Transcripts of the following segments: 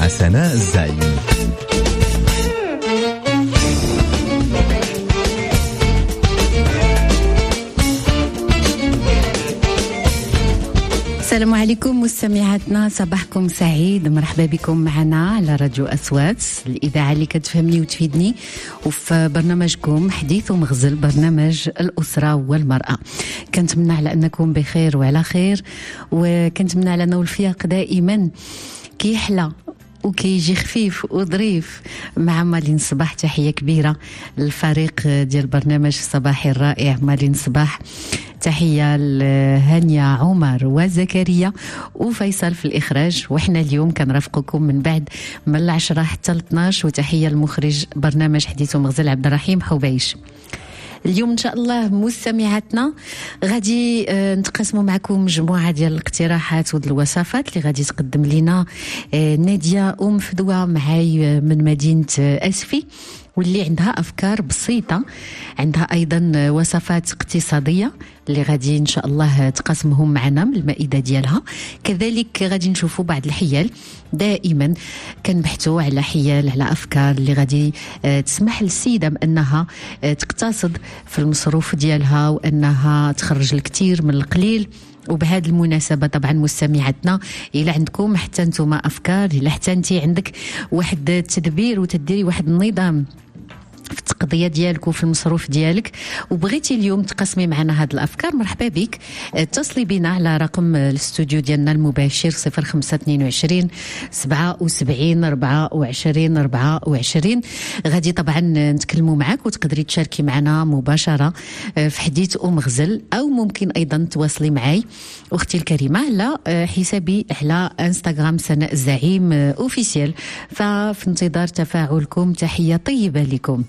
سناء الزعيم. السلام عليكم مستمعاتنا، صباحكم سعيد، مرحبا بكم معنا على راديو أصوات، الإذاعة اللي كتفهمني وتفيدني، وفي برنامجكم حديث ومغزل، برنامج الأسرة والمرأة. كنتمنى على أنكم بخير وعلى خير، وكنتمنى على أنه الفياق دائما كيحلى وكيجي خفيف وظريف مع مالين صباح. تحية كبيرة للفريق ديال البرنامج الصباحي الرائع مالين صباح، تحية لهانيا عمر وزكريا وفيصل في الإخراج، وإحنا اليوم كنرافقكم من بعد من 10 حتى 12، وتحية المخرج برنامج حديث ومغزل عبد الرحيم حبيش. اليوم إن شاء الله مستمعاتنا غادي نتقاسموا معكم مجموعة ديال الاقتراحات والوصفات اللي غادي تقدم لنا نادية أم فدوى معاي من مدينة أسفي، واللي عندها أفكار بسيطة، عندها أيضا وصفات اقتصادية اللي غادي إن شاء الله تقاسمهم معنا من المائدة ديالها. كذلك غادي نشوفوا بعض الحيال، دائما كنبحثوا على حيال، على أفكار اللي غادي تسمح للسيدة بأنها تقتصد في المصروف ديالها وأنها تخرج الكثير من القليل. وبهذه المناسبة طبعا مستمعاتنا، إلا عندكم حتى انتم أفكار، إلا حتى انت عندك واحد التدبير وتديري واحد النظام في التقضية ديالك وفي المصروف ديالك، وبغيتي اليوم تقسمي معنا هاد الأفكار، مرحبا بك. اتصلي بنا على رقم الاستوديو ديالنا المباشر 0522 77 24 24. غادي طبعا نتكلموا معك وتقدري تشاركي معنا مباشرة في حديث ومغزل، أو ممكن أيضا تواصلي معي أختي الكريمة على حسابي على انستغرام سناء الزعيم اوفيسيال. ففي انتظار تفاعلكم، تحية طيبة لكم.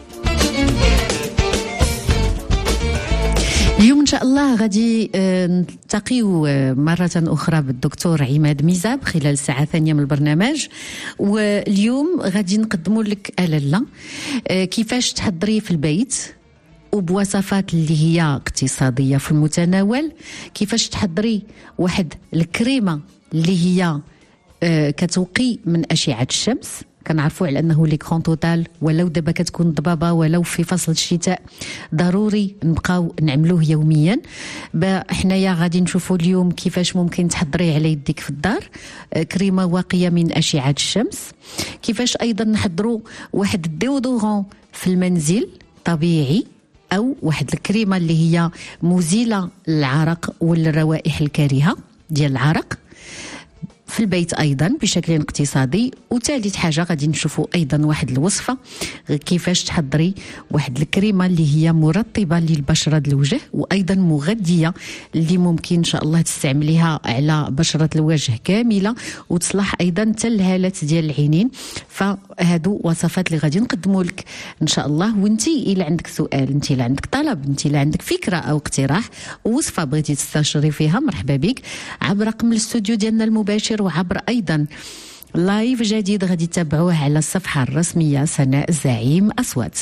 اليوم إن شاء الله غادي نلتقيو مرة أخرى بالدكتور عماد ميزاب خلال الساعة الثانية من البرنامج، واليوم غادي نقدموا لك ألالة كيفاش تحضري في البيت وبوصفات اللي هي اقتصادية في المتناول، كيفاش تحضري واحد الكريمة اللي هي كتوقي من أشعة الشمس. كنعرفوا على انه ليكرون توتال ولو دابا كتكون ضبابه ولو في فصل الشتاء ضروري نبقاو نعملوه يوميا. حنايا غادي نشوفوا اليوم كيفاش ممكن تحضري على يديك في الدار كريمه واقيه من اشعه الشمس، كيفاش ايضا نحضروا واحد الديودورون في المنزل طبيعي، او واحد الكريمه اللي هي مزيله للعرق والروائح الكريهه ديال العرق في البيت أيضا بشكل اقتصادي. وثالث حاجة غادي نشوفوا أيضا واحد الوصفة كيفاش تحضري واحد الكريمة اللي هي مرطبة للبشرة الوجه، وأيضا مغذية اللي ممكن إن شاء الله تستعمليها على بشرة الوجه كاملة، وتصلح أيضا حتى الهالات ديال العينين. فهادو وصفات اللي غادي نقدموا لك إن شاء الله. وانتي إلا عندك سؤال، انتي إلا عندك طلب، انتي إلا عندك فكرة أو اقتراح وصفة بغيتي تستشري فيها، مرحبا بك عبر رقم الاستوديو ديالنا المباشر، وعبر أيضا لايف جديد غادي تتابعوه على الصفحة الرسمية سناء الزعيم أصوات.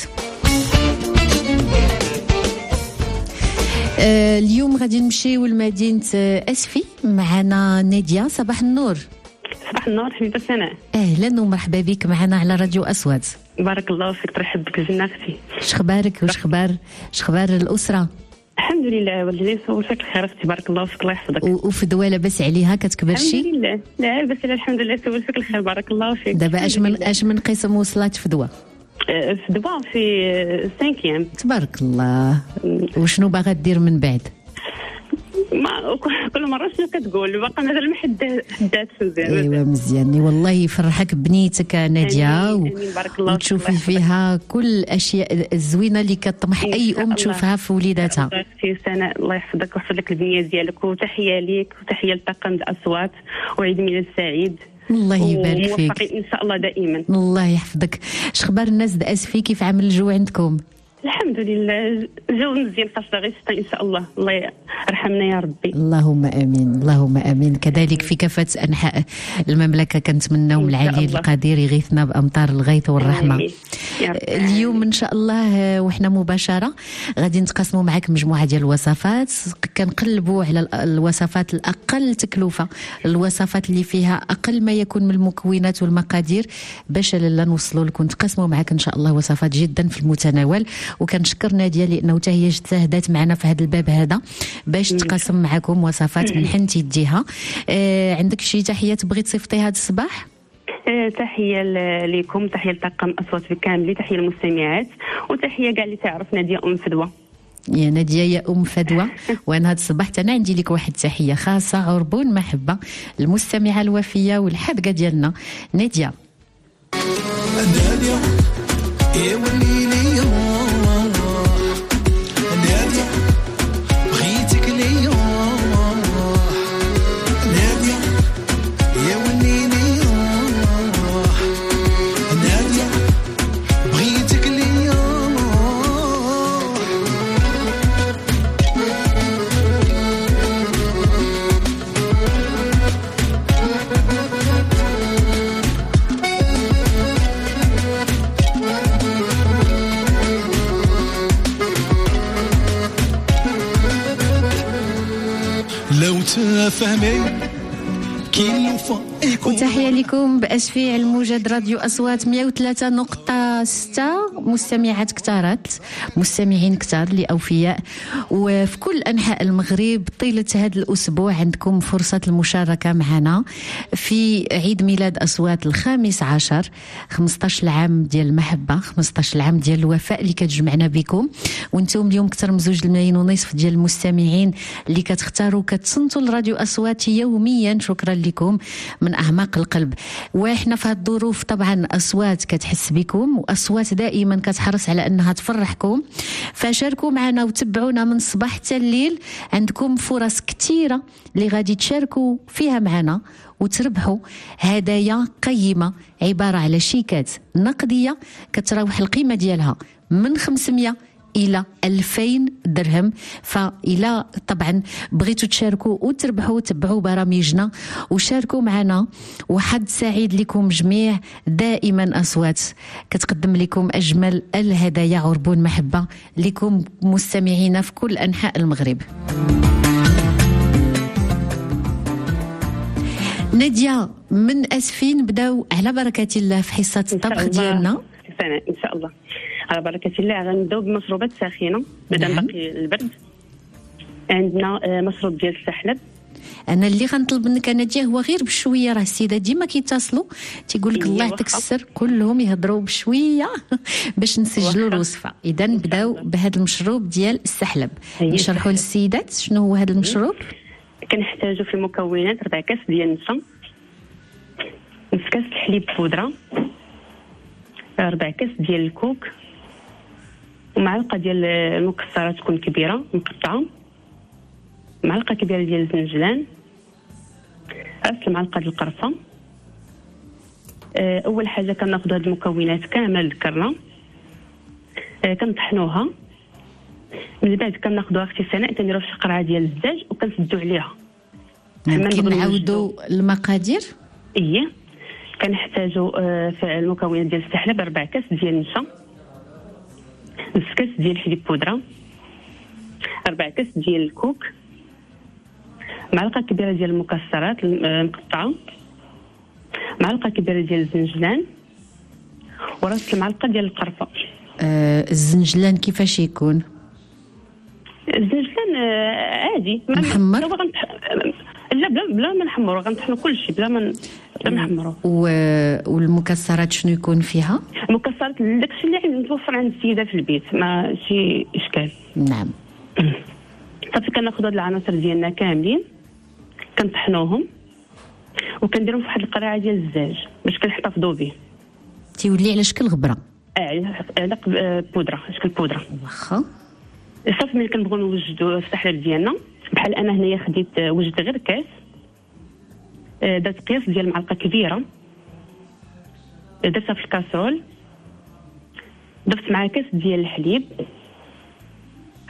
اليوم غادي نمشيو لمدينة أسفي، معنا نادية. صباح النور. صباح النور حبيبة سناء، أهلا ومرحبا بك معنا على راديو أصوات. بارك الله فيك، ترحب بك الجنة أختي. شخبارك وشخبار الأسرة؟ الحمد لله، والدي صورتك الخير اختي، بارك الله فيك، الله يحفظك. وفدوى لاباس عليها كتكبر شي؟ الحمد لله، لا بس الحمد لله صورتك الخير، بارك الله فيك. دابا اش من قسم وصلت فدوى؟ فدوى في 5 تبارك الله. وشنو باغا دير من بعد؟ ما كل مره شنو كتقول، باقا مازال ما حدات مزيان. ايوا مزيان، والله يفرحك بنيتك ناديه، وتشوفي فيها كل الاشياء الزوينه اللي كطمح اي ام تشوفها في وليداتها. اختي سناء الله يحفظك ويحفظ لك البنيه ديالك، وتحيه ليك وتحيه لطاقم الاصوات، وعيد ميلاد سعيد. الله يبارك فيك، موفقين ان شاء الله دائما. الله يحفظك. اش اخبار الناس د اسفي؟ كيف عامل الجو عندكم؟ الحمد الحمد لله جو مزيان خاصة غير الشتاء ان شاء الله. الله يرحمنا يا ربي. اللهم امين اللهم امين. كذلك في كافة انحاء المملكة كنتمناو من العلي القدير يغيثنا بامطار الغيث والرحمة. اليوم ان شاء الله وحنا مباشرة غادي نتقاسموا معك مجموعة ديال الوصفات، كنقلبوا على الوصفات الاقل تكلفة، الوصفات اللي فيها اقل ما يكون من المكونات والمقادير، باش لالا نوصلوا لكم نتقاسموا معك ان شاء الله وصفات جدا في المتناول. وكنشكر نادية لانه حتى هي اجتهدت معنا في هذا الباب هذا باش تقاسم معكم وصفات من حنت يديها. عندك شي تحية تبغي تصيفطيها هذا الصباح؟ تحية لكم، تحية لطاقم أصوات بالكامل، تحية للمستمعات، وتحية كاع اللي تعرف نادية أم فدوى. يا نادية يا أم فدوى، وأنا هذا الصباح أنا عندي لك واحد تحية خاصة عربون محبة المستمعة الوفية والحاذقة ديالنا نادية. نادية يا وليلي نادية بغيتك ليا نادية يا وليلي نادية بغيتك ليا. لو تفهمي وتحية لكم بأشفيع الموجد راديو أصوات 103.6 مستمعات كتارات مستمعين كتار لأوفياء وفي كل أنحاء المغرب. طيلة هذا الأسبوع عندكم فرصة المشاركة معنا في عيد ميلاد أصوات 15 العام ديال المحبة، 15 العام ديال الوفاء اللي كتجمعنا بكم، وانتم اليوم كتر من 2.5 ملايين ديال المستمعين اللي كتختاروا كتصنتوا الراديو أصوات يوميا. شكرا لكم من أعماق القلب. وإحنا في هذه الظروف طبعا أصوات كتحس بكم، وأصوات دائما كتحرص على أنها تفرحكم، فشاركوا معنا وتبعونا من الصباح حتى الليل. عندكم فرص كثيرة اللي غادي تشاركوا فيها معنا وتربحوا هدايا قيمة عبارة على شيكات نقدية كتراوح القيمة ديالها من 500 إلى 2000 درهم. فإلى طبعا بغيتوا تشاركوا وتربحوا تبعوا برامجنا وشاركوا معنا، وحظ سعيد لكم جميع. دائما أصوات كتقدم لكم أجمل الهدايا عربون محبة لكم مستمعين في كل أنحاء المغرب. نادية من أسفين نبداو على بركة الله في حصة الطبخ ديالنا إن شاء الله. على بركة الله غنبداو بمشروبات ساخنة بدل باقي البرد. عندنا مشروب ديال السحلب. انا اللي غنطلب منك نادية هو غير بشويه، راه السيده ديما كيتصلوا تيقول لك الله يعطيك السر كلهم يهضروا بشويه باش نسجلوا الوصفه. اذا نبداو بهذا المشروب ديال السحلب. نشرحوا للسيدات شنو هو هذا المشروب. كنحتاجوا في المكونات 4 كاس ديال النشا، نص كاس الحليب بودره، 4 كاس ديال الكوك، ومعلقه ديال المكسرات تكون كبيره مقطعه، معلقه كبيره ديال الزنجلان، ربع معلقه ديال القرفه. اول حاجه كناخذوا هاد المكونات كامل ذكرنا، كنطحنوها، من بعد كناخذوا اختي سناء كنديروا في قرعه ديال الزاج وكنسدوا عليها. كنعاودوا المقادير. كنحتاجوا في المكونات ديال السحلب 4 كاس ديال النشا، نص كاس ديال الحليب بودره، 4 كاس ديال الكوك، معلقه كبيره ديال المكسرات المقطعه، معلقه كبيره ديال الزنجلان، وراس المعلقه ديال القرفه. الزنجلان كيفاش يكون؟ الزنجلان عادي محمر؟ لا بلا ما نحمرو، غنطحنوا كل شيء بلا ما نحمرو. والمكسرات شنو يكون فيها؟ المكسرات داكشي اللي متوفر عند السيده في البيت، ما شي اشكال. نعم. صافي كناخذوا هاد العناصر ديالنا كاملين كنطحنوهم وكنديرهم في واحد القرعه ديال الزاج باش كنحتفظوا به. تيولي على شكل غبره. على بودره، شكل بودره. واخا. صافي ملي كنبغيو نوجدوا السحلب ديالنا، بحال انا هنايا خديت وجدت غير كاس، درت قياس ديال معلقه كبيره، درتها في الكاسرول، ضفت معها كاس ديال الحليب،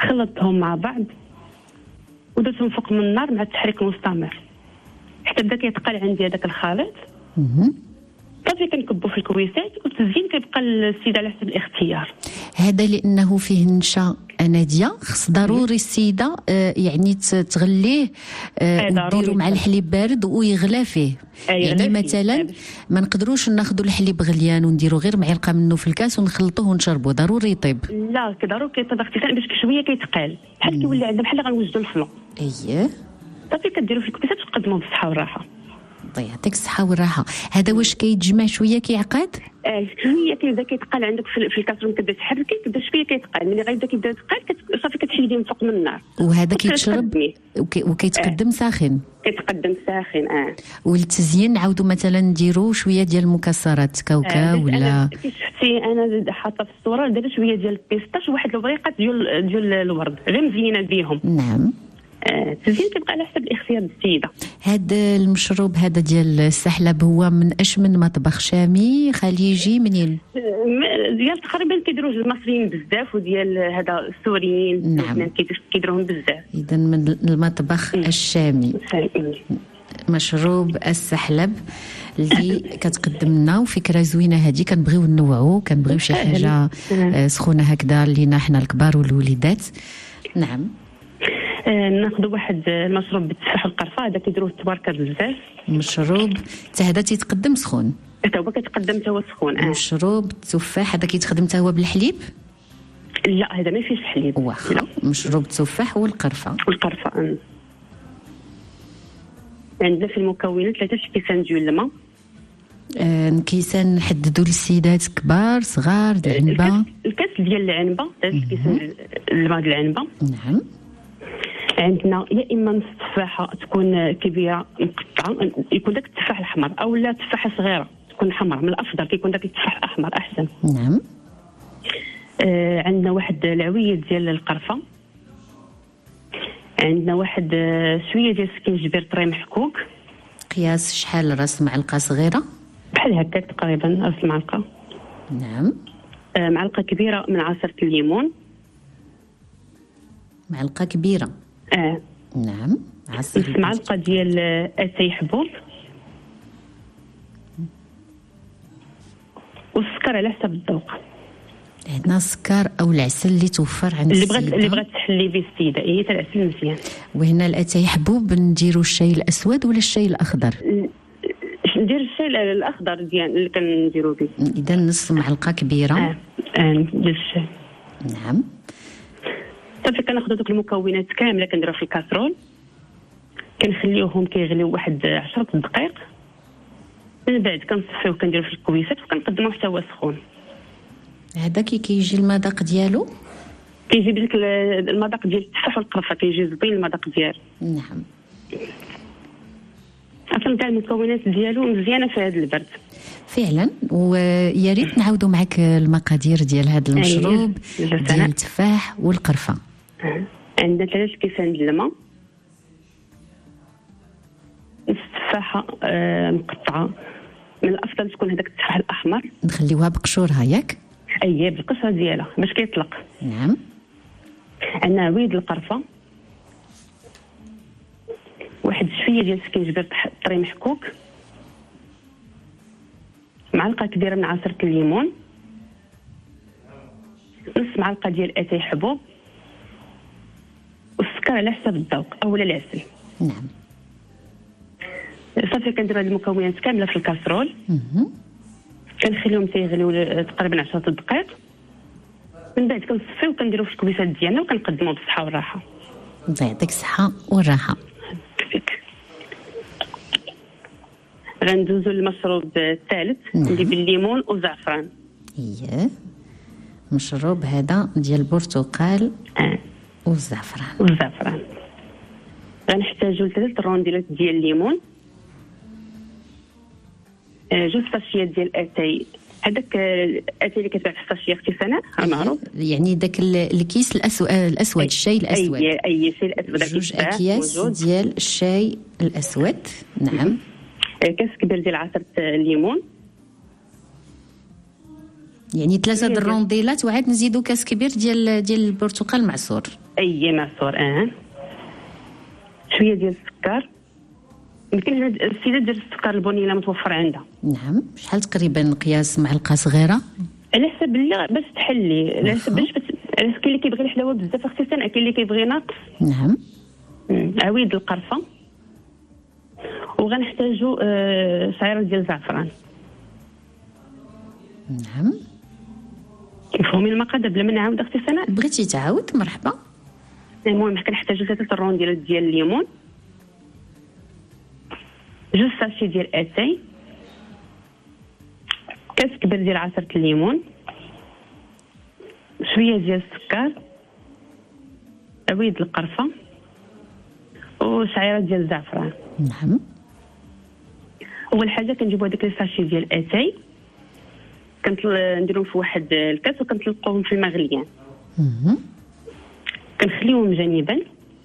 خلطتهم مع بعض ودرتهم فوق من النار مع التحريك المستمر حتى بدا كيتقال عندي هذاك الخليط. صافي كنكبو في الكويسات والتزيين كيبقى للسيده على حسب الاختيار. هذا لانه فيه نشا اناديه، خص ضروري السيده يعني تغليه نديرو مع الحليب بارد ويغلى فيه. يعني مثلا ما نقدروش ناخذوا الحليب غليان ونديرو غير معلقه منه في الكاس ونخلطوه ونشربوه، ضروري يطيب. لا ضروري كيطيب اختيار باش شويه كيتقال بحال كيولي عندنا بحال غنوجدوا الفلو. اييه صافي كديروا في الكويسات وتقدموه بالصحه والراحه. الله يعطيك الصحه والراحه. هذا واش كيتجمع شويه كيعقد؟ شويه كيبدا كيتقال عندك في الكاسرون، كتبدا تحركي كيبدا شويه كيتقال، ملي غيبدا كيبدا يتقال صافي كتحيديه من فوق من النار. وهذا كيتشرب وكيتقدم ساخن. كيتقدم ساخن. والتزيين نعاودوا مثلا نديروا شويه ديال المكسرات كاوكاو ولا كي شفتي انا حاطه في الصوره دابا شويه ديال البيستاش وواحد الوريقات ديال الورد غير مزينه بهم. نعم. التزيين كيبقى على حسب الاختيار ديال السيده. هذا المشروب هذا ديال السحلب هو من من مطبخ شامي خليجي منين؟ ديال تقريبا كيديروه المصريين بزاف وديال هذا السوريين. نعم. كيديروهم بزاف. اذا من المطبخ الشامي. مشروب السحلب اللي كتقدم لنا، وفكره زوينه هذه، كنبغيو نوعو، كنبغيو شي حاجه سخونه هكذا لينا حنا الكبار والوليدات. نعم. ناخذ واحد المشروب بالتفاح والقرفه، هذا كيديروه تبارك بزاف. مشروب حتى هذا تيتقدم سخون؟ حتى هو كيتقدم حتى هو سخون. مشروب التفاح هذا كيتخدم حتى هو بالحليب؟ لا هذا ما فيهش حليب. واخا. مشروب التفاح والقرفه. عندنا في المكونات 3 كيسان ديال الماء. كيسان نحددوا للسيدات كبار صغار العنبه. الكاس ديال العنبه 3 كيسان الماء ديال العنبه. نعم. عندنا يا اما نص تفاحه تكون كبيره مقطعه، يكون داك التفاح الاحمر، او لا تفاحه صغيره تكون حمراء، من الافضل كيكون داك التفاح الاحمر احسن. نعم. عندنا واحد العويه ديال القرفه. عندنا واحد شويه ديال السكينجبير طري محكوك. قياس شحال؟ راس معلقه صغيره بحال هكاك تقريبا راس المعلقه. نعم. معلقه كبيره من عصير الليمون. معلقه كبيره. نعم. نص معلقه ديال اتاي حبوب. والسكر على حسب الذوق. عندنا السكر او العسل اللي توفر عند السيده اللي بغات تحلي به السيده، هي حتى العسل مزيان. وهنا الاتاي حبوب نديروا الشاي الاسود ولا الشاي الاخضر؟ ندير الشاي الاخضر ديال اللي كنديروا به. اذا نص معلقه كبيره ديال الشاي. نعم. صافي كناخذوا دوك المكونات كامله كنديروا في الكاسرول، كنخليوهم كيغليو واحد 10 دقائق، من بعد كنصفيو كنديروا في الكويسات وكنقدموه حتى هو سخون. هذا كيجي المذاق ديالو؟ كيجي بديك المذاق ديال التفاح والقرفه، كيجي زوين المذاق ديالو. نعم. اصلا كاع المكونات ديالو مزيانه في هذا البرد فعلا. ويا ريت نعاودوا معك المقادير ديال هذا المشروب ديال التفاح والقرفه. عندنا 3 كيسان ديال الماء، نص تفاحه مقطعه، من الافضل تكون هذاك التفاح الاحمر، نخليوها بقشورها ياك؟ اييه بالقشره ديالها باش كيطلق. نعم. عندنا عويد القرفه، واحد شويه ديال السكينجبير طري محكوك، معلقه كبيره من عصير الليمون، نص معلقه ديال اتاي حبوب، والسكر على حسب الذوق او العسل. نعم. صافي كنديروا هاد المكونات كامله في الكاسرول، كنخليهم تيغليو تقريبا 10 دقائق، من بعد كنصفيو وكنديروا في الكبيسات ديالنا وكنقدموه بالصحه والراحه. الله يعطيك الصحه والراحه. غندوزو للمشروب الثالث اللي بالليمون والزعفران. اييه. مشروب هذا ديال البرتقال والزعفران. غنحتاجو 3 رونديلات ديال الليمون، 2 ساشيات ديال اتاي، هذاك الاتاي اللي كتباع في الساشيه اختي سناء معروف، يعني داك الكيس الاسود الشاي الاسود. اي شاي الاسود، 2 اكياس ديال الشاي الاسود. نعم. كاس كبير ديال عصير الليمون، يعني 3 الرونديلات، وعاد نزيدو كاس كبير ديال البرتقال معصور. اي معصور. شويه ديال السكر. يمكن هاد السيده ديال السكر البني الا متوفر عندها. نعم. شحال تقريبا قياس معلقه صغيره؟ على حسب اللي باش تحلي، على حسب باش كاين اللي كيبغي الحلاوه بزاف اختي سناء، كاين اللي كيبغي ناقص. نعم. عويد القرفه، وغنحتاجو شعيره ديال الزعفران. نعم. مفهومين المقادير بلا ما نعاود اختي سناء؟ بغيتي تعاود؟ مرحبا. المهم كنحتاجو 3 الرونديلات ديال الليمون، 2 ساشي ديال اتاي، كاس كبير ديال عصير الليمون، شويه ديال السكر، عويد القرفه، وشعيره ديال الزعفران. نعم. اول حاجه كنجيبوا هذاك الساشي ديال اتاي، كنديرهم في واحد الكاس وكنطلقوهم في الماء غليان. كنخليوهم جانبا.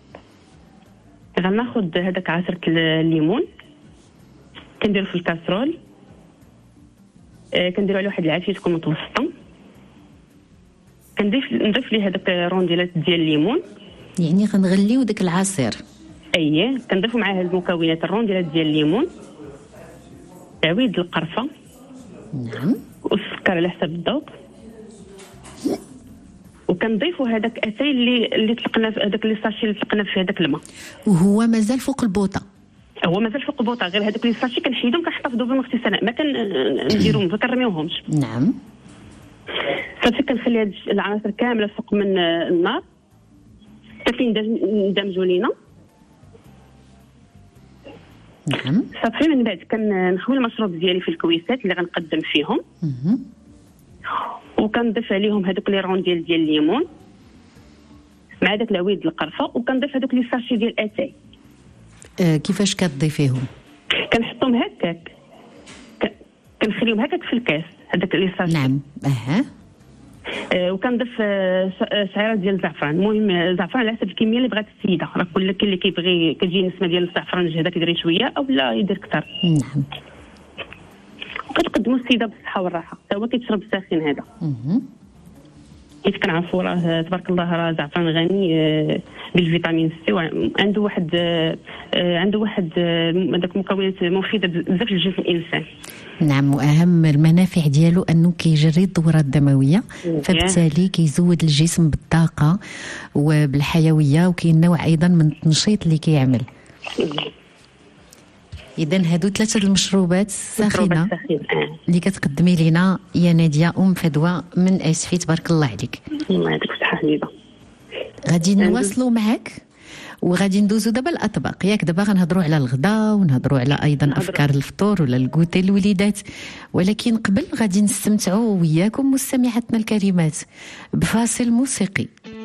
غناخذ هذاك عصير الليمون كنديرو في الكاسرول، كنديرو عليه واحد العافيه تكون متوسطه، نضيف ليه هذاك رونديلات ديال الليمون. يعني غنغليو داك العصير. اييه، كنضيفو معاه المكونات الرونديلات ديال الليمون، عويد القرفه. نعم. والسكر على حسب الذوق، وكنضيفوا هذاك اتاي اللي طلقنا في هذاك لي ساشي اللي طلقنا في هذاك الماء، وهو مازال فوق البوطه. هو مازال فوق البوطه، غير هذاك لي ساشي كنحيدهم كنحتفظوا بهم اختي سناء، ما كنديروهم ما كنرميوهمش. نعم. صافي كنخلي هاد العناصر كامله فوق من النار حتى يندمجوا لينا. نعم. صافي من بعد كنخوي المشروب ديالي في الكويسات اللي غنقدم فيهم، وكنضيف عليهم هذوك لي رونديل ديال الليمون مع داك العويد القرفه، وكنضيف هذوك لي ساشي ديال اتاي. كيفاش كتضيفيهم؟ كنحطهم هكاك، كنخليهم هكاك في الكاس هذاك لي ساشي. نعم. وكنضيف شعيره ديال الزعفران. المهم الزعفران على حسب الكميه اللي بغات السيده، راه كاين اللي كيبغي كتجي نسمه ديال الزعفران جهده كيدير شويه او لا يدير كثر. نعم. وكتقدموا السيده بالصحه والراحه، حتى هو كيتشرب الساخن هذا. كيف كنعرفوا راه تبارك الله راه زعفران غني بالفيتامين سي، وعنده واحد هذاك مكونات مفيده بزاف لجسم الانسان. نعم. واهم المنافع ديالو انه كيجري الدوره الدمويه، فبالتالي كيزود الجسم بالطاقه وبالحيويه، وكاين نوع ايضا من التنشيط اللي كيعمل. اذا هادو 3 المشروبات الساخنه اللي كتقدمي لنا يا ناديه فدوى من اسفي. تبارك الله عليك. الله يعطيك الصحه حبيبه. غادي نواصلوا معك وغادي ندوزو دابا الاطباق ياك. دابا غنهضروا على الغداء ونهضروا على ايضا افكار الفطور ولا الكوتي الوليدات، ولكن قبل غادي نستمتعوا وياكم مستمعاتنا الكريمات بفاصل موسيقي.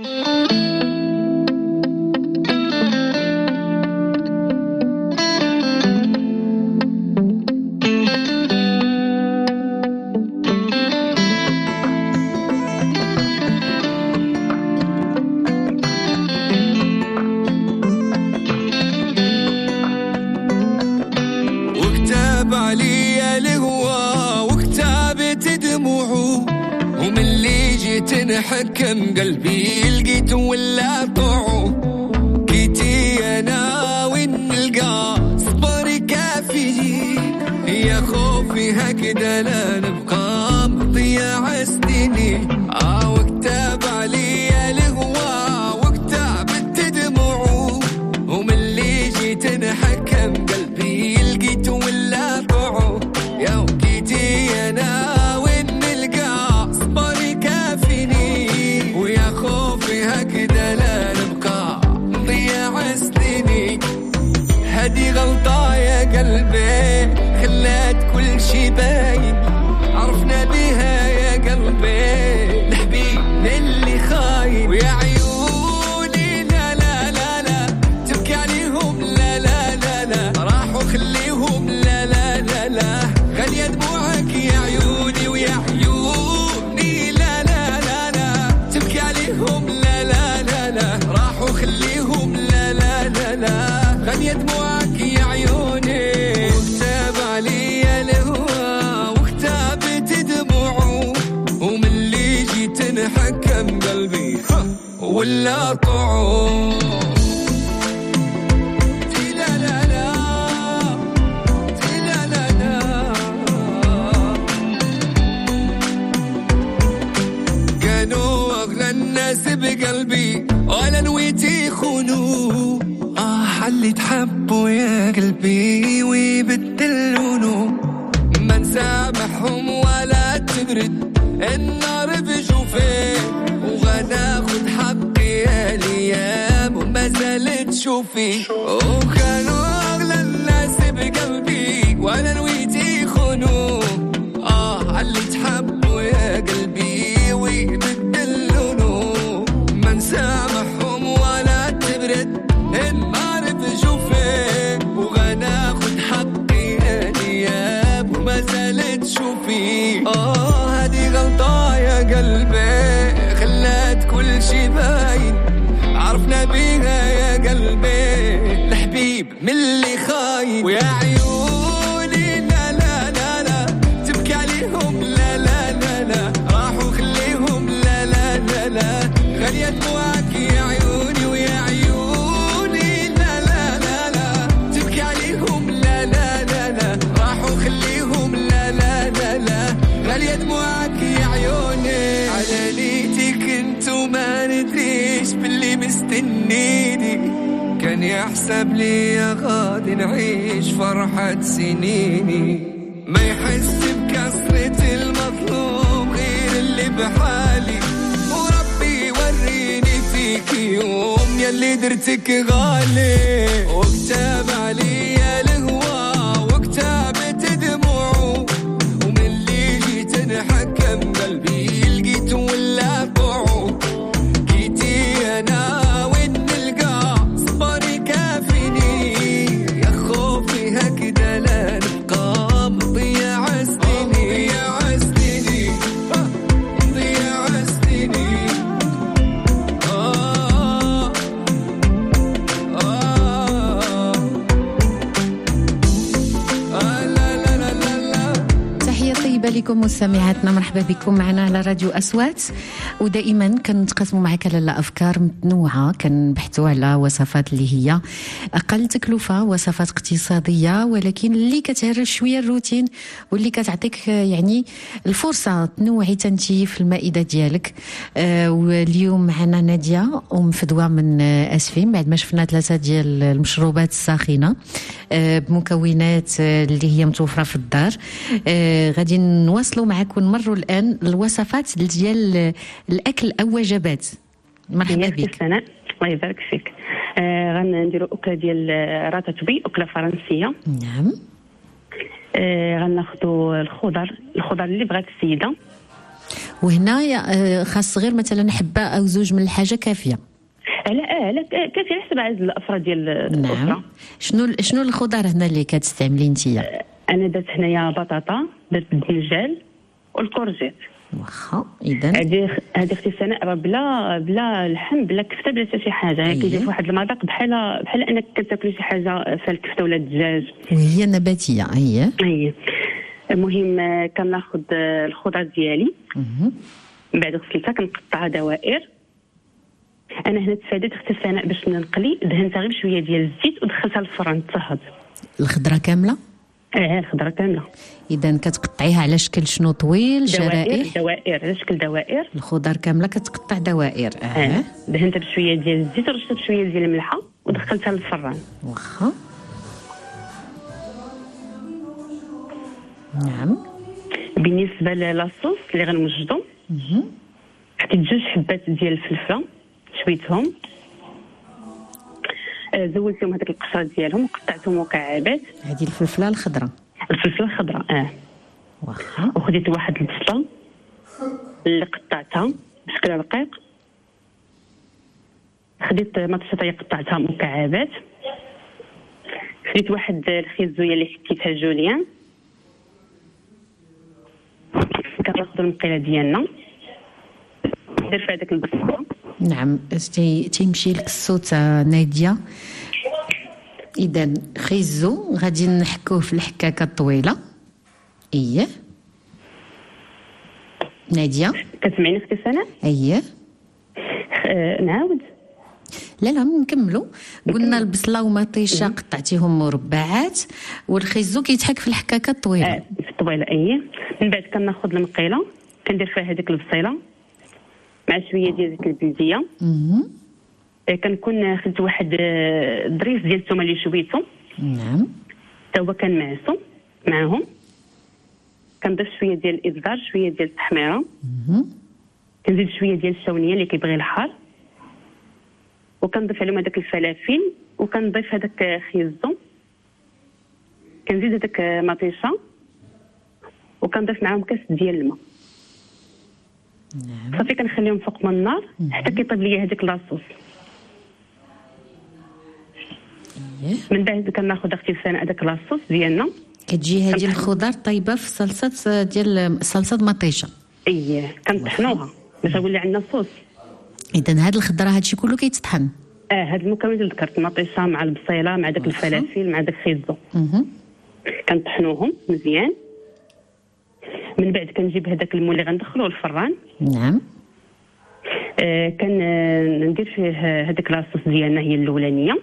حكم قلبي لقيت ولا طوعه كيتي انا وين نلقى صبري كافي يا خوفي هكذا لا نبقى مضيع سنيني. وكتاب عليا الهوى وكتابت دموعه ومن اللي جيت نحكم قلبي لقيت ولا طوعه يا كيتي انا هكذا لا نبقى نضيع سنيني. هدي غلطة يا قلبي خلات كل شي باين، عرفنا بها يا قلبي الحبيب اللي خاين. ويا عيوني لا لا لا لا تبكي عليهم لا لا لا لا راحوا خليهم لا لا لا لا غالية دموعك يا عيوني. ويا عيوني لا لا لا لا تبكي عليهم راحوا خليهم لا لا لا لا غالية دموعك يا عيوني. وكتاب عليا الهوى وكتابت دموعه قلبي ولا طعوم الناس بقلبي ولا نويتي خونو حلي تحبوا يا قلبي ويبدلونو ما نسامحهم ولا تبرد النار بجوفي وغناخد حقي الايام وما زالت تشوفي وكانوا اغلى الناس بقلبي ولا نويتي خونو حلي تحبوا يا قلبي ويبدلونو سامحهم ولا تبرد النار بجوفي وغناخد حقي الياب وما زالت تشوفي هذه غلطة يا قلبي خلات كل شي باين عرفنا بيها يا قلبي الحبيب من اللي خاين ويا عيوني لا لا لا لا تبكي عليهم لا لا لا لا راحوا خليهم لا لا لا لا غالية دموعك يا عيوني ويا عيوني لا لا لا لا تبكي عليهم لا لا لا لا راحوا خليهم لا لا لا لا غالية دموعك يا عيوني على ليتك انتو ما ندريش باللي مستنيني كان يحسب لي يا غادي نعيش فرحة سنيني ما يحس بكسرة المطلوب غير اللي بحالي يوم يلي درتك غالي وكتاب علي الهوى وكتابت دموعه ومن اللي جيت نحكم قلبي لقيت ولا طوعه جيتي انا وين نلقى صبري كافيني يا خوفي هكذا لا نبقى مضيع سنيني مضيع سنيني مضيع سنيني لكم مستمعاتنا مرحبا بكم معنا على راديو أصوات ودائما كنتقاسموا معك لاله افكار متنوعه كنبحثوا على وصفات اللي هي اقل تكلفه وصفات اقتصاديه ولكن اللي كتهرس شويه الروتين واللي كتعطيك يعني الفرصه تنوعي تنتي في المائده ديالك. واليوم معنا ناديه فدوى من اسفين بعد ما شفنا 3 ديال المشروبات الساخنه بمكونات اللي هي متوفره في الدار. غادي نواصلوا معك ونمروا الان الوصفات ديال الاكل او وجبات. مرحبا بك. الله يبارك فيك. غنديروا اكله ديال راتاتوي، اكله فرنسيه. نعم. غناخذوا الخضر اللي بغات السيده، وهنا خاص غير مثلا حبه او زوج من الحاجه كافيه. لا كافيه حسب عدد الافراد ديال الاسره. نعم. شنو الخضر هنا اللي كتستعملي نتيا؟ انا درت هنايا بطاطا، درت الدنجال والكورجيت. واخا اذا هذه اختي سناء بلا لحم بلا كفته بلا حتى شي حاجه. كيجي في واحد المذاق بحال انك كتاكلي شي حاجه فيها الكفته ولا الدجاج وهي نباتيه. هي المهم كناخذ الخضر ديالي من بعد غسلتها كنقطعها دوائر. انا هنا تفاديت اختي سناء باش نقلي، دهنتها غير بشويه ديال الزيت ودخلتها للفران تهض. الخضره كامله؟ الخضره كامله. اذا كتقطعيها على شكل شنو طويل؟ دوائر على شكل دوائر. الخضر كامله كتقطع دوائر. دهنتها بشويه ديال الزيت ورشتها بشويه ديال الملحه ودخلتها للفران. واخا. نعم. بالنسبه للاصوص اللي غنوجدو، حطيت 2 حبات ديال الفلفله شويتهم، زولتهم هذيك القشره ديالهم وقطعتهم مكعبات. هذه الفلفله الخضراء. الفلفله الخضراء. واخا. وخديت واحد البصله اللي قطعتها بشكل رقيق. خديت مطيشه قطعتها مكعبات. خديت واحد الخيزويه اللي حكيتها جوليان. كناخذ المقيله ديالنا ندير في هذاك البصله. نعم. تيمشي لك الصوت ناديه. اذا خيزو غادي نحكوه في الحكاكه الطويله. ناديه كتسمعيني اختي سناء؟ نعاود لا نكملوا. قلنا البصله ومطيشه قطعتيهم مربعات، والخيزو كيتحك في الحكاكه الطويله. في الطويله من بعد كناخذ المقيله كندير فيها هذيك البصيله مع شويه ديال ديك البلديه. كنكون خدت واحد ظريف ديال الثومه اللي شويتو. نعم. تا هو كنمعسو معاهم. كنضيف شويه ديال الابزار، شويه ديال التحميره. كنزيد شويه ديال الشاونيه اللي كيبغي الحار، وكنضيف عليهم هذاك الفلافل، وكنضيف هذاك خيزو، كنزيد هذاك مطيشه، وكنضيف معاهم كاس ديال الماء. نعم. صافي كنخليهم فوق من النار حتى كيطيب ليا هذيك لاصوص. من بعد كناخذ اختي لسان هذاك لاصوص ديالنا. كتجي هذه الخضر طيبه في صلصه ديال صلصه مطيشه. كنطحنوها باش يولي عندنا صوص. اذا هذه الخضره هادشي كله كيتطحن. هاد المكونات اللي ذكرت، المطيشه مع البصيله مع داك الفلافل مع داك الخيزو. كنطحنوهم مزيان. من بعد كنجيب هذاك المول اللي غندخلوه الفران. نعم. كندير فيه هذيك لاصوص ديالنا هي الاولانيه.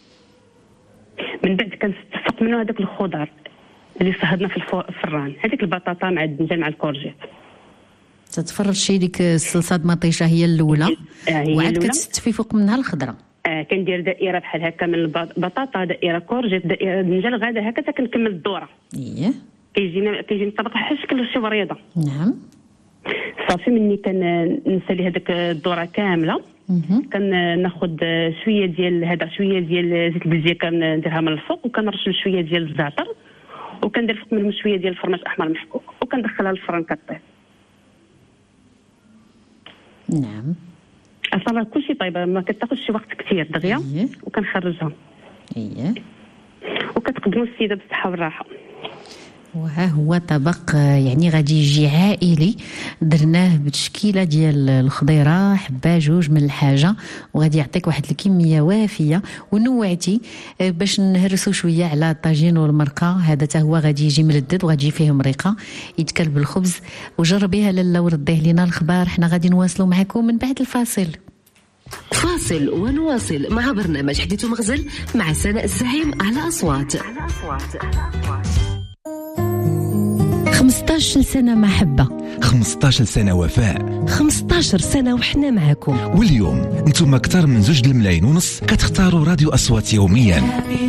من بعد كنستفق منه هذاك الخضر اللي صهدنا في الفران، هذيك البطاطا مع الدنجال مع الكورجيت. تتفرشي ديك الصلصه مطيشه هي الاولى، وعاد كتستفي فوق منها الخضره. كندير دائره بحال هكا من البطاطا، دائره كورجيت، دائره دنجال، غادا هكا حتى كنكمل الدوره. كيجيني الطبق بحال شكل شي وريضه. نعم. صافي مني كنسالي هذيك الدوره كامله. كناخذ شويه ديال زيت البلديه كنديرها من الفوق، وكنرش شويه ديال الزعتر، وكندير فوق منهم شويه ديال الفرماج احمر محكوك، وكندخلها للفران كطيب. نعم. اصلا كلشي طيبه، ما كتاخذش وقت كثير دغيا. وكنخرجها. وكتقدموا السيده بالصحه والراحه. وها هو طبق يعني غادي يجي عائلي، درناه بتشكيله ديال الخضيره، حبه جوج من الحاجه، وغادي يعطيك واحد الكميه وافيه. ونوعتي باش نهرسوا شويه على الطاجين والمرقه، هذا حتى هو غادي يجي ملذذ وغادي فيه مريقه يتكل بالخبز. وجربيها لاله ورديه لنا الخبار. حنا غادي نواصلوا معكم من بعد الفاصل. فاصل ونواصل مع برنامج حديث ومغزل مع سناء الزعيم على أصوات. 15 سنة محبة، 15 سنة وفاء، 15 سنة وحنا معكم. واليوم انتم أكثر من 2.5 ملايين كتختاروا راديو أصوات يوميا.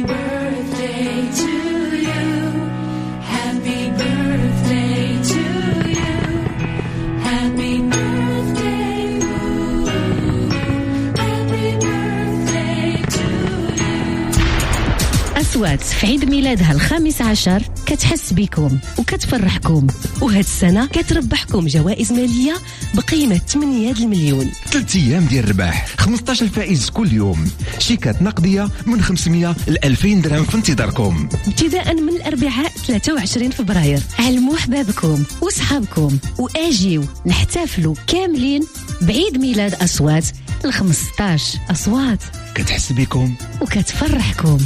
أصوات في عيد ميلادها 15 كتحس بكم وكتفرحكم، وهاد السنة كتربحكم جوائز مالية بقيمة 8 المليون. 3 أيام ديال الرباح، 15 فائز كل يوم، شيكات نقدية من 500 ل 2000 درهم في انتظاركم، ابتداء من الأربعاء 23 فبراير. علموا أحبابكم وصحابكم وآجيو نحتفلوا كاملين بعيد ميلاد أصوات 15. أصوات كتحس بكم وكتفرحكم.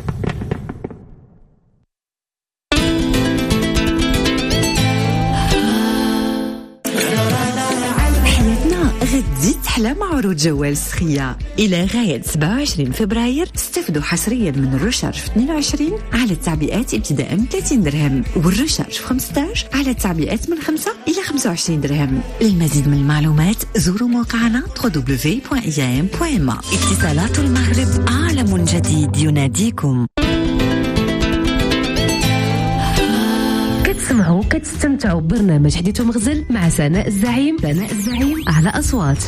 غتزيد تحلى مع عروض جوال سخية إلى غاية 27 فبراير. استفدوا حصريا من الرشارج في 22 على التعبئات ابتداء من 30 درهم، والرشارج في 15 على التعبئات من 5 إلى 25 درهم. للمزيد من المعلومات زوروا موقعنا www.iam.ma. اتصالات المغرب، عالم جديد يناديكم. كتسمعوا كتستمتعوا ببرنامج حديث ومغزل مع سناء الزعيم على أصوات.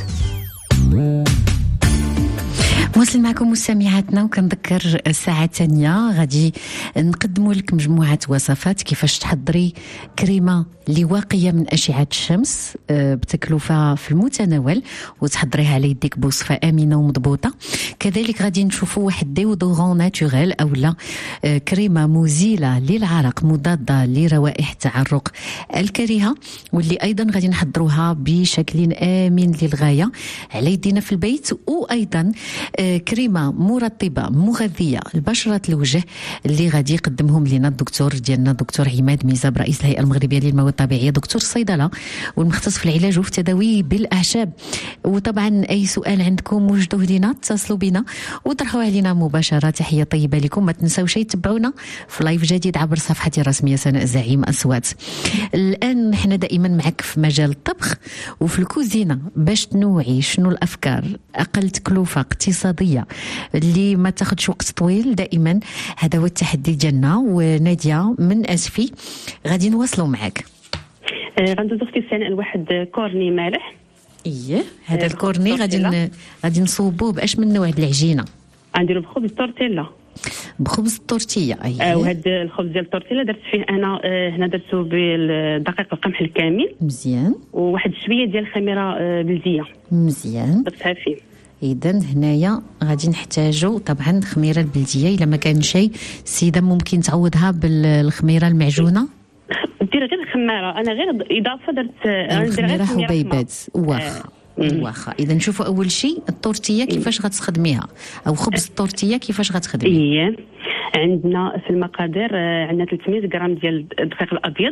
واصل معكم مستمعاتنا، وكنذكر الساعة الثانية غادي نقدموا لك مجموعة وصفات كيفاش تحضري كريمة اللي واقية من أشعة الشمس بتكلفة في المتناول، وتحضريها على يديك بوصفة آمنة ومضبوطة. كذلك غادي نشوفوا واحد ديودورون ناتوريل أو لا كريمة مزيلة للعرق مضادة لروائح التعرق الكريهة، واللي أيضا غادي نحضروها بشكل آمن للغاية على يدينا في البيت. وأيضا كريمه مرطبه مغذيه لبشره الوجه اللي غادي يقدمهم لنا الدكتور ديالنا الدكتور عماد ميزاب رئيس الهيئه المغربيه للمواد الطبيعيه، دكتور الصيدله والمختص في العلاج وفي التداوي بالاعشاب. وطبعا اي سؤال عندكم وجدوه لنا، اتصلوا بنا وطرحوه علينا مباشره. تحيه طيبه لكم، ما تنساوش تتبعونا في لايف جديد عبر صفحتي الرسميه سناء الزعيم أصوات. الان نحن دائما معك في مجال الطبخ وفي الكوزينه باش تنوعي شنو الافكار اقل تكلفه اقتصاديه اللي ما تاخذش وقت طويل. دائما هذا هو التحدي ديالنا. وناديه من اسفي غادي نواصلوا معك. غندوز اختي سناء لواحد كورني مالح. هذا الكورني غادي نصوبوه باش من نوع العجينه؟ غنديرو بخبز التورتيلا. بخبز التورتيه. وهذا الخبز ديال التورتيلا درت فيه انا هنا درتو بالدقيق القمح الكامل. مزيان. وواحد شويه ديال الخميره بلديه. مزيان. درتها فيه. اذا هنايا غادي نحتاجو طبعا الخميره البلديه. الا ما كان شيء السيده ممكن تعوضها بالخميره المعجونه. دير غير الخماره، انا غير اضافه درت الخميره حبيبات. واخا اذا نشوفوا اول شيء التورتيه كيفاش غتستخدميها، او خبز التورتيه كيفاش غتخدميه. عندنا في المقادير عندنا 300 غرام ديال الدقيق الابيض،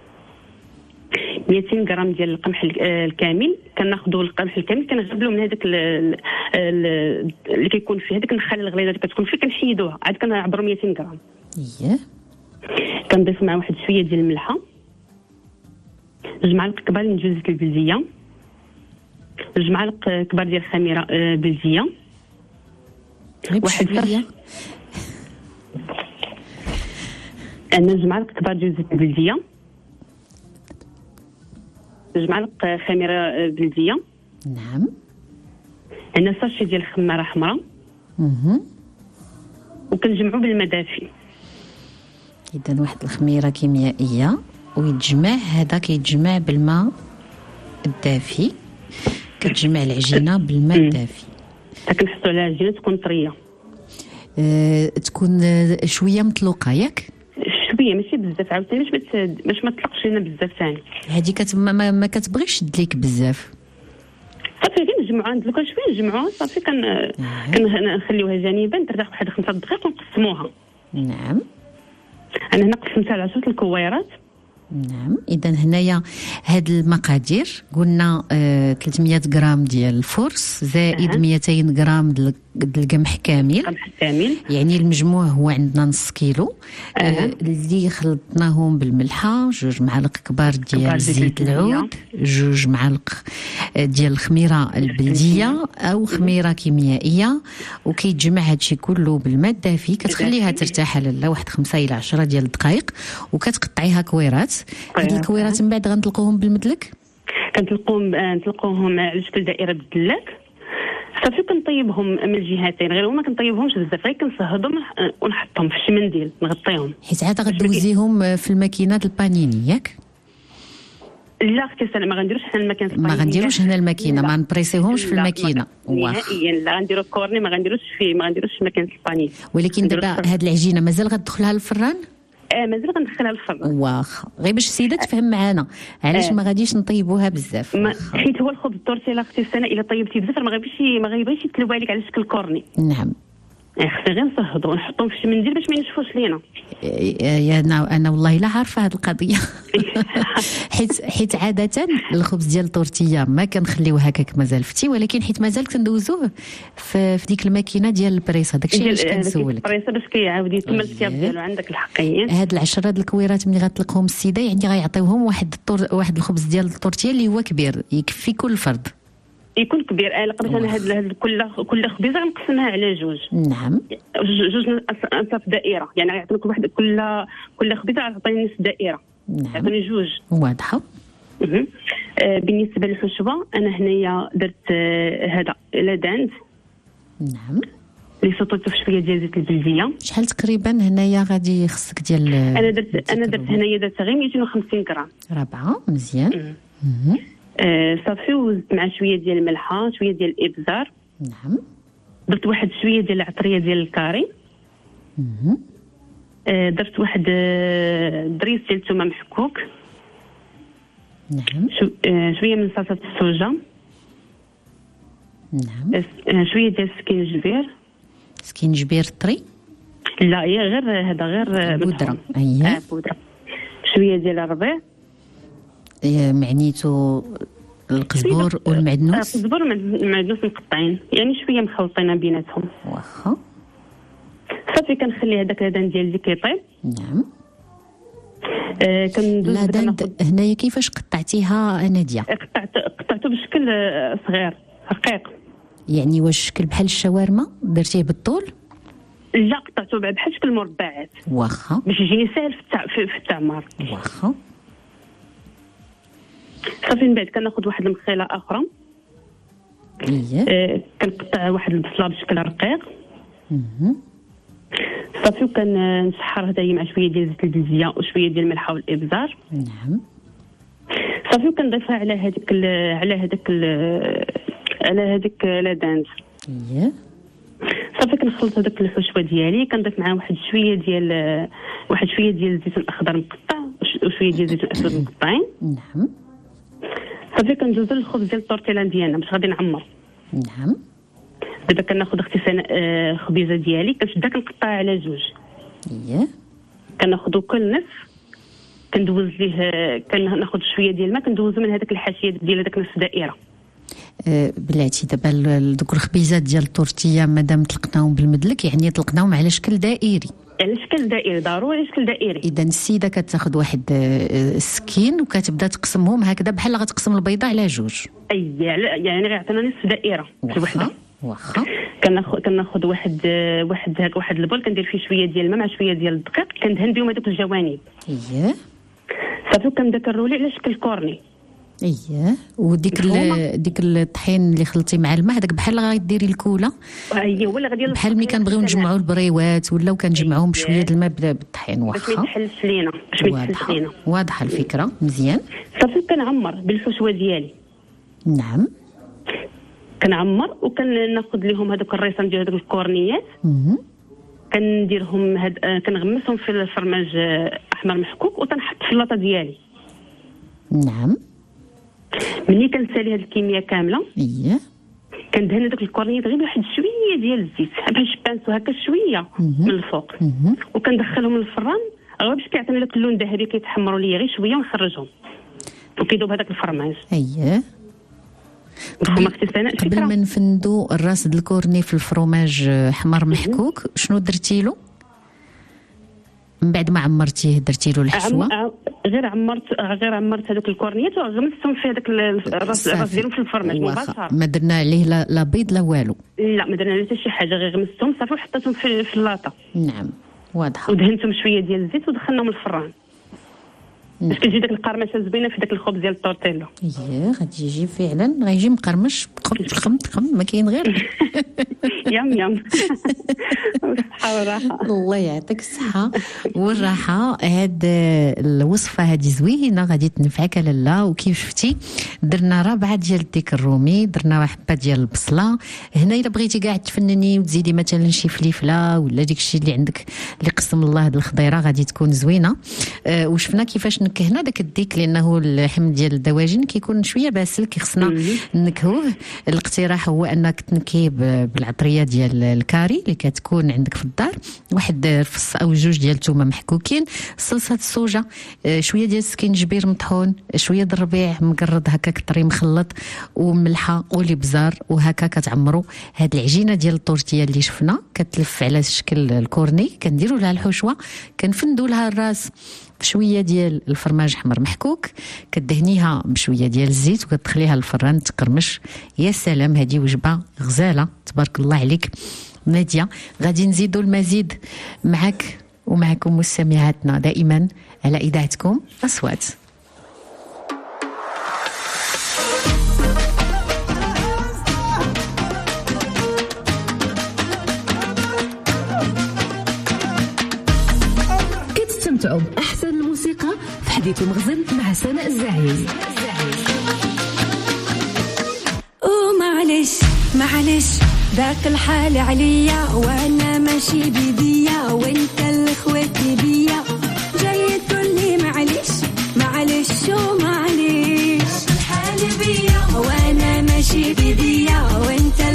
200 غرام ديال القمح الكامل. كناخذوا القمح الكامل كنغربلو من هذاك اللي كيكون فيه هذيك النخاله الغليظه اللي كتكون فيه، كنحيدوها عاد كنعبروا 200 غرام. كنضيف مع واحد شويه ديال الملحه، 2 معالق كبار من جوز البلديه، 2 معالق كبار ديال الخميره بلديه، واحد شويه عندنا 2 معالق كبار ديال الزيت البلديه، 2 معالق خميره بلديه. نعم. عندنا ساشي ديال الخماره حمراء. وكنجمعوا بالماء دافي. اذا واحد الخميره كيميائيه ويتجمع، هذا كيتجمع بالماء الدافي. كتجمع العجينه بالماء الدافي. كنحطوا على العجينه تكون طريه. تكون شويه مطلوقه ياك؟ شويه ماشي بزاف عاوتاني باش ما تطلقش لنا بزاف ثاني. هذه ما كتبغيش تشد ليك بزاف. صافي غير نجمعوها ندلكو شويه نجمعوها صافي. كنخليوها جانبا ترتاح واحد 5 دقائق ونقسموها. نعم. انا هنا قسمتها على 10 الكويرات. نعم. اذا هنايا هاد المقادير قلنا 300 غرام ديال الفرص زائد 200 غرام ديال القمح كامل. يعني المجموع هو عندنا نص كيلو. اللي خلطناهم بالملحه، 2 معالق كبار ديال زيت العود، 2 معالق ديال الخميره البلديه او خميره كيميائيه. وكيتجمع هادشي كله بالماء الدافي. كتخليها ترتاح على واحد 5 إلى 10 ديال الدقائق وكتقطعيها كويرات. هاد الكويرات من بعد غنطلقوهم بالمدلك. نطلقوهم على شكل دائره بالدلاك. صافي كنطيبهم من الجهتين، غير هما كنطيبهمش بزاف، غير كنصهدهم ونحطهم في شي منديل نغطيهم. حيت عاد غدوزيهم في الماكينه البانيني ياك؟ لا اختي سناء ما غنديروش حنا الماكينه البانيني. ما غنديروش هنا الماكينه، ما نبريسيوهمش في الماكينه. نهائيا لا. غنديرو كورني ما غنديروش في ماكينه البانيني. ولكن دابا هاد العجينه مازال غتدخلها للفران؟ مازال غندخلها للفرن. واخا غير باش السيده تفهم معانا علاش ما غاديش نطيبوها بزاف. حيت هو الخبز التورتيلا اختي السناء الا طيبتي بزاف ما غيبغيش يتلوى عليك على شكل كورني. نعم. خصنا غير نصهدو ونحطهم في شي منديل باش ما ينشفوش لينا. انا والله لا عارفه هذه القضيه. حيت عاده الخبز ديال التورتيه ما كنخليوه هكاك مازال فتي، ولكن حيت مازال كندوزوه في ديك الماكينه ديال البريصه. داكشي علاش كنسولك. البريصه باش كيعاود يتم الكتاب ديالو. عندك الحقيقه هاد العشره د الكويرات ملي غتطلقهم السيده يعني غيعطيوهم واحد الخبز ديال التورتيه اللي هو كبير يكفي كل فرد. يكون كبير. لقيت انا هاد كل خبيزه غنقسمها على 2. نعم. 2 انصاف دائره، يعني غيعطيك واحد كل خبيزه غتعطيني نص دائره. نعم. عطيني 2. واضحه. بالنسبه للحشوه انا هنايا درت هذا لادانت. نعم. اللي سطيته في شويه ديال زيت البلديه. شحال تقريبا هنايا غادي يخصك ديال؟ انا درت هنايا غير 250 غرام. 4. مزيان. صافي وزدت مع شويه ديال الملحه، شويه ديال الابزار. نعم. درت واحد شويه ديال العطريه ديال الكاري. درت واحد ضريس ديال الثومه محكوك. نعم. شويه من صلصه السوجه. نعم. شويه ديال السكينجبير. سكينجبير طري؟ لا هي غير هذا غير بودره. اييه بودره. شويه ديال الربيع معنيتو القزبور والمعدنوس. القزبور والمعدنوس مقطعين يعني شويه مخلطين بيناتهم. واخا صافي كنخلي هذاك الدان ديالي كيطيب. نعم. كندوز هنايا كيفاش قطعتيها ناديه؟ قطعته بشكل صغير رقيق. يعني واش شكل بحال الشاورما درتيه بالطول؟ لا قطعته بحال شكل مربعات. واخا باش يجيني ساهل في التعمار. واخا صافي من بعد كناخذ واحد المخيله اخرى. كنقطع واحد البصله بشكل رقيق. صافي وكنسحر هدايا مع شويه ديال زيت البلديه وشويه ديال الملح والابزار. نعم. صافي وكنضيفها على هذيك لادانت. صافي كنخلط هذاك الحشوه ديالي، كنضيف معاه واحد شويه ديال الزيت الاخضر مقطع وشويه ديال الزيت الاسود مقطعين. نعم. صافي كندوزو للخبز ديال الطورتيلا ديالنا باش غادي نعمر. نعم. دابا كناخذ اختي سناء خبيزه ديالي كنشدها كنقطعها على جوج. كناخذو كل نصف كندوز ليه كناخذ شويه ديال الماء كندوزو من هذاك الحاشيه ديال هذاك نصف دائره. بلاتي دابا دوك الخبيزات ديال الطورتيه مادام طلقناهم بالمدلك يعني طلقناهم على شكل دائري. على شكل دائري ضروري شكل دائري. اذا السيده كتاخذ واحد السكين وكتبدا تقسمهم هكذا بحال غتقسم البيضه على جوج. يعني غيعطينا نصف دائره في الوحده. واخا كناخذ واحد البول كندير فيه شويه ديال الماء مع شويه ديال الدقيق كندهن بهم هذوك الجوانب. صافي كنبدا كنرولي على شكل كورني. وديك ديك الطحين اللي خلطتي مع الماء هذاك بحال غاديري الكوله. ولا غادي بحال ملي كنبغيو نجمعوا البريوات ولا كنجمعوهم بشويه د الماء بالطحين. واخا باش ما يتحلش لينا. واضحه الفكره مزيان. صافي كنعمر بالحشوه ديالي. نعم. كنعمر وكناخذ لهم هذوك الريصان ديال هذوك الكورنيات. كنديرهم كنغمسهم في الفرماج احمر محكوك وتنحط في اللاطه ديالي. نعم. ملي كنسالي هذه الكميه كامله كندهن هذوك الكورنيات غير بواحد شويه ديال الزيت بحال شبانسو هكا شويه من الفوق. وكندخلهم للفران غير باش كيعطينا داك اللون الذهبي كيتحمروا ليا غير شويه ونخرجهم وكيذوب هذاك الفرماج. قبل ما نفندو الراس د الكورني في الفرماج حمر محكوك شنو درتي له من بعد ما عمرتيه؟ درتي له الحشوه؟ غير عمرت هذوك الكورنيات وغمستهم في هذاك الراس ديالهم في الفرماج مباشره. ما درنا عليه لا بيض لا والو؟ لا ما درنا عليه حتى شي حاجه غير غمستهم صافي وحطيتهم في اللاطه. نعم واضحه. ودهنتهم شويه ديال الزيت ودخلناهم الفران باش كتجي داك القرمشه زوينه في داك الخبز ديال الطورتيلا. غادي يجي فعلا غيجي مقرمش خم ما كاين غير يم الصحه والراحه. الله يعطيك الصحه والراحه. هاد الوصفه هذه زوينه غادي تنفعك لاله. وكيف شفتي درنا ربعه ديال الديك الرومي، درنا حبه ديال البصله. هنا الا بغيتي كاع تفنني وتزيدي مثلا شي فليفله ولا ديك الشيء اللي عندك اللي قسم الله هاد الخضيره غادي تكون زوينه. وشفنا كيفاش نكهنا داك الديك لانه اللحم ديال الدواجن كيكون شويه باسل كيخصنا نكهوه. الاقتراح هو انك تنكيه بالعطريه ديال الكاري اللي كتكون عندك في الدار، واحد فص او جوج ديال الثومه محكوكين، صلصه الصوجه، شويه ديال السكينجبير مطحون، شويه د الربيع مقرض هكاك طري مخلط، وملحه والابزار، وهكا كتعمروا هاد العجينه ديال الطورتيه اللي شفنا كتلف على شكل الكورني. كنديروا لها الحشوه، كنفندوا لها الراس بشويه ديال الفرماج حمر محكوك، كدهنيها بشويه ديال الزيت وكتدخليها للفران تقرمش. يا سلام، هذه وجبه غزاله تبارك الله عليك ناديه. غادي نزيدوا المزيد معك ومعكم مستمعاتنا دائما على اذاعتكم اصوات. كتستمتعوا بأحسن الموسيقى في حديث ومغزل مع سناء الزعيم. معلش ذاك الحال عليا وانا ماشي بيديا وانت اللي خواتي بيا جاي تقولي معلش ومعلش الحال بيا وانا ماشي بيديا وانت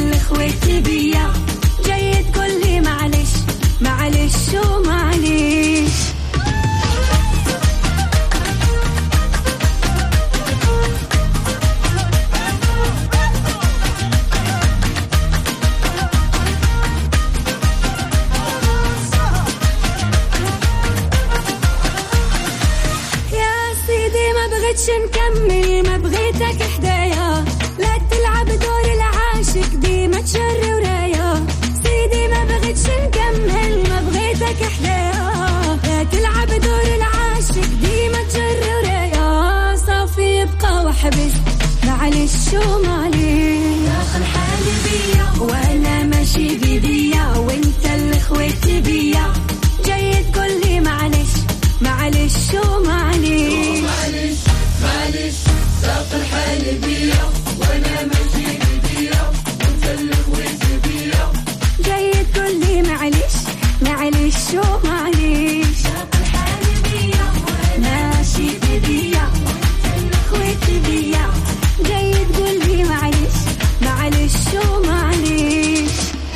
نكمل ما بغيتك حدايا لا تلعب دور العاشق ديما تجري ورايا سيدي ما بغيتش نكمل ما بغيتك حدايا لا تلعب دور العاشق ديما تجري ورايا صافي يبقى وحبس معلش ومعليش داخل حالي بيا وانا ماشي بيديا وانت اللي خويتي بيا جاي تقول لي معلش معلش ومعليش معلش داخل حالي بيا وانا ماشي بيديا وانت اللي خويتي بيا جاي تقول لي معلش معلش ومعليش داخل حالي بيا وانا ماشي بيديا وانت اللي خويتي بيا جاي تقول لي معلش معلش ومعليش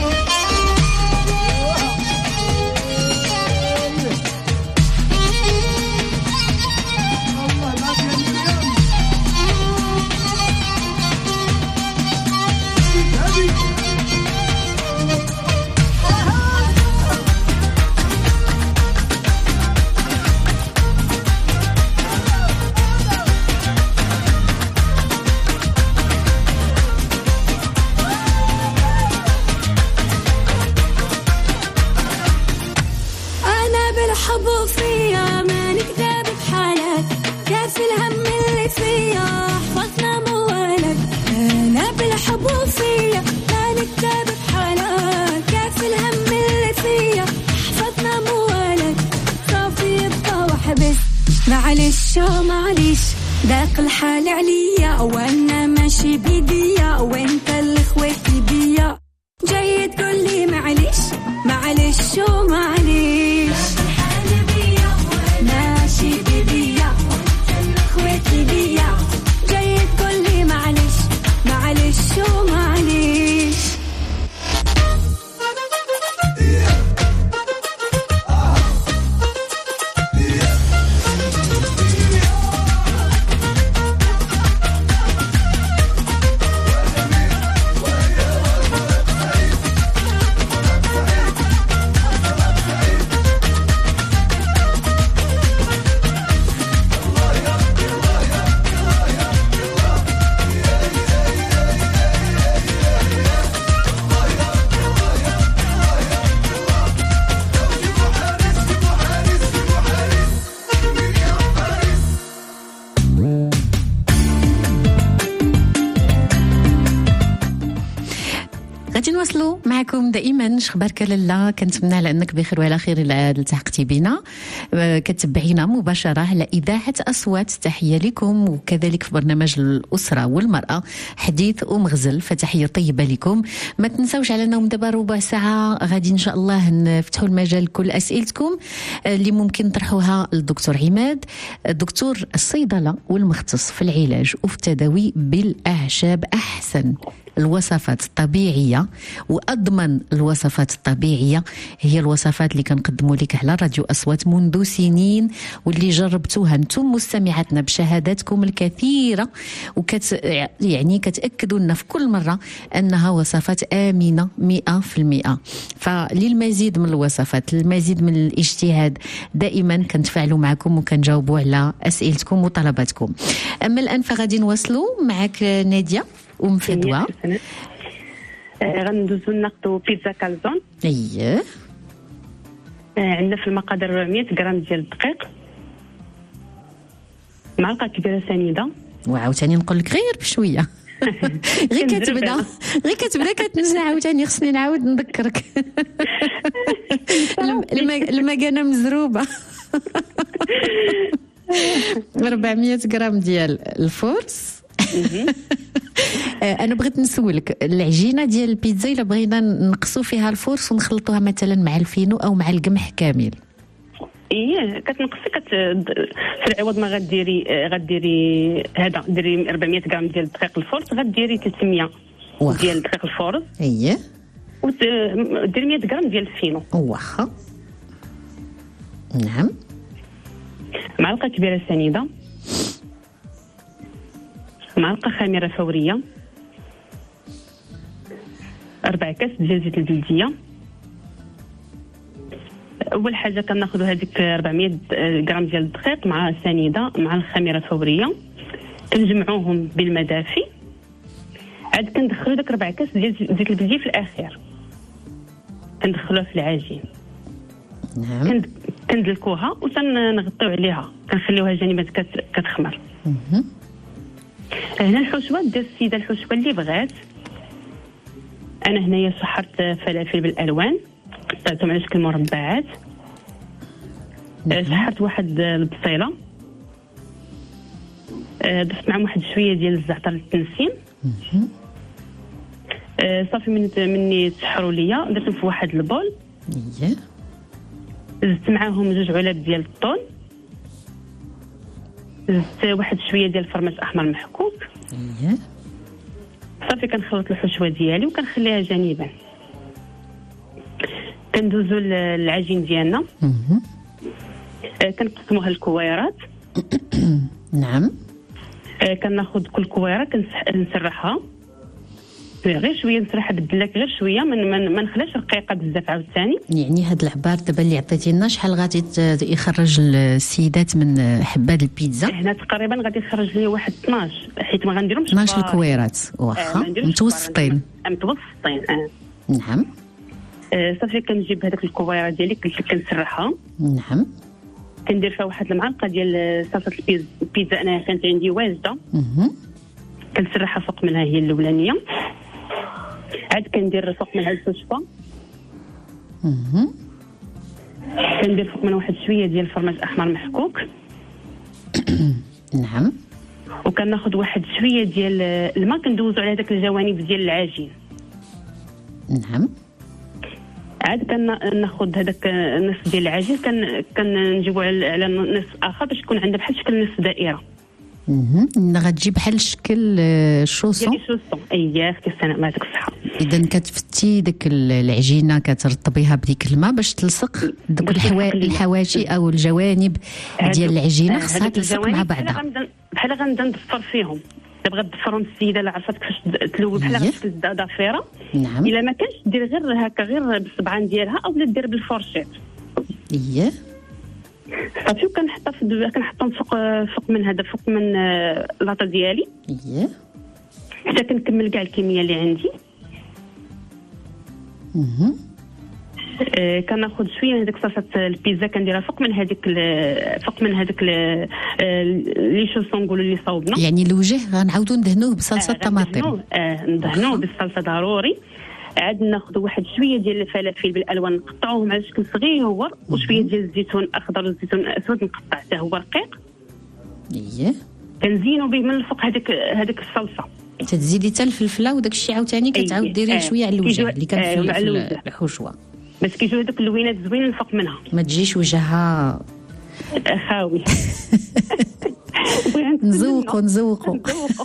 حبوا فيا ما نكذب بحالك كاف الهم اللي فيا حفظنا موالك أنا بالحب فيا ما نكذب بحالك كاف الهم اللي فيا حفظنا موالك صافي يبقى وحبس معلش ومعليش ذاق الحال عليا وانا ماشي بيديا وانت اللي خويتي بيا جاي تقول لي معلش معلش ومعليش ماشي بيديا خويتي بيا جاي تقول لي معلش معلش ومعليش نواصلوا معكم دائما. شخبارك لاله؟ كنتمنى على انك بخير وعلى خير التحقتي بنا كتبعينا مباشره على اذاعه اصوات. تحيه لكم وكذلك في برنامج الاسره والمراه حديث ومغزل، فتحيه طيبه لكم. ما تنساوش علينا دابا ربع ساعه غادي ان شاء الله نفتحوا المجال لكل اسئلتكم اللي ممكن نطرحوها للدكتور عماد، دكتور الصيدله والمختص في العلاج وفي التداوي بالاعشاب. احسن الوصفات الطبيعيه واضمن الوصفات الطبيعيه هي الوصفات اللي كنقدموا لك على راديو اصوات منذ سنين واللي جربتوها انتم مستمعاتنا بشهاداتكم الكثيره يعني كتاكدوا لنا في كل مره انها وصفات امنه 100%. فللمزيد من الوصفات للمزيد من الاجتهاد دائما كنتفاعلوا معكم وكنجاوبوا على اسئلتكم وطلباتكم. اما الان فغادي نواصلوا معك ناديه ام فدوى. غندوزو ناخذوا بيتزا كالزون. اييه عندنا في المقادير 400 غرام ديال الدقيق، معلقه كبيره سنيده. وعاوتاني نقول لك غير بشويه غير كتبدا كتنسى عاوتاني خصني نعاود نذكرك. المكانه مزروبه. 400 غرام ديال الفورس. انا بغيت نسولك العجينه ديال البيتزا الا بغينا نقصوا فيها الفورس ونخلطوها مثلا مع الفينو او مع القمح كامل. ايه كتنقصي في العوض ما غديري هذا ديري 400 غرام ديال الدقيق الفورس غديري 300 ديال الدقيق الفورس. اييه وديري 100 غرام ديال الفينو. واخا نعم. معلقه كبيره سنيده، معلقه خميره فوريه، 4 كاس ديال زيت البلديه. اول حاجه كناخذوا هذيك 400 غرام ديال الدقيق مع سنيده مع الخميره فوريه كنجمعوهم بالمدافي، عاد كندخلوا داك 4 كاس ديال زيت البلدي في الاخير، كندخلوها في العجين. نعم. كندلكوها وتنغطيو عليها، كنخليوها جانبات كتخمر. هنا الحشوه ديال السيده، الحشوه اللي بغات. انا هنايا سحرت فلافل بالالوان، قطعتهم على شكل مربعات. سحرت واحد البصيله، ضفت معهم واحد شويه ديال الزعتر للتنسيم. صافي مني تسحروا ليا درتهم في واحد البول. زدت معاهم 2 علب ديال الطون، زدت واحد شويه ديال الفرماج احمر محكوك. صافي كنخلط الحشوه ديالي وكنخليها جانبا. كندوزو العجين ديالنا، كنقسموها لكويرات. نعم. كناخذ كل كويره كنسرحها غير شويه، نسرحها بالدلاك غير شويه، ما نخلاش رقيقه بزاف عاوتاني. يعني هاد العبار دابا اللي عطيتينا شحال غادي يخرج السيدات من حبات البيتزا؟ هنا تقريبا غادي يخرج لي واحد 12، حيت ما غنديرهمش 12 الكويرات. واخا متوسطين. نعم. صافي كنجيب هذاك الكويره ديالي كنسرحها. نعم. كندير فيها واحد المعلقه ديال صلصه البيتزا، انا كانت عندي واجده. كنسرحها فوق منها، هي الاولانيه. عاد كندير فوق منها الفلفله. كندير فوق منها واحد شويه ديال الفرماج احمر محكوك. نعم. وكناخذ واحد شويه ديال الماء كندوزو على داك الجوانب ديال العجين. نعم. عاد كناخذ هذاك النص ديال العجين كنجيبو على نص اخر باش يكون عندنا بحال شكل نص دائره. غتجي بحال شكل الشوصون. ديال الشوصون. اييه اختي سناء، ما داك الصحه. اذا كتفتي داك العجينه كترطبيها بديك الماء باش تلصق دوك الحواشي او الجوانب ديال العجينه، خصها تلصق مع بعضها. بحال غنبدا ندفر فيهم، دابا غتدفرهم السيده لا عرفت كيفاش تلوي بحال شكل ضفيره. نعم. الا ما كانش دير غير هكا غير بالصبعان ديالها، او لا دير بالفرشيط. اييه. صافي كنحطهم فوق من هذا، فوق من لاطا ديالي. اييه. حتى كنكمل كاع الكميه اللي عندي. كناخذ شويه من هذيك صلصه البيتزا كنديرها فوق من هذاك لي شوصون نقولوا اللي صوبنا. يعني الوجه غنعاودو ندهنوه بصلصه الطماطم. ندهنوه بالصلصه ضروري. عاد ناخذ واحد شويه ديال الفلافل بالالوان نقطعوهم على شكل صغير، وشويه ديال الزيتون اخضر والزيتون اسود نقطع حتى هو رقيق. اييه. كنزينو به من الفوق هذيك الصلصه. تزيدي حتى الفلفله وداك الشيء عاوتاني كتعاود ديريه شويه على الوجه اللي كان في الحشوه، باش كيجيو هذوك اللوينات زوينين الفوق منها، ما تجيش وجهها خاوي. نزوقوا.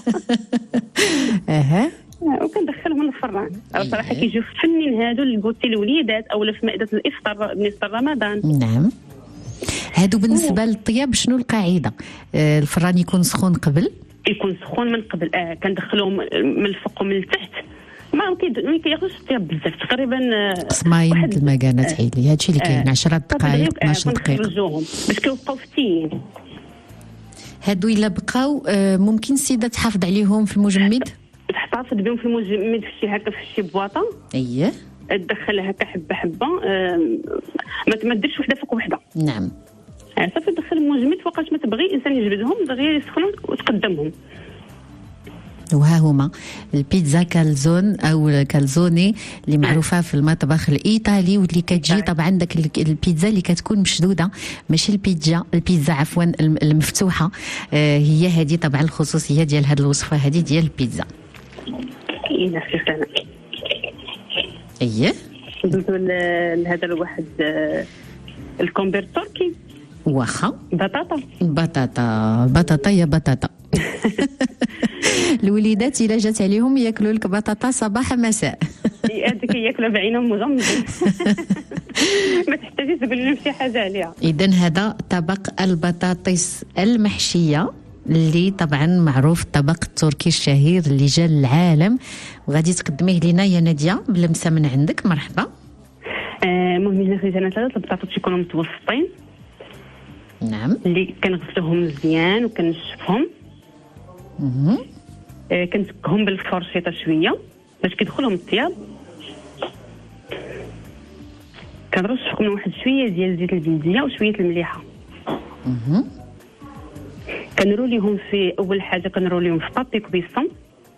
اها. وكندخلهم الفران. صراحه كيجيو فنين هادو اللي قلتي الوليدات او في مائده الافطار بالنسبه لرمضان. نعم. هادو بالنسبه للطياب شنو القاعده؟ الفران يكون سخون قبل؟ يكون سخون من قبل. كندخلوهم من الفوق ومن التحت. ما كياخذوش الطياب بزاف، تقريبا قسمين المكانه عيلي. هادشي اللي كاين 10 دقائق 12 دقيقه باش كيبقاو فتيين. هادو الا بقاو ممكن السيده تحافظ عليهم في المجمد؟ تحتفظ بهم في المجمد في شي هكا في شي بواطه. اييه. تدخلها هكا حبه حبه، ما ديرش وحده فوق وحده. نعم. صافي تدخل المجمد فوقاش ما تبغي الانسان يجبدهم دغيا يسخنوا وتقدمهم. وها هما البيتزا كالزون او كالزوني اللي معروفه في المطبخ الايطالي، واللي كتجي طبعا داك البيتزا اللي كتكون مشدوده، ماشي البيتزا عفوا المفتوحه. هي هذه طبعا الخصوصيه ديال هذه الوصفه هذه ديال البيتزا. اييه. ندوزو لهذا الواحد الكومبير التركي. واخا. بطاطا يا بطاطا. الوليدات الا جات عليهم ياكلوا لك بطاطا صباح مساء. هذيك ياكلوا بعينهم مغمضين. ما تحتاجيش تقول لهم شي حاجه عليها. اذا هذا طبق البطاطس المحشيه اللي طبعا معروف الطبق التركي الشهير اللي جا للعالم، وغادي تقدميه لنا يا ناديه بلمسه من عندك. مرحبا. المهم هنا في جانا 3 البطاطس يكونوا متوسطين. نعم. اللي كنغسلوهم مزيان وكنشفهم. كنتكهم بالفرشيطه شويه باش كيدخلهم الطياب. كنرش فوقهم واحد شويه ديال زيت البلديه وشويه المليحه. كنروليهم في اول حاجه كنروليهم في بابي كويسون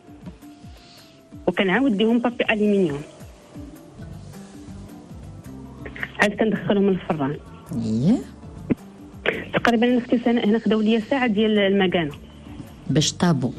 وكنعاود ليهم بابي الومنيوم عاد كندخلهم للفران. تقريبا اختي سناء هنا خداو ليا ساعه ديال المكانه باش طابو.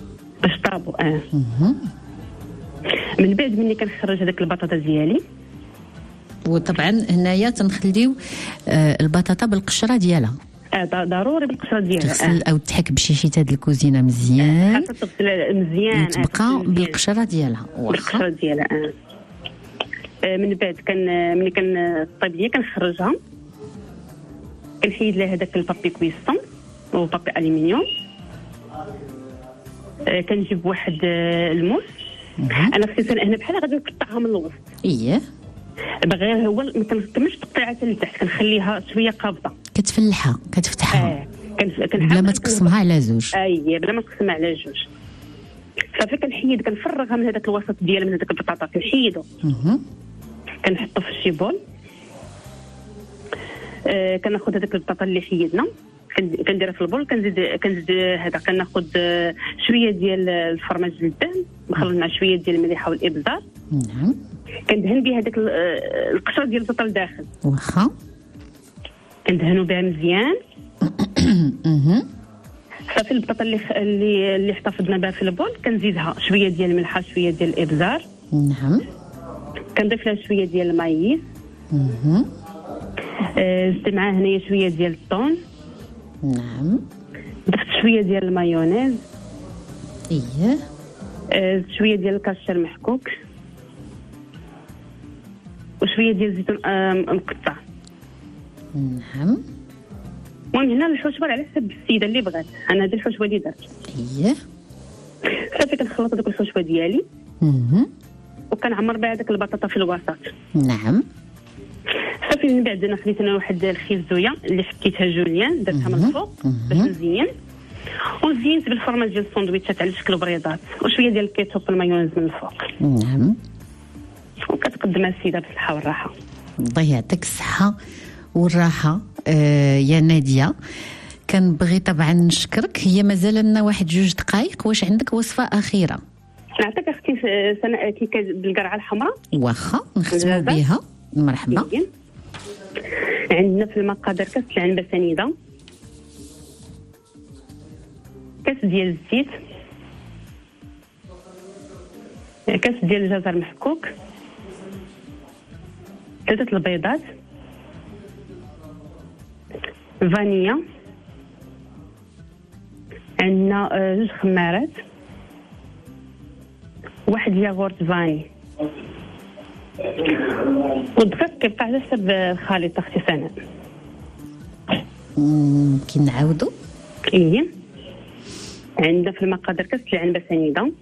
من بعد ملي كنخرج هذاك البطاطا ديالي، وطبعا هنايا تنخليو البطاطا بالقشره ديالها. ضروري بالقشره ديالها. تغسل او تحك بشيشة هاد الكوزينه مزيان، تغسل مزيان تبقى بالقشره ديالها. بالقشره ديالها. من بعد ملي كنطيب ليا كنخرجها، كنحيد لها هذاك البابي كويسون وبابي الومنيوم. كنجيب واحد الموس. انا في هنا بحال غادي نقطعها من الوسط. بغير هو ما كنكملش تقطيعها لتحت، كنخليها شويه قابضه. كتفلحها كتفتحها. بلا ما تقسمها على زوج. بلا ما تقسمها على جوج. صافي كنحيد كنفرغها من هذاك الوسط ديالها من هذاك البطاطا كنحيدو. كنحطو في الشيبول. كناخذ هذاك البطاطا اللي حيدنا كنديرها في البول. كنزيد هذا كناخذ شويه ديال الفرماج للدهن مخلط مع شويه ديال المليحه والابزار. كندهن بها هذاك القشره ديال البطاطا لداخل. واخا كندهنوا بها مزيان. صافي البطاطا اللي احتفظنا بها في البول كنزيدها شويه ديال الملحه شويه ديال الابزار. كنضيف لها شويه ديال المايز. زدت معاه هنايا شويه ديال الطون. ضفت شويه ديال المايونيز. شويه ديال الكاشير محكوك وشويه ديال الزيتون مقطع. المهم هنا الحشوه على حسب السيده اللي بغات. انا هذه الحشوه اللي درت. صافي كنخلط هذوك الحشوه ديالي. وكنعمر بها هذاك البطاطا في الوسط. صافي من بعد انا خديت انا واحد الخيزويه اللي حكيتها جوليان درتها من الفوق باش نزين، وزينت بالفرماج ديال الساندويتشات على شكل بريضات وشويه ديال الكيتشوب والمايونيز من الفوق. وكتقدمها السيده بالصحه والراحه. الله يعطيك الصحه والراحه. يا ناديه كنبغي طبعا نشكرك. هي مازال لنا واحد 2 دقائق. واش عندك وصفه اخيره؟ نعطيك اختي سناء كيكه بالقرعه الحمراء. واخا نختموا بها. مرحبا. عندنا في المقادير كاس العنبه سنيده، كاس ديال الزيت، كاس ديال الجزر محكوك، 3 البيضات، فانيا، عندنا 2 خمارات، واحد ياغورت فاني، والدقيق كيبقى على حسب الخليط اختي سناء. ممكن نعاودو؟ عندنا في المقادير كاس العنبه سنيده،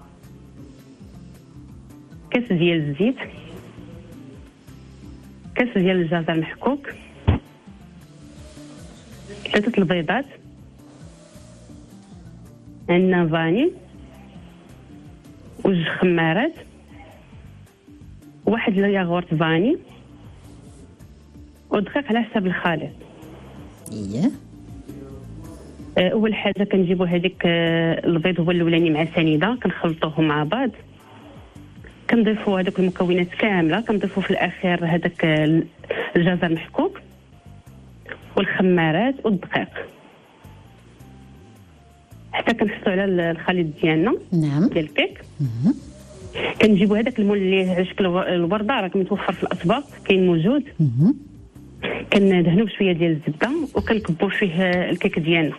كاس ديال الزيت، كاس ديال الجزر محكوك، 3 البيضات، عندنا فاني، 2 خمارات، واحد الياغورت فاني، ودقيق على حسب الخليط. اول حاجه كنجيبوا هذيك البيض هو الاولاني مع سنيده كنخلطوهم مع بعض. كنضيفوا هذوك المكونات كامله. كنضيفوا في الاخير هذاك الجزر محكوك والخمارات والدقيق حتى كنحطوا على الخليط ديالنا. ديال الكيك. كنجيبوا هذاك المول اللي على شكل الورده راه متوفر في الاسواق كاين موجود. كندهنوا بشويه ديال الزبده وكنكبوا فيه الكيك ديالنا.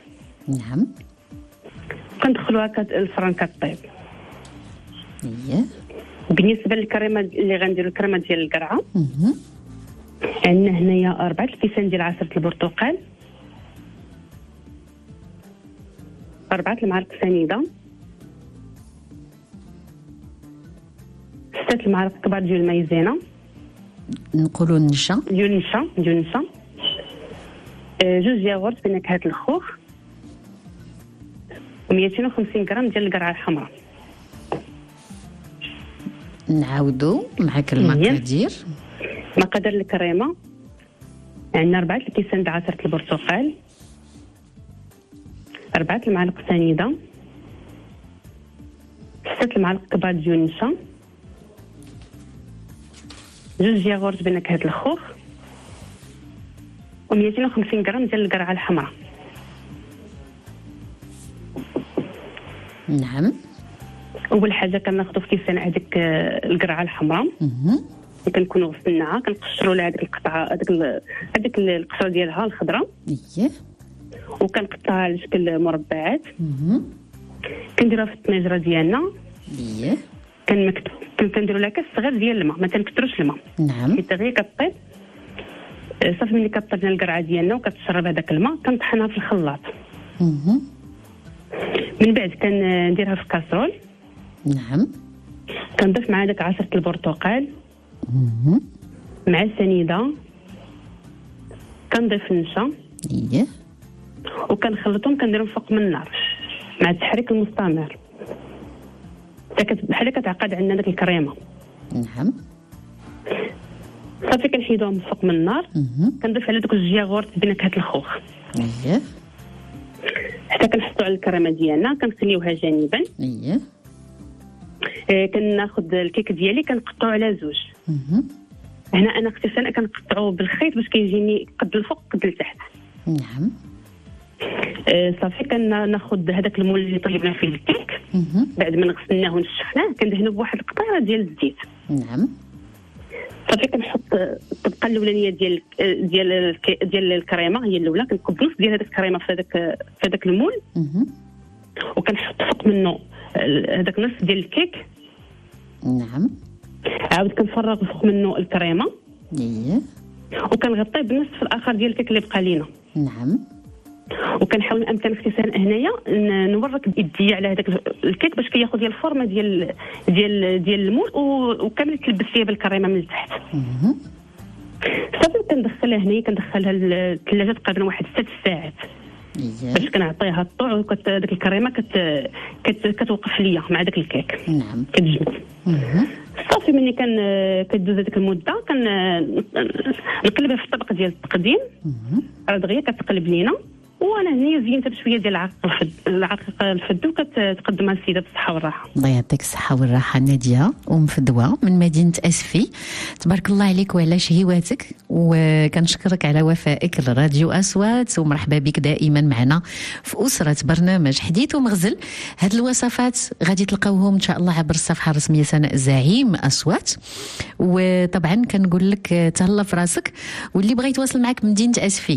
كندخلوها الفران كطيب. بالنسبه للكريمه اللي غنديروا الكريمه ديال القرعه، عندنا هنايا 4 الكيسان ديال عصير البرتقال، 4 المعالق سنيده، 6 المعالق كبار ديال المايزينا، نقولوا النشا ديال النشا، 2 ياغورت بنكهه الخوخ، و250 غرام ديال القرعه الحمراء. نعاودوا معك المقادير. مقادير الكريمه عندنا 4 الكيسان د عصير البرتقال، 4 المعالق سنيده، 6 المعالق كبار ديال النشا، 2 ياغورت بنكهه الخوخ، و250 غرام ديال القرعه الحمراء. نعم. اول حاجه كناخذوا في كيسان هذيك القرعه الحمراء، كنكونوا غسلناها، كنقشروا لها هذيك القطعه هذيك القشره ديالها الخضراء، وكنقطعها على شكل مربعات، كنديروها في الطنجره ديالنا، كنديروا لها كاس صغير ديال الماء، ما تنكثروش الماء. نعم. حتى هي كطيب. صافي ملي كطيب القرعه ديالنا وكتشرب هذاك الماء كنطحنها في الخلاط. من بعد كنديرها في كاسرول. نعم. كنضيف مع داك عصير البرتقال، مع السنيده، كنضيف النشا، وكنخلطهم، كنديرهم فوق من النار مع التحريك المستمر حتى بحال كتعقد عندنا داك الكريمه. نعم. صافي كنحيدوهم فوق من النار، كنضيف على دوك الياغورت بنكهه الخوخ حتى كنحطوا على الكريمه ديالنا، كنخليوها جانبا. كناخذ الكيك ديالي كنقطعو على 2. هنا انا اختصاصا كنقطعو بالخيط باش كيجيني قد الفوق قد التحت. نعم. صافي كناخذ هذاك المول اللي طيبنا فيه الكيك، بعد ما غسلناه ونشفناه كندهنو بواحد القطيره ديال الزيت. نعم. صافي كنحط الطبقه الاولانيه ديال الكريمه، هي الاولى، كنكب نص ديال هذيك الكريمه في هذاك المول، وكنحط فوق منه هذاك نص ديال الكيك. نعم. عاود كنفرغ فوق منه الكريمه، وكنغطيه بالنصف الاخر ديال الكيك اللي بقى لينا. نعم. وكنحاول امكن اختسان هنايا نورك بيديا على هذاك الكيك باش كياخذ ديال الفورمه ديال المول، وكامل تلبس فيها بالكريمه من التحت. صافي كندخلها هنايا، كندخلها للثلاجه تقريبا واحد 6 ساعات باش كنعطيها الطوع، وداك الكريمه كتوقف ليا مع داك الكيك. نعم. كتجمد. صافي ملي كدوز هذيك المده نقلبها في الطبق ديال التقديم، دغيا كتقلب لينا، وانا هنيا زينتها بشويه ديال العقيق الفد، وكتقدمها للسيده بالصحه والراحه. الله يعطيك الصحه والراحه ناديه ومفدوه من مدينه اسفي. تبارك الله عليك وعلى شهواتك، وكنشكرك على وفائك لراديو اصوات، ومرحبا بك دائما معنا في اسره برنامج حديث ومغزل. هاد الوصفات غادي تلقاوهم ان شاء الله عبر الصفحه الرسميه سناء الزعيم اصوات. وطبعا كنقول لك تهلا في راسك، واللي بغى يتواصل معك من مدينه اسفي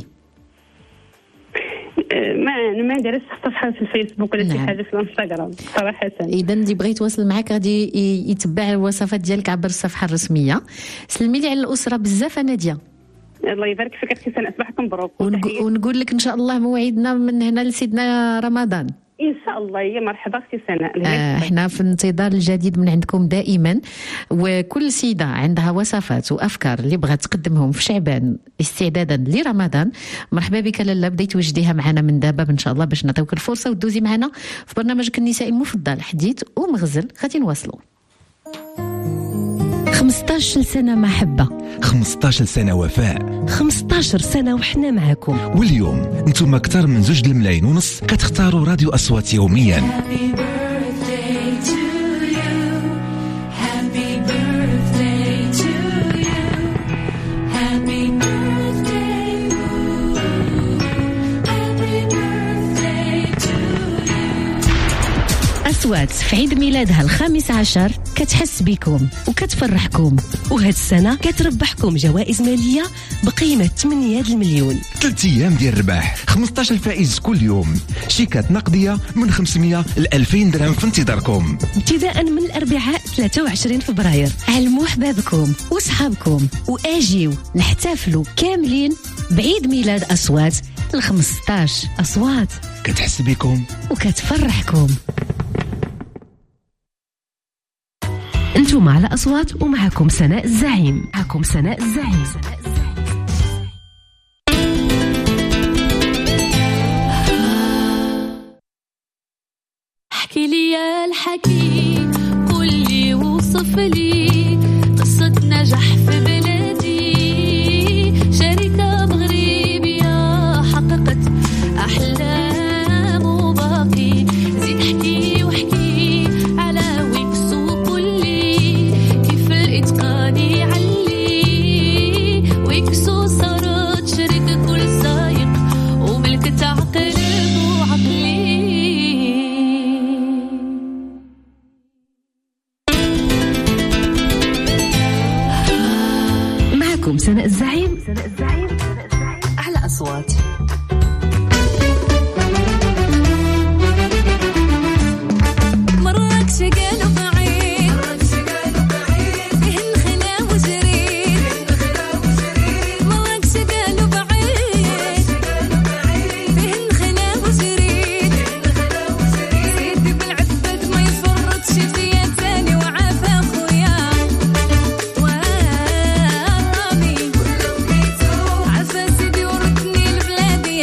ما دارش صفحه في الفيسبوك ولا شي حاجه في الانستغرام صراحه. اذا اللي بغى يتواصل معك غادي يتبع الوصفات ديالك عبر الصفحه الرسميه. سلمي لي على الاسره بزاف ناديه. الله يبارك فيك اختي سناء، صباحكم مبروك. ونقول لك ان شاء الله موعدنا من هنا لسيدنا رمضان ان شاء الله. هي مرحبا اختي سناء. احنا في انتظار الجديد من عندكم دائما، وكل سيده عندها وصفات وافكار اللي بغات تقدمهم في شعبان استعدادا لرمضان. مرحبا بك لاله، بديت توجديها معنا من دابا ان شاء الله باش نعطيوك الفرصه وتدوزي معنا في برنامجك النسائي المفضل حديث ومغزل. غادي نواصلوا. 15 سنه محبه، 15 سنه وفاء، 15 سنه وحنا معكم. واليوم انتم اكثر من 2.5 ملايين كتختاروا راديو اصوات يوميا. أصوات في عيد ميلادها 15 كتحس بكم وكتفرحكم، وهاد السنة كتربحكم جوائز مالية بقيمة 8 المليون. 3 أيام ديال الرباح، 15 فائز كل يوم، شيكات نقدية من 500 ل 2000 درهم في انتظاركم، ابتداء من الأربعاء 23 فبراير. علموا حبابكم وصحابكم وآجيو نحتفلوا كاملين بعيد ميلاد أصوات 15. أصوات كتحس بكم وكتفرحكم. انتم على أصوات، ومعكم سناء الزعيم. حكي قولي وصف لي قصة نجاح في بلادي، شركة مغربية حققت أحلام وباقي، زيد احكي واحكي على ويكس وقولي كيف الإتقان يعلي، ويكسو صارت شركة كل سايق وملكت عقل وعقلي. معكم سناء الزعيم على أصوات. مراكش قالوا بعيد فيه نخلا وجريد، مراكش قالوا بعيد فيه نخلا وجريد، سيدي بالعباد ما يفرطش فيا ثاني وعافى خويا ورامي عافى سيدي وردني لبلادي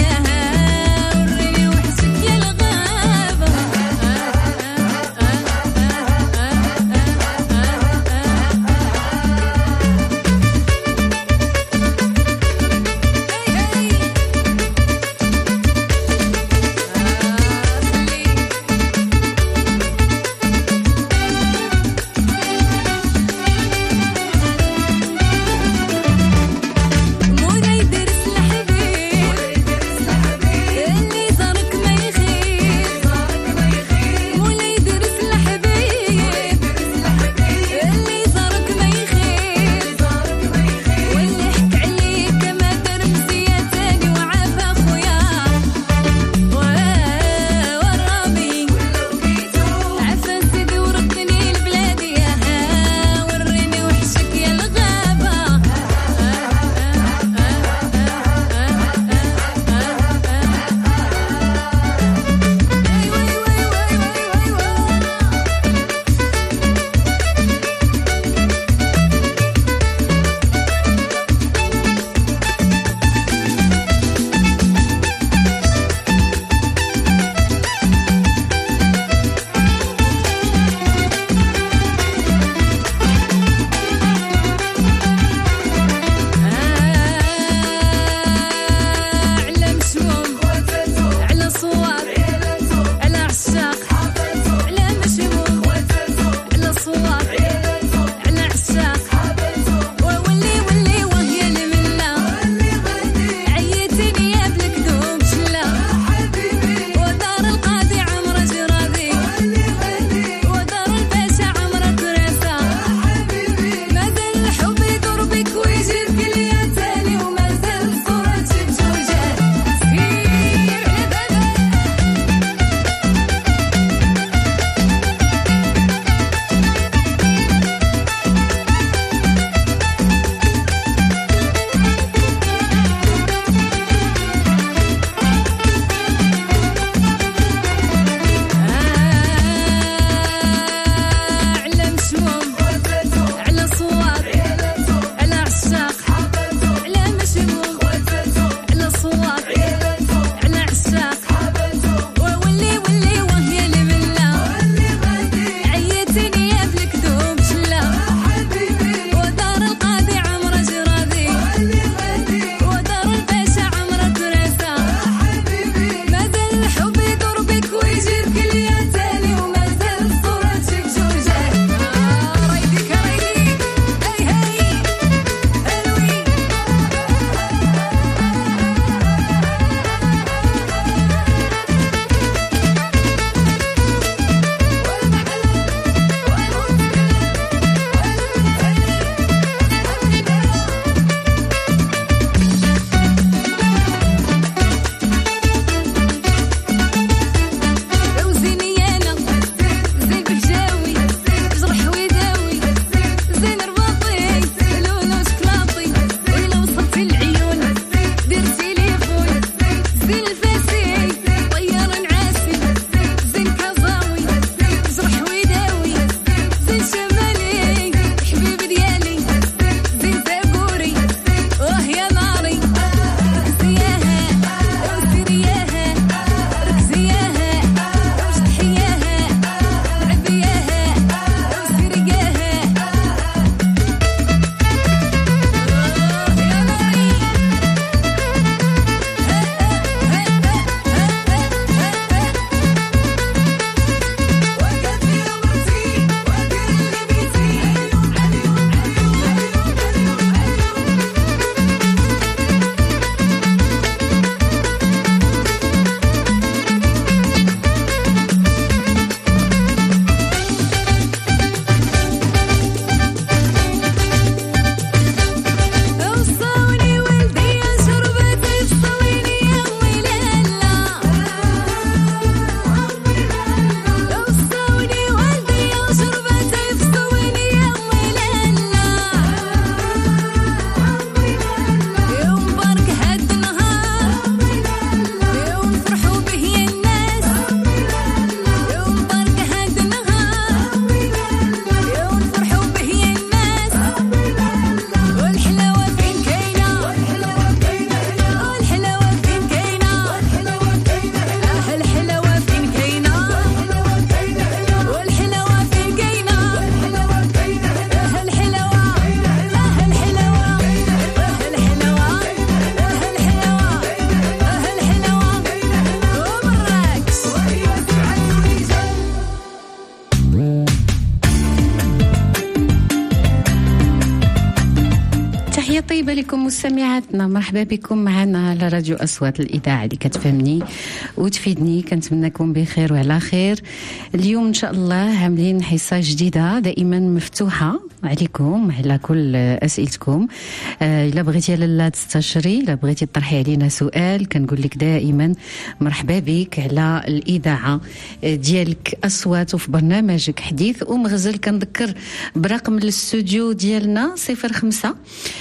تحية طيبة لكم مستمعاتنا، مرحبا بكم معنا على راديو أصوات الإذاعة اللي كتفهمني وتفيدني. كنتمنىكم بخير وعلى خير. اليوم إن شاء الله عاملين حصة جديدة دائما مفتوحة عليكم على كل أسئلتكم. إلا بغيتي لالا تستشري، إلا بغيتي تطرحي علينا سؤال، كنقول لك دائما مرحبا بك على الإذاعة ديالك أصوات وفي برنامجك حديث ومغزل. كنذكر برقم الاستوديو ديالنا 05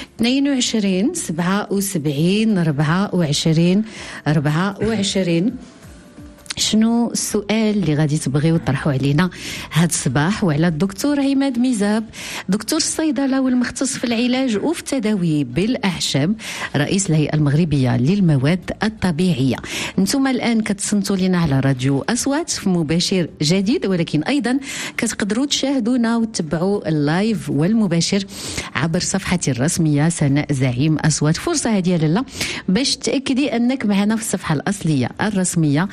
22 77 24 24. شنو السؤال اللي غادي تبغيو تطرحوا علينا هذا الصباح وعلى الدكتور عماد ميزاب، دكتور الصيدله والمختص في العلاج وفي التداوي بالاعشاب، رئيس الهيئه المغربيه للمواد الطبيعيه. انتم الان كتصنتوا لنا على راديو اصوات في مباشر جديد، ولكن ايضا كتقدروا تشاهدونا وتتبعوا اللايف والمباشر عبر صفحتي الرسميه سناء زعيم اصوات. فرصه هذه لاله باش تاكدي انك معنا في الصفحه الاصليه الرسميه،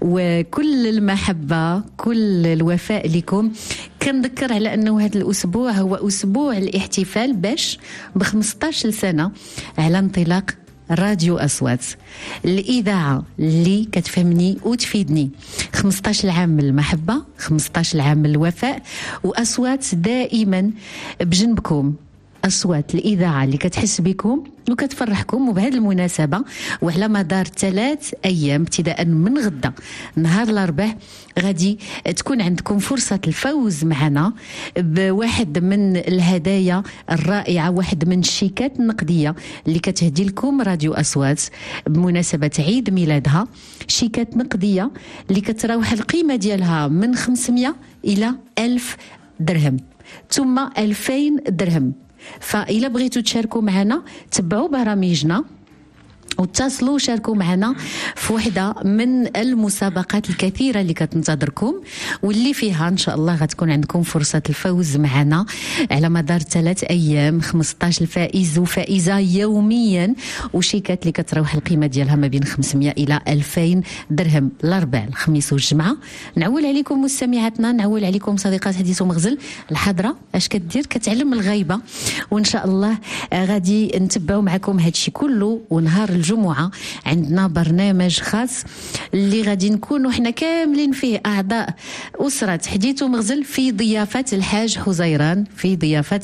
وكل المحبة كل الوفاء لكم. كنذكر على أنه هذا الأسبوع هو أسبوع الاحتفال باش ب15 سنة على انطلاق راديو أصوات، الإذاعة اللي كتفهمني وتفيدني. 15 عام من المحبة، 15 عام من الوفاء، وأصوات دائما بجنبكم. أصوات الإذاعة اللي كتحس بكم وكتفرحكم. وبهذه المناسبة وعلى مدار 3 أيام ابتداء من غدا نهار الأربعاء غادي تكون عندكم فرصة الفوز معنا بواحد من الهدايا الرائعة، واحد من الشيكات النقدية اللي كتهدي لكم راديو أصوات بمناسبة عيد ميلادها. شيكات نقدية اللي كتراوح القيمة ديالها من 500 إلى 1000 درهم ثم 2000 درهم. فإلا بغيتوا تشاركوا معنا تبعوا برامجنا واتصلوا شاركوا معنا في وحده من المسابقات الكثيره اللي كتنتظركم، واللي فيها ان شاء الله غتكون عندكم فرصه الفوز معنا على مدار 3 ايام. 15 فائز وفائزه يوميا، وشيكات اللي كتروح القيمه ديالها ما بين 500 الى 2000 درهم. الاربعاء الخميس والجمعه نعول عليكم مستمعاتنا، نعول عليكم صديقات حديث ومغزل. الحضره اش كدير؟ كتعلم الغيبه. وان شاء الله غادي نتبعوا معكم هادشي كله. ونهار الجمعة عندنا برنامج خاص اللي غادي نكونوا احنا كاملين فيه أعضاء أسرة حديث ومغزل في ضيافة الحاج حزيران، في ضيافة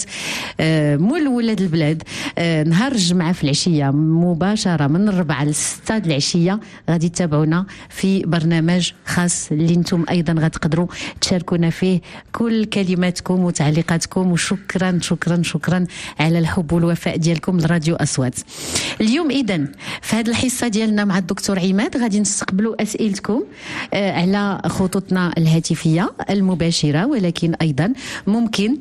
مول ولاد البلاد. نهار الجمعة في العشية مباشرة من 4 ل 6 العشية غادي تتابعونا في برنامج خاص اللي انتم أيضا غتقدروا تشاركونا فيه كل كلماتكم وتعليقاتكم. وشكرا شكرا شكرا على الحب والوفاء ديالكم لراديو أصوات. اليوم إذن في هذه الحصة ديالنا مع الدكتور عماد غادي نستقبلوا أسئلتكم على خطوطنا الهاتفية المباشرة، ولكن أيضا ممكن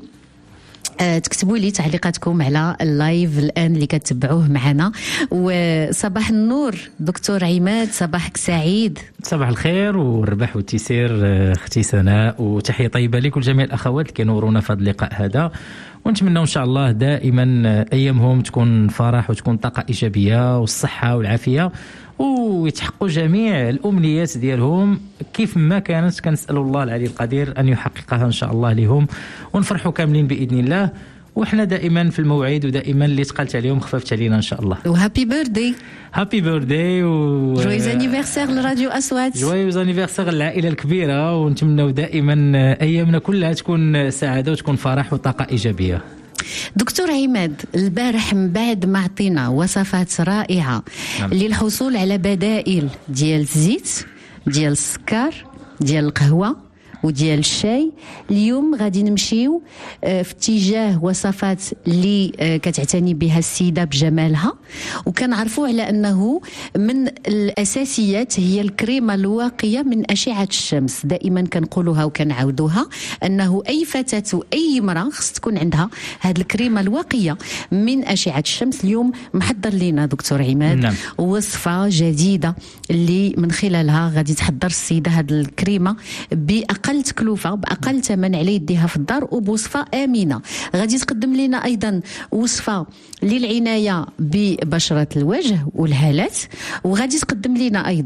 تكتبوا لي تعليقاتكم على اللايف الآن اللي كتبعوه معنا. وصباح النور دكتور عماد، صباحك سعيد. صباح الخير والربح والتيسير اختي سناء، وتحية طيبة لكل جميع الأخوات اللي كينورونا في هذا اللقاء هذا. ونتمنى إن شاء الله دائما أيامهم تكون فرح وتكون طاقة إيجابية والصحة والعافية، ويتحققوا جميع الأمنيات ديالهم كيف ما كانت. كنسأل الله العلي القدير أن يحققها إن شاء الله لهم، ونفرحوا كاملين بإذن الله. وإحنا دائما في الموعد، ودائما اللي تقلت عليهم خففت علينا إن شاء الله. وهابي بيرثدي. هابي بيرثدي جويز انيفرسير لراديو أصوات. جويز انيفرسير للعائلة الكبيرة، ونتمنوا دائما أيامنا كلها تكون سعادة وتكون فرح وطاقة إيجابية. دكتور عماد، البارح من بعد ما عطينا وصفات رائعة للحصول على بدائل ديال الزيت، ديال السكر، ديال القهوة وديال الشاي، اليوم غادي نمشيو في اتجاه وصفات اللي كتعتني بها السيدة بجمالها. وكنعرفوا على أنه من الأساسيات هي الكريمة الواقية من أشعة الشمس. دائما كنقولوها وكنعاودوها أنه أي فتاة وأي امرأة خص تكون عندها هذه الكريمة الواقية من أشعة الشمس. اليوم محضر لنا دكتور عماد وصفة جديدة اللي من خلالها غادي تحضر السيدة هذه الكريمة بأقل تكلفة، بأقل ثمن على يديها في الدار، وبوصفة آمنة. غادي تقدم لنا أيضا وصفة للعناية ببشرة الوجه والهالات، وغادي تقدم لنا أيضا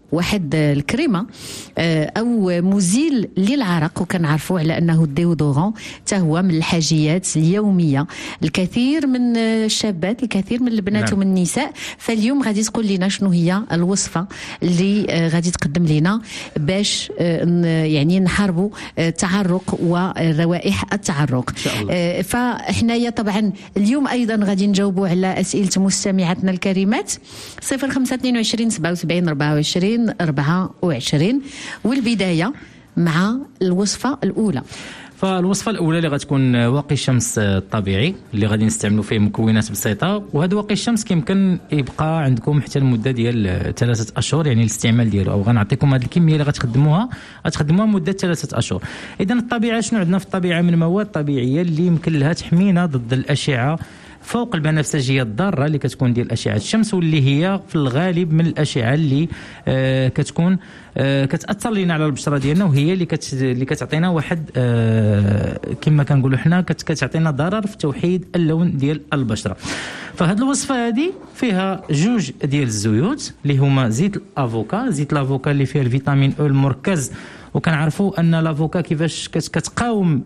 واحد الكريمه او مزيل للعرق، وكنعرفوا على انه الديودورون حتى هو من الحاجيات اليوميه. الكثير من الشابات، الكثير من البنات ومن النساء. فاليوم غادي تقول لنا شنو هي الوصفه اللي غادي تقدم لنا باش يعني نحاربوا التعرق وروائح التعرق. فاحنايا طبعا اليوم ايضا غادي نجاوبوا على اسئله مستمعاتنا الكريمات 0522 77 24 24. والبدايه مع الوصفه الاولى. فالوصفه الاولى اللي غتكون واقي الشمس الطبيعي اللي غادي نستعملوا فيه مكونات بسيطه، وهذا واقي الشمس كيمكن يبقى عندكم حتى المده ديال 3 اشهر، يعني الاستعمال ديالو، او غنعطيكم هذه الكميه اللي غتخدموها مده 3 اشهر. اذا الطبيعه شنو عندنا في الطبيعه من مواد طبيعيه اللي يمكن لها تحمينا ضد الاشعه فوق البنفسجيه الضاره اللي كتكون ديال اشعه الشمس، واللي هي في الغالب من الاشعه اللي كتكون كتاثر لنا على البشره ديالنا، وهي اللي كتعطينا واحد كما كنقولوا حنا كتعطينا ضرر في توحيد اللون ديال البشره. فهاد الوصفه هذه فيها 2 ديال الزيوت اللي هما زيت الافوكا، زيت الافوكا اللي فيه الفيتامين او المركز، وكنعرفوا ان لافوكا كيفاش كتقاوم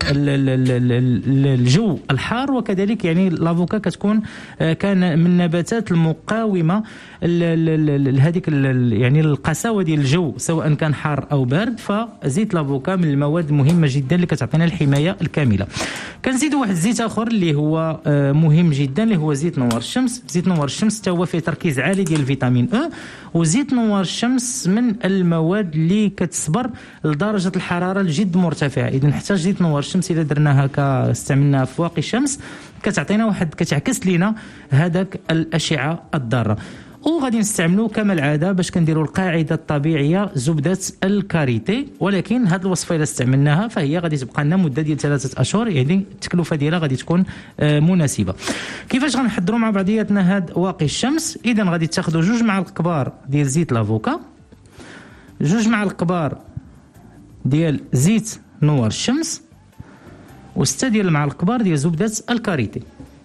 الجو الحار، وكذلك يعني لافوكا كتكون كان من النباتات المقاومه لهذيك يعني القساوه ديال الجو سواء كان حار او بارد. فزيت لافوكا من المواد المهمه جدا اللي كتعطينا الحمايه الكامله. كنزيدوا واحد الزيت اخر اللي هو مهم جدا اللي هو زيت نوار الشمس. زيت نوار الشمس حتى هو فيه تركيز عالي ديال الفيتامين أ، وزيت نوار الشمس من المواد اللي كتصبر لدرجه الحراره الجد مرتفعه. اذا حتى زيت نوار الشمس اذا درناها استعملناها في واقي الشمس كتعطينا واحد كتعكس لينا هذاك الاشعه الضاره. وغادي نستعملوا كما العاده باش كنديروا القاعده الطبيعيه زبده الكاريتي، ولكن هذه الوصفه اذا استعملناها فهي غادي تبقى لنا مده ديال 3 اشهر، يعني التكلفه ديالها غادي تكون مناسبه. كيفاش غنحضروا مع بعضياتنا هذا واقي الشمس؟ اذا غادي تاخذوا 2 معالق كبار ديال زيت لافوكا، 2 معالق كبار ديال زيت نوار الشمس، و6 ديال المعالق كبار ديال زبده الكاريتي.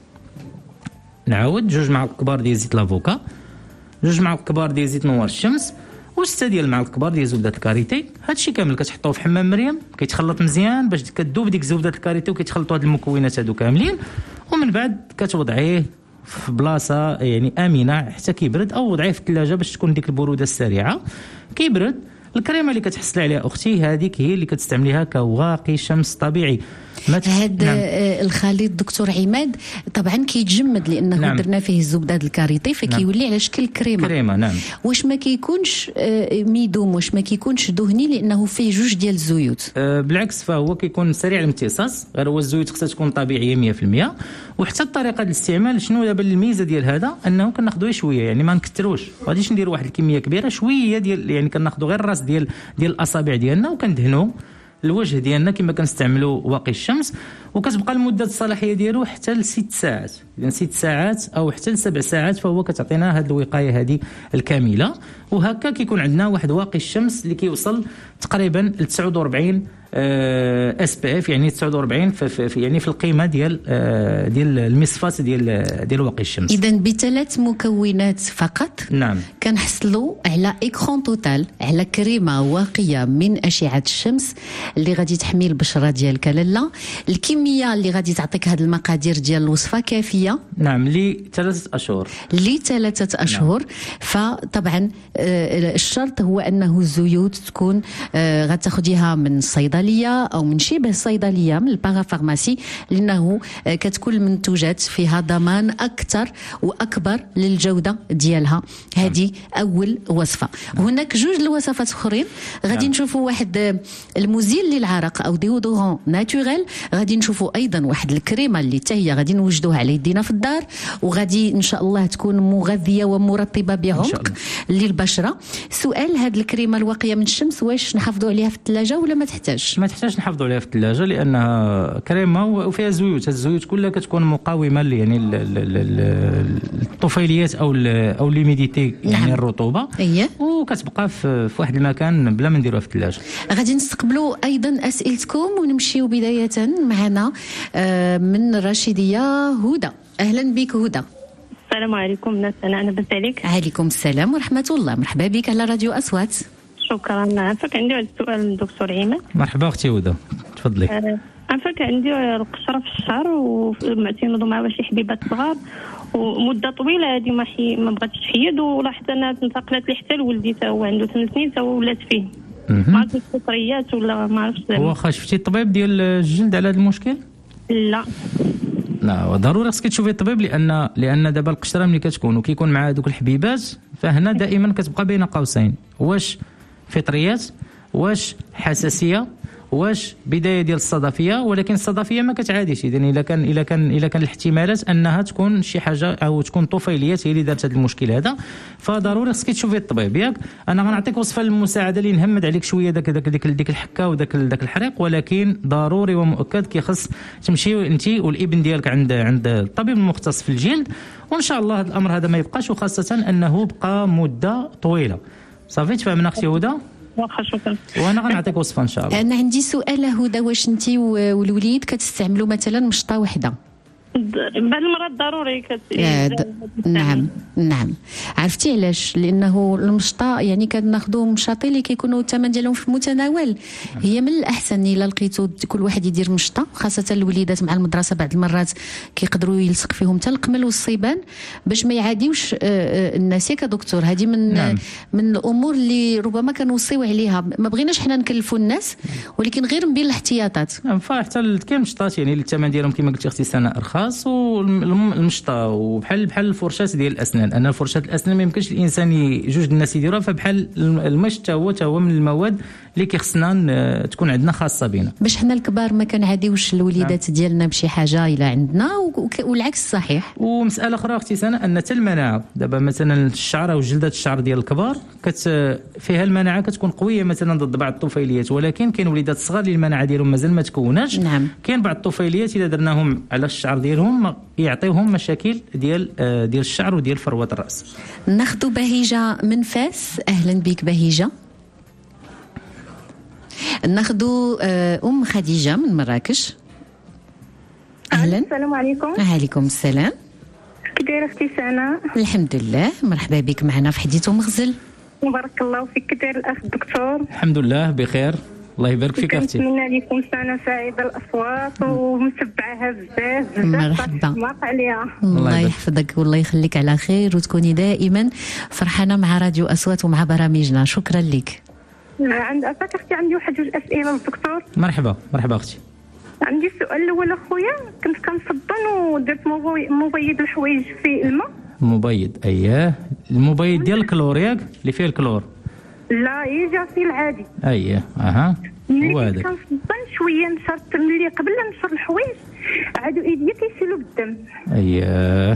نعاود 2 معالق كبار ديال زيت لافوكا، 2 معالق كبار ديال زيت نوار الشمس، و6 ديال المعالق كبار ديال زبده الكاريتي. هادشي كامل كتحطوه في حمام مريم، كيتخلط مزيان باش كتذوب ديك زبده الكاريتي، وكيتخلطوا هاد المكونات هادو كاملين، ومن بعد كتوضعيه في بلاصه يعني امنه حتى كيبرد، او وضعيه في الثلاجه باش تكون ديك البروده السريعه. كيبرد الكريمه اللي كتحصل عليها اختي هذيك هي اللي كتستعمليها كواقي شمس طبيعي. هذا الخليط دكتور عماد طبعا كيتجمد لانه درنا فيه الزبده الكاريتي فكيولي على شكل كريمه. نعم. واش ما كيكونش ميدوم، واش ما كيكونش دهني لانه فيه 2 ديال الزيوت؟ بالعكس فهو كيكون سريع الامتصاص، غير هو الزيوت خصها تكون طبيعيه 100%. وحتى الطريقه الاستعمال شنو دابا الميزه ديال هذا انه كناخذوه شويه، يعني ما نكثروش، ما غاديش نديروا واحد الكميه كبيره، شويه ديال يعني كناخذوا غير الراس ديال الاصابع ديالنا وكندهنوا الوجه ديالنا كما كنستعملوا واقي الشمس، وكتبقى المده الصلاحيه ديالو حتى ل 6 ساعات. اذا 6 ساعات او حتى ل 7 ساعات فهو كتعطينا هذه الوقايه هذه الكامله. وهكا كيكون عندنا واحد واقي الشمس اللي كيوصل تقريبا ل 49 اس بي اف، يعني 49 يعني في القيمه ديال المصفات ديال واقي الشمس. اذا ب3 مكونات فقط نعم كنحصلوا على ايكرون توتال، على كريمه واقيه من اشعه الشمس اللي غادي تحمي البشره ديالك لالا. الكميه اللي غادي تعطيك هذه المقادير ديال الوصفه كافيه نعم ل3 اشهر. ل3 اشهر نعم. فطبعا الشرط هو انه الزيوت تكون غتاخديها من الصيدليه او من شبه الصيدليه من البارافارماسي، لانه كتكون المنتوجات فيها ضمان اكثر واكبر للجوده ديالها. هذه اول وصفه. هناك 2 الوصفات اخرين غادي نشوفوا واحد المزيل للعرق او ديودورون ناتوريل، غادي نشوفوا ايضا واحد الكريمه اللي حتى هي غادي نوجدوها على يدينا في الدار، وغادي ان شاء الله تكون مغذيه ومرطبه بعمق للبشره. سؤال، هاد الكريمه الواقيه من الشمس واش نحافظوا عليها في الثلاجه ولا ما تحتاج؟ ما تحتاج نحافظوا عليها في الثلاجه لانها كريمه وفيها زيوت. الزيوت كلها كتكون مقاومه يعني الطفيليات او ليميديتي يعني نعم. الرطوبه وكتبقى في واحد المكان بلا ما نديروها في الثلاجه. غادي نستقبلوا ايضا اسئلتكم ونمشيو بدايه معنا من رشيديه هدى. اهلا بك هدى. السلام عليكم ناس، انا بنت عليك. عليكم السلام ورحمه الله، مرحبا بك على راديو اصوات. شكرا. عفاك عندي واحد السؤال للدكتور عماد. مرحبا اختي هدى، تفضلي. عفاك عندي القشره في الشعر ومعتمدوا مع شي حبيبات صغار ومده طويله هذه ما بغاتش تحيد، ولاحظت انها انتقلت لي حتى لولدي تا هو عنده 8 سنين تا هو ولات فيه. ما عرفتش الفطريات ولا ما عرفتش. واخا شفتي الطبيب ديال الجلد على هذا المشكل؟ لا ضروري خصك تشوفي الطبيب، لان دابا القشره ملي كتكون وكيكون مع هذوك الحبيبات فهنا دائما كتبقى بين قوسين، واش فطريات، واش حساسيه، واش بدايه ديال الصدفيه. ولكن الصدفيه ما كتعاديش، اذا الا كان الاحتمالات انها تكون شي حاجه او تكون طفيليات هي اللي دارت هذا المشكل هذا، فضروري خصك تشوفي الطبيب ياك. انا غنعطيك وصفه للمساعده اللي نهمد عليك شويه ديك الحكه وداك الحريق، ولكن ضروري ومؤكد كيخص تمشي انت والابن ديالك عند الطبيب المختص في الجلد، وان شاء الله هذا الامر هذا ما يبقاش، وخاصه انه بقى مده طويله. صافي تفهمنا اختي هدى؟ واخا شكرا. وانا غنعطيك وصفه ان شاء الله. انا عندي سؤال هدى، واش انت والوليد كتستعملوا مثلا مشطه واحده؟ بعض المرات ضروري نعم. عرفتي علاش؟ لانه المشطه يعني كناخذوا مشاطي اللي كيكونوا الثمن ديالهم في المتناول. هي من الاحسن الا لقيتوا كل واحد يدير مشطه، خاصه الوليدات مع المدرسه بعض المرات كيقدروا يلصق فيهم حتى القمل والصيبان باش ما يعاديوش الناس. ياك دكتور هذه من الامور اللي ربما كنوصيو عليها، ما بغيناش حنا نكلفوا الناس ولكن غير نبين الاحتياطات. فحتى كاين مشطات يعني الثمن ديالهم كما قلتي اختي سناء ارخص، والمشطه وبحال الفرشاه ديال الاسنان. انا فرشاه الاسنان ما يمكنش الانسان جوج الناس يديروها، فبحال المشط هو من المواد اللي كيخصنا تكون عندنا خاصه بنا باش حنا الكبار ما كنعاديوش الوليدات ديالنا بشي حاجه الى عندنا، والعكس صحيح. ومساله اخرى اختي سناء ان حتى المناعه دابا مثلا الشعر او جلده الشعر ديال الكبار فيها المناعه كتكون قويه مثلا ضد بعض الطفيليات، ولكن كاين وليدات صغار اللي المناعه ديالهم مازال ما تكوناش. نعم. كاين بعض الطفيليات اذا درناهم على الشعر ديالهم يعطيوهم مشاكل ديال الشعر وديال فروه الراس. ناخذ بهيجه من فاس. اهلا بك بهيجه. ناخذ ام خديجه من مراكش. اهلا. السلام عليكم. وعليكم السلام. كي دايره اختي سناء؟ الحمد لله، مرحبا بك معنا في حديث ومغزل. بارك الله فيك. كي داير الاخ الدكتور؟ الحمد لله بخير، الله يبارك فيك اختي. نتمنى لكم سنه سعيده الاصوات ومتبعها بزاف مرحبا عليها. الله يحفظك والله يخليك على خير، وتكوني دائما فرحانه مع راديو اصوات ومع برامجنا. شكرا لك. عند اختي عندي واحد جوج اسئله للدكتور. مرحبا اختي. عندي السؤال الاول اخويا، كنت كنفضل ودرت مبيض الحوايج في الماء. مبيض اييه، المبيض ديال الكلور ياك اللي فيه الكلور؟ لا يجاسي العادي. اييه اها هو هذاك. كنفضل شويه نشرت ملي قبل لا نشر الحوايج عادوا ايديا كيسيلوا بالدم. اييه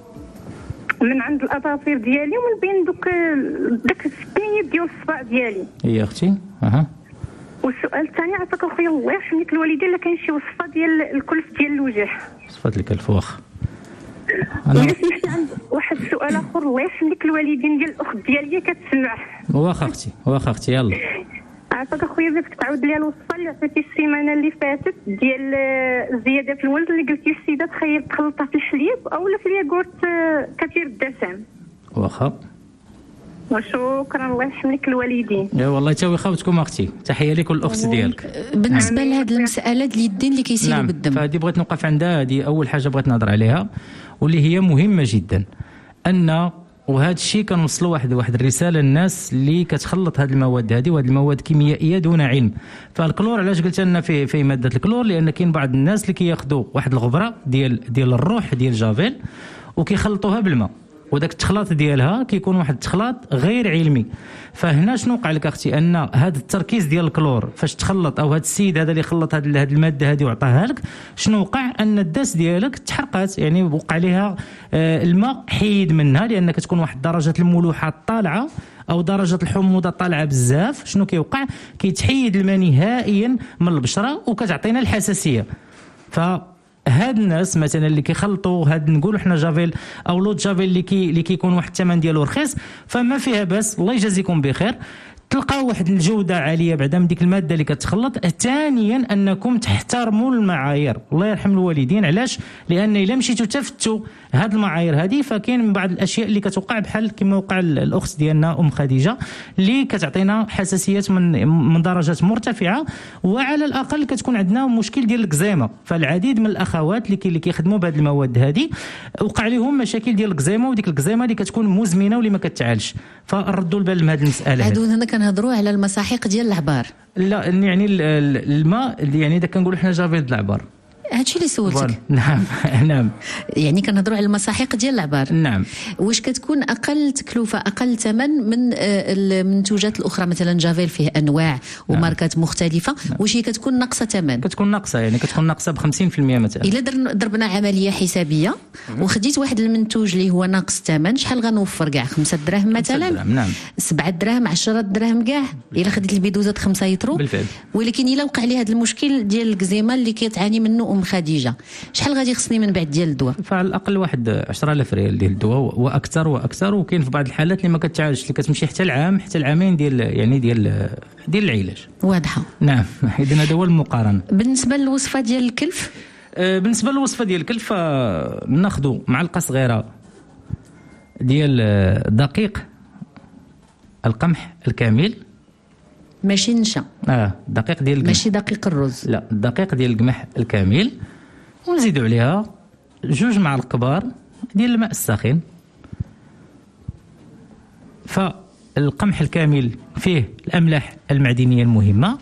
من عند الاظافر ديالي ومن بين داك السبينيت ديال الصباع ديالي. اي اختي اها. والسؤال الثاني عطاك اخويا الله يرحمك الوالدين، الا كاين شي وصفه ديال الكلف ديال الوجه. وصفه الكلف واخا. انا سمعت عند واحد السؤال اخر الله يرحمك الوالدين ديال الاخت ديالي كتسمع. واخا اختي يلا. عافاك اخويا بغيتك تعاود لي الوصفه اللي عطيتي السيمانه اللي فاتت ديال الزياده في الوزن، اللي قلتي السيده تخير تخلطها في الحليب او في الياغورت كثير الدسم. واخا. وشكرا الله يحميك الوالدين. يا والله تا خوتكم اختي، تحيه لك والاخت ديالك. بالنسبه لهاد المساله ديال اليدين اللي كيسيلوا بالدم، فهذه بغيت نوقف عندها. هذه اول حاجه بغيت نهضر عليها واللي هي مهمه جدا، ان وهذا الشيء كنوصلوا واحد الرساله للناس اللي كتخلط هذه المواد هذه، وهذه المواد كيميائيه دون علم. فالكلور علاش قلت لنا في ماده الكلور؟ لان كاين بعض الناس اللي كياخذوا واحد الغبره ديال الروح ديال جافيل وكيخلطوها بالماء، وداك التخلاط ديالها كيكون واحد التخلاط غير علمي. فهنا شنو وقع لك اختي؟ ان هذا التركيز ديال الكلور فاش تخلط، او هذا السيد هذا اللي خلط هذه الماده هذه وعطاها لك، شنو وقع؟ ان الداس ديالك تحرقات، يعني وقع لها الماء حيد منها، لان كتكون واحد درجه الملوحه طالعه او درجه الحموضه طالعه بزاف. شنو كيوقع؟ كيتحيد الماء نهائيا من البشره وكتعطينا الحساسيه. هاد الناس مثلا اللي كيخلطوا هاد نقولوا حنا جافيل او لوط جافيل اللي كيكون واحد الثمن ديالو رخيص، فما فيها باس، الله يجازيكم بخير، تلقاو واحد الجوده عاليه بعدا من ديك الماده اللي كتخلط. ثانيا انكم تحترموا المعايير، الله يرحم الوالدين. علاش؟ لان الا مشيتوا تفتوا هاد المعايير هذه، فكاين من بعض الاشياء اللي كتوقع بحال كما وقع الاخت ديالنا خديجه اللي كتعطينا حساسيات من درجات مرتفعه، وعلى الاقل كتكون عندنا مشكل ديال الكزيمه. فالعديد من الاخوات اللي كيخدموا بهذه المواد هذه وقع لهم مشاكل ديال الكزيمه، وديك الكزيمه اللي كتكون مزمنه واللي ما كتعالجش. فردوا البال لهذه المساله. هادو هنا كنهضروا على المساحيق ديال العبار. لا يعني الماء يعني اذا كنقولوا حنا جافيل د العبار، هادشي اللي سولتك. نعم نعم. يعني كنهضروا على المساحيق ديال العبار. نعم. واش كتكون اقل تكلفه اقل ثمن من المنتوجات الاخرى؟ مثلا جافيل فيه انواع وماركات مختلفه. واش هي كتكون ناقصه ثمن؟ كتكون ناقصه، يعني كتكون ناقصه ب 50% مثلا. الا ضربنا عمليه حسابيه وخديت واحد المنتوج اللي هو ناقص ثمن، شحال غنوفر كاع؟ 5 دراهم مثلا؟ 5 دراهم. نعم. 7 دراهم، 10 دراهم كاع. الا خديت البيدوزات 5 يطرو بالفعل. ولكن الا وقع لي هذا المشكل ديال الكزيمه اللي كتعاني منه خديجه، شحال غادي يخصني من بعد ديال الدواء؟ فعلى الاقل واحد 10,000 ريال ديال الدواء واكثر. وكاين في بعض الحالات اللي ما كتعالجش، اللي كتمشي حتى العام حتى العامين ديال العلاج. واضحه. نعم. اذا هذا هو المقارنه. بالنسبه للوصفه ديال الكلف، بالنسبه للوصفه ديال الكلف ناخذوا معلقه صغيره ديال دقيق القمح الكامل، ماشي نشا. دقيق ديال القمح، ماشي دقيق الرز، لا دقيق ديال القمح الكامل. ونزيدوا عليها 2 معالق كبار ديال الماء الساخن. فالقمح الكامل فيه الاملاح المعدنيه المهمه،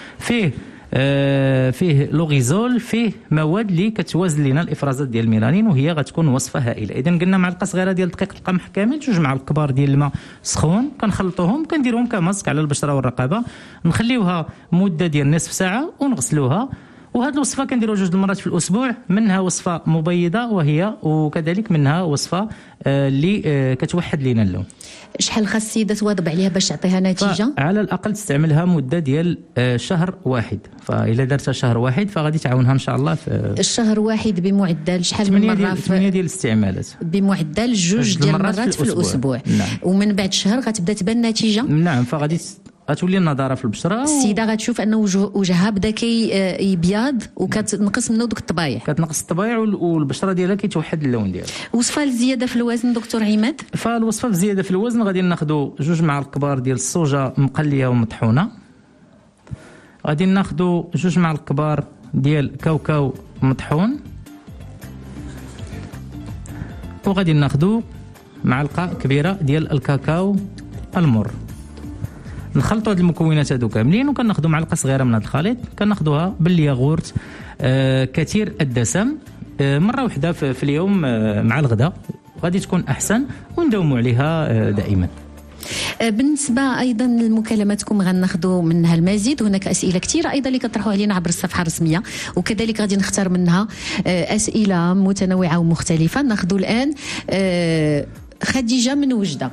فيه لوغيزول، فيه مواد اللي كتوازن لنا الافرازات ديال الميلانين، وهي غتكون وصفه هائله. اذا قلنا معلقه صغيره ديال دقيق القمح كامل، 2 معالق كبار ديال الماء سخون، كنخلطوهم كنديروهم كماسك على البشره والرقبه، نخليوها مده ديال نصف ساعه ونغسلوها. وهذه الوصفه كنديروها 2 المرات في الاسبوع، منها وصفه مبيضه وكذلك منها وصفه اللي كتوحد لنا اللون. شحال خاص السيده تواظب عليها باش تعطيها نتيجه؟ على الاقل تستعملها مده ديال شهر واحد. فاذا درتها شهر واحد فغادي تعاونها ان شاء الله في الشهر واحد بمعدل شحال من مره؟ 8 ديال الاستعمالات بمعدل 2 ديال المرات في الاسبوع. نعم. ومن بعد شهر غتبدا تبان النتيجه. نعم. فغادي غتولي النضاره في البشره، السيده غتشوف انه وجهها بدا يبيض وكتنقص منه دوك الطبايع، كتنقص الطبايع والبشره ديالها كيتوحد اللون ديالها. وصفه الزياده في الوزن دكتور عماد؟ فالوصفه في الزياده في الوزن غادي ناخذوا 2 معالق كبار ديال الصوجه مقليه ومطحونه، غادي ناخذوا 2 معالق كبار ديال كاوكاو مطحون، وغادي ناخذوا معلقه كبيره ديال الكاكاو المر. نخلطوا هاد المكونات هادو كاملين وكناخذوا معلقه صغيره من هذا الخليط، كناخذوها بالياغورت كثير الدسم مره واحده في اليوم مع الغداء، غادي تكون احسن ونداوموا عليها دائما. بالنسبه ايضا لمكالماتكم غناخذوا منها المزيد. هناك اسئله كثيره ايضا اللي كطرحوا علينا عبر الصفحه الرسميه، وكذلك غادي نختار منها اسئله متنوعه ومختلفه. ناخذوا الان خديجه من وجده.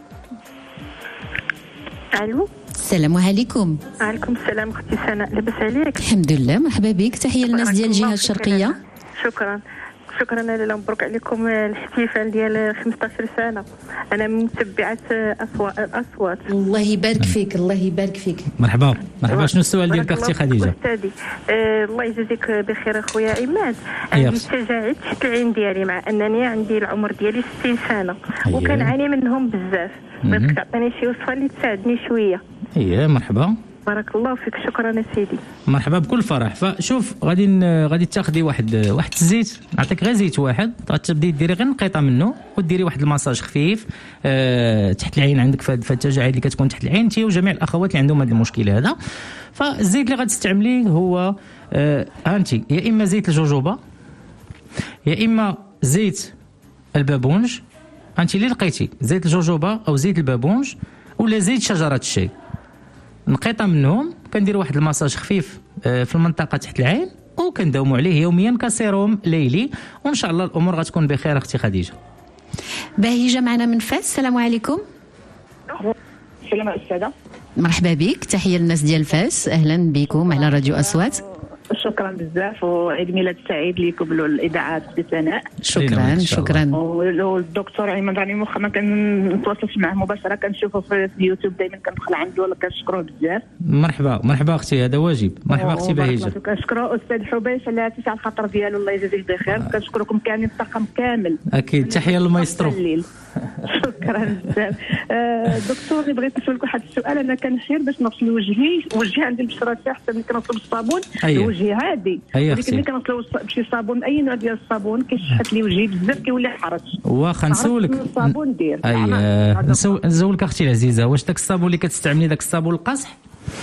الو، السلام عليكم. وعليكم السلام اختي سناء، لاباس عليك؟ الحمد لله، مرحبا بك. تحيه للناس ديال الجهه الشرقيه. شكرا لاله، مبروك عليكم الاحتفال ديال 15 سنه. انا من متبعه الاصوات. الله يبارك فيك، الله يبارك فيك. مرحبا. شنو السؤال ديالك اختي خديجه؟ استاذي الله يجزيك بخير اخويا عماد. عندي تجاعيد تحت العين ديالي، مع انني عندي العمر ديالي 60 سنه وكنعاني منهم بزاف. بغيتك تعطيني شي وصفه اللي تساعدني شويه. مرحبا. بارك الله فيك، شكرا يا سيدي. مرحبا بكل فرح. فشوف غادي تاخذي واحد الزيت، نعطيك غير زيت واحد، غتبداي ديري غير نقيطه منه وديري واحد المساج خفيف تحت العين عندك في التجاعيد اللي كتكون تحت العين، انت وجميع الاخوات اللي عندهم هذا المشكل هذا. فالزيت اللي غتستعمليه هو انت يا اما زيت الجوجوبا يا اما زيت البابونج. انت اللي لقيتي زيت الجوجوبا او زيت البابونج ولا زيت شجره الشاي، نقيطه منهم كندير واحد المساج خفيف في المنطقه تحت العين وكنداوموا عليه يوميا كسيروم ليلي، وان شاء الله الامور غتكون بخير اختي خديجه. باهجه معنا من فاس. السلام عليكم. السلام استاذه. مرحبا بك، تحيه للناس ديال فاس، اهلا بكم على راديو اصوات. شكرا بزاف وعيد ميلاد سعيد لكم الاذاعه سناء. شكرا. والدكتور عماد راني مخ ما كنتواصلش معه مباشره، كنشوفه في اليوتيوب دائما كندخل عنده ولا كنشكروه بزاف. مرحبا اختي، هذا واجب. مرحبا اختي بهيجه. كنشكروا استاذ حبيش على تسع الخاطر ديالو، الله يجازيه بخير. كنشكركم كاملين الطاقم كامل. اكيد تحيه للمايسترو. شكرا بزاف. دكتور بغيت نسولك واحد السؤال. انا كنحير باش نغسل وجهي عندي البشره تاعي حتى ملي كنغسل بالصابون وجهي عادي، ولكن ملي كنغسلو بشي صابون اي نوع ديال الصابون كيشحت لي وجهي بزاف كيولي حرج. واخا نسولك الصابون دير نسولك اختي العزيزه، واش داك الصابون اللي كتستعملي داك الصابون القاصح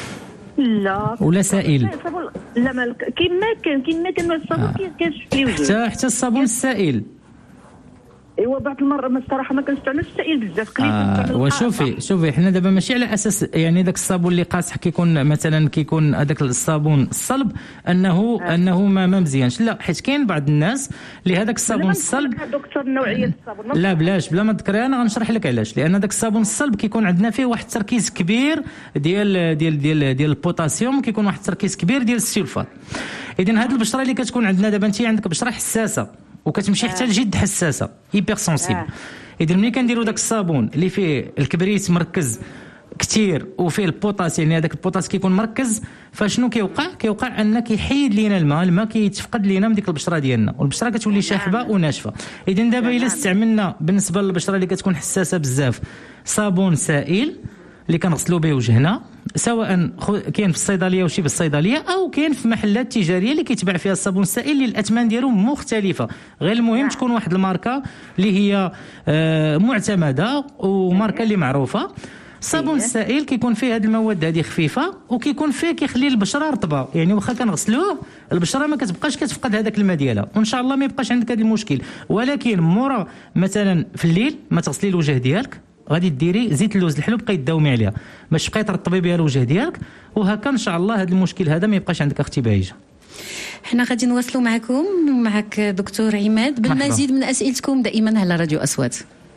لا ولا سائل؟ لا ما كيما كان الصابون كيشحت لي وجهي حتى الصابون السائل. ايوا بعض المرات الصراحه ما كنستعملش السائل بزاف قليل. وشوفي حنا دابا ماشي على اساس يعني داك الصابون اللي قاصح كيكون هذاك الصابون الصلب انه ما مزيانش، لا، حيت كاين بعض الناس اللي هذاك الصابون الصلب. دكتور نوعيه الصابون لا بلاش بلا ما تذكري، انا غنشرح لك علاش. لان داك الصابون الصلب كيكون عندنا فيه واحد التركيز كبير ديال البوتاسيوم، كيكون واحد التركيز كبير ديال السلفات. اذا هذه البشره اللي كتكون عندنا دابا، انت عندك بشره حساسه وكتمشي حتى لجد حساسه هيبر سونسيبل. اذا ملي كنديروا داك الصابون اللي فيه الكبريت مركز كثير وفيه البوتاسيوم، يعني هذاك البوتاس كيكون مركز، فشنو كيوقع ان كيحيد لينا الماء كيتفقد لينا من ديك البشره ديالنا، والبشره كتولي شاحبه وناشفه. اذا دابا الا استعملنا بالنسبه للبشره اللي كتكون حساسه بزاف صابون سائل اللي كنغسلوا به وجهنا، سواء كاين في الصيدليه وشي بالصيدليه، او كاين في محلات تجاريه اللي كيتباع فيها الصابون السائل اللي الاثمان ديالو مختلفه، غير المهم تكون واحد الماركه اللي هي معتمده وماركه اللي معروفه. الصابون السائل كيكون فيه هذه المواد هذه خفيفه، وكيكون فيه كيخلي البشره رطبه، يعني واخا كنغسلوه البشره ما كتبقاش كتفقد هذاك الماء ديالها، وان شاء الله ما يبقاش عندك هذا المشكل. ولكن مورا مثلا في الليل ما تغسلي الوجه ديالك، غادي ديري زيت اللوز الحلو بقاي تداومي عليها باش بقاي ترطبي بها الوجه ديالك، وهكا ان شاء الله هذا المشكل هذا ما يبقاش عندك اختي بهيجه. حنا غادي نواصلوا معك دكتور عماد بالمزيد من اسئلتكم دائما على راديو اصوات.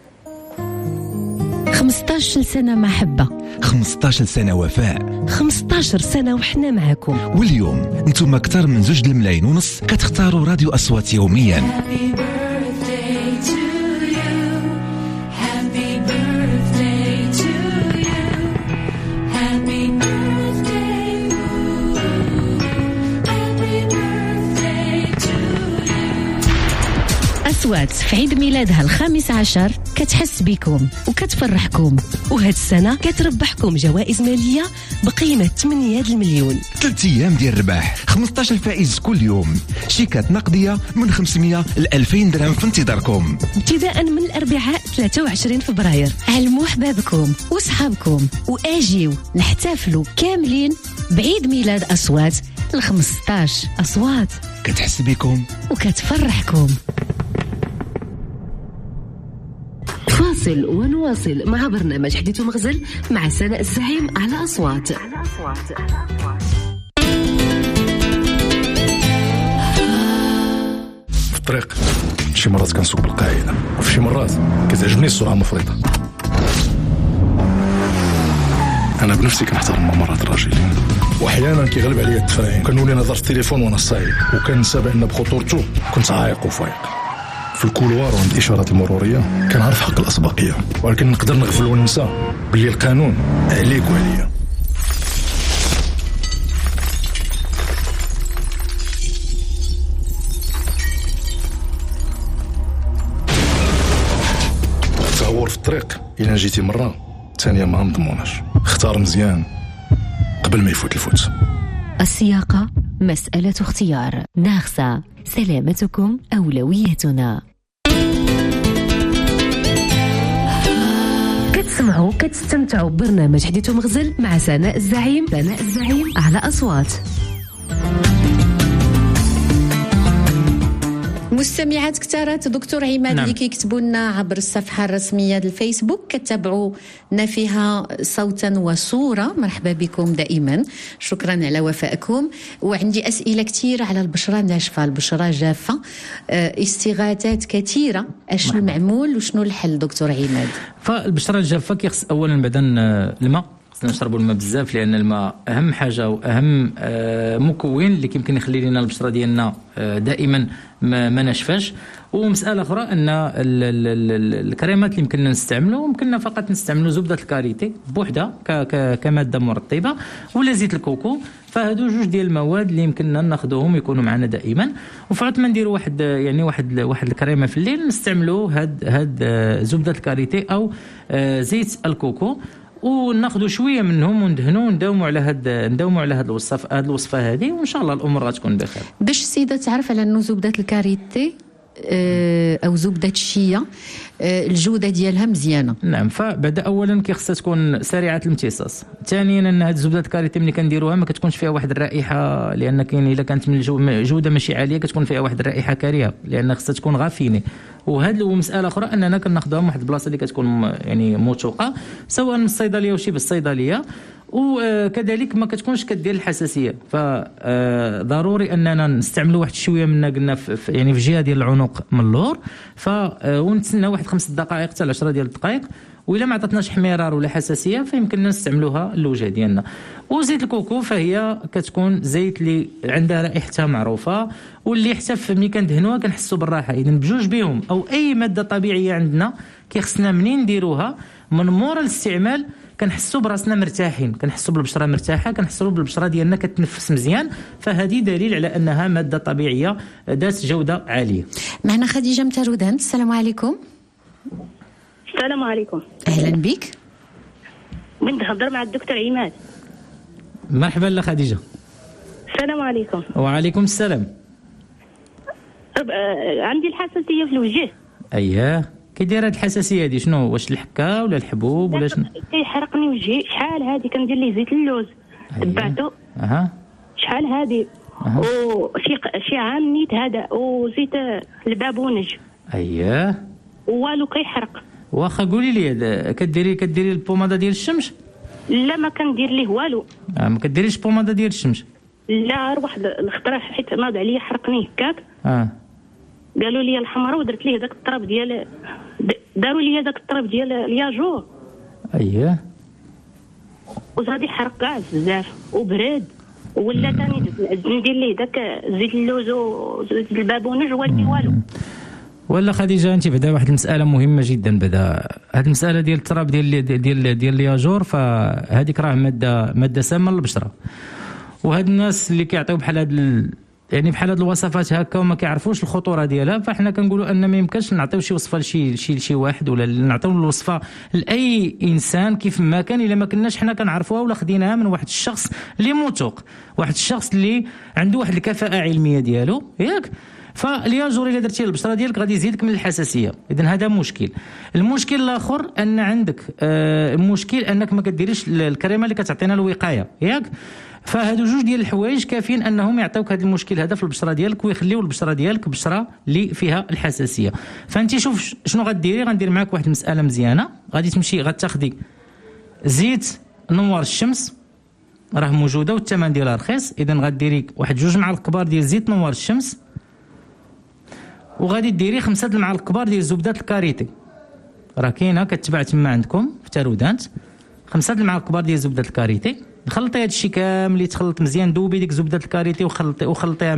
15 سنة محبة، 15 سنة وفاء، 15 سنة وحنا معكم. واليوم انتم أكثر من 2.5 ملايين كتختاروا راديو أصوات يوميا. أصوات في عيد ميلادها 15 كتحس بكم وكتفرحكم، وهاد السنة كتربحكم جوائز مالية بقيمة 8 المليون. 3 أيام ديال الرباح، 15 فائز كل يوم، شيكات نقدية من 500 ل 2000 درهم في انتظاركم، ابتداء من الأربعاء 23 فبراير. علموا حبابكم وصحابكم واجيو نحتفلوا كاملين بعيد ميلاد أصوات 15. أصوات كتحس بكم وكتفرحكم. فاصل ونواصل مع برنامج حديث ومغزل مع سناء الزعيم على أصوات. في الطريق شي مرات كنسوق بالقاعدة، وفي شي مرات كتعجبني السرعة المفرطة. أنا بنفسي كنحتار مرات الراجل، واحيانا كيغلب عليا التفاهم، كنولي نهضر في التليفون وانا صايب، وكنسى بان بخطورته كنت عايق وفايق. في الكولوار وعند الاشارات المروريه كنعرف حق الاسبقيه، ولكن نقدر نغفل وننسى باللي القانون عليك وعليا. التهور في الطريق الا جيتي مره ثانيه ما نضموناش. اختار مزيان قبل ما يفوت الفوت. السياقة مسألة اختيار. ناخسة، سلامتكم أولويتنا. كتسمعوا كتستمتعوا ببرنامج حديث ومغزل مع سناء الزعيم على أصوات. مستمعات كثارات دكتور عماد اللي كيكتبوا لنا عبر الصفحه الرسميه ديال الفيسبوك، كتابعونا فيها صوتا وصوره. مرحبا بكم دائما، شكرا على وفائكم. وعندي اسئله كثيره على البشره الناشفه، البشره جافه، استغاثات كثيره. اشنو المعمول وشنو الحل دكتور عماد؟ فالبشره الجافه كيخص اولا بعدا الماء، خصنا نشربوا الماء بزاف، لان الماء اهم حاجه واهم مكون اللي يمكن يخلي لنا البشره ديالنا دائما ما نشفاش. ومساله اخرى ان الكريمات اللي يمكننا نستعملوا يمكننا فقط نستعملوا زبده الكاريتي بوحدها كماده مرطبه ولا زيت الكوكو. فهادو جوج ديال المواد اللي يمكننا ناخذوهم يكونوا معنا دائما. وفي عوض ما نديروا واحد الكريمه في الليل نستعملوا هاد زبده الكاريتي او زيت الكوكو، وناخذوا شويه منهم وندهنوا ونداوموا على هاد الوصفه هذه، وان شاء الله الامور غتكون بخير. باش السيده تعرف على انه زبده الكاريتي او زبده الشيا الجوده ديالها مزيانه. نعم. فبعد اولا خصها تكون سريعه الامتصاص. ثانيا ان هذه الزبده الكاريتي ملي كنديروها ما كتكونش فيها واحد الرائحه، لان كاين الا كانت من جوده ماشي عاليه كتكون فيها واحد الرائحه كريهه، لان خصها تكون غافينه. وهذه مساله اخرى اننا كناخذوها من واحد البلاصه اللي كتكون يعني موثوقه، سواء من الصيدليه وشي بالصيدليه، وكذلك ما كتكونش كدير الحساسيه. فضروري اننا نستعملوا واحد شويه منها، قلنا في الجهه ديال العنق من اللور، ونتسنى واحد 5 دقائق حتى 10 ديال الدقائق. وإلا ما عطاتناش احمرار ولا حساسيه فيمكننا نستعملوها للوجه ديالنا. وزيت الكوكو فهي كتكون زيت اللي عندها رائحتها معروفه، واللي حتى ملي كندهنوها كنحسوا بالراحه. اذا بجوج بهم او اي ماده طبيعيه عندنا كيخصنا منين نديروها من مورا الاستعمال كنحسوا براسنا مرتاحين، كنحسوا بالبشره مرتاحه، كنحسوا بالبشره ديالنا كتنفس مزيان. فهذه دليل على انها ماده طبيعيه ذات جوده عاليه. معنا خديجه مترودان. السلام عليكم. السلام عليكم. اهلا بك. بنت نهضر مع الدكتور عماد. مرحبا لا خديجه. السلام عليكم. وعليكم السلام. عندي الحساسيه في الوجه. اييه. كي دايره هاد الحساسيه هادي شنو؟ واش الحكه ولا الحبوب ولا شنو؟ كيحرقني وجهي. شحال هادي كندير ليه زيت اللوز تبعته. شحال هادي. وشي عام نيت هذا وزيت البابونج. اييه. والو كيحرق. واخا قولي لي كديري البوماده ديال الشمس؟ لا ما كندير ليه والو. ما كديريش بوماده ديال الشمس؟ لا واحد الخطره حيت ناض عليا حرقني هكاك. قالوا لي الحمراء ودرت ليه داك الطراب ديال داروا لي داك الطراب ديال الياجور. اييه. وزادي حرق كاع بزاف وبرد. ولا ثاني ندير ليه داك زيت اللوز وزيت البابونج والي والو. ولا خديجه انت بعدا واحد المساله مهمه جدا. بعدا هذه المساله ديال التراب ديال الياجور، فهذيك راه ماده سامه للبشره. وهاد الناس اللي كيعطيو بحال بحال هاد الوصفات هكا وما كيعرفوش الخطوره ديالها، فاحنا كنقولوا ان ما يمكنش نعطيو شي وصفه لشي واحد ولا نعطيو الوصفه لاي انسان كيف ما كان الا ما كناش حنا كنعرفوها ولا خديناها من واحد الشخص اللي موثوق، واحد الشخص اللي عنده واحد الكفاءه علميه ديالو ياك. فالياجور الا درتيه للبشره ديالك غادي يزيدك من الحساسيه. اذا هذا مشكل. المشكل الاخر ان عندك المشكل انك ما كديريش الكريمه اللي كتعطينا الوقايه ياك. فهادو جوج ديال الحوايج كافيين انهم يعطيوك هذا المشكل هذا في البشره ديالك ويخليو البشره ديالك بشره اللي فيها الحساسيه. فانت شوف شنو غديري. غندير معاك واحد المساله مزيانه. غادي تمشي غتاخدي زيت نوار الشمس، راه موجوده والثمن ديالها رخيص. اذا غديري واحد 2 معالق كبار ديال زيت نوار الشمس، وغادي ديري 5 المعالق كبار ديال زبده الكاريتي، راه كاينه كتباع تما عندكم في تارودانت. 5 المعالق كبار ديال زبده الكاريتي. خلطي هذا الشيء كامل يتخلط مزيان. دوبي ديك زبده الكاريتي وخلطيها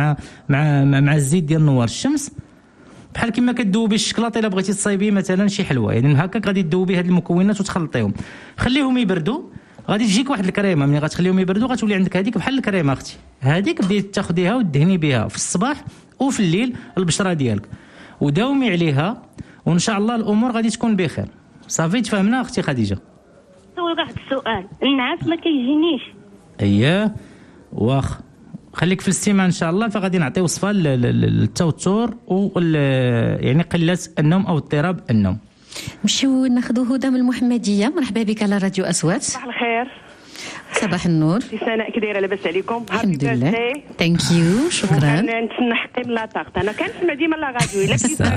مع الزيت ديال نوار الشمس، بحال كما كدوبي الشكلاط الا بغيتي تصايبي مثلا شي حلوه. يعني هكاك غادي تذوبي هاد المكونات وتخلطيهم. خليهم يبردوا. غادي تجيك واحد الكريمه ملي غتخليهم يبردوا غتولي عندك هذيك بحال الكريمه اختي. هذيك بديتي تاخذيها وتدهني بها في الصباح وفي الليل البشره ديالك وداومي عليها، وان شاء الله الامور غادي تكون بخير. صافي تفهمنا اختي خديجه؟ سول واحد السؤال. النعاس ما كيجينيش. اييه واخ خليك في الاستماع ان شاء الله. فغادي نعطي وصفه للتوتر يعني قله النوم او اضطراب النوم. نمشيو ناخذوا هدى من المحمديه. مرحبا بك على راديو اصوات. صباح الخير. صباح النور. سناء كي دايره؟ لاباس عليكم؟ الحمد لله. ثانك يو. شكرا. انا نتسنى حقي من لاطاقت. انا كنسمع ديما لا راديو الا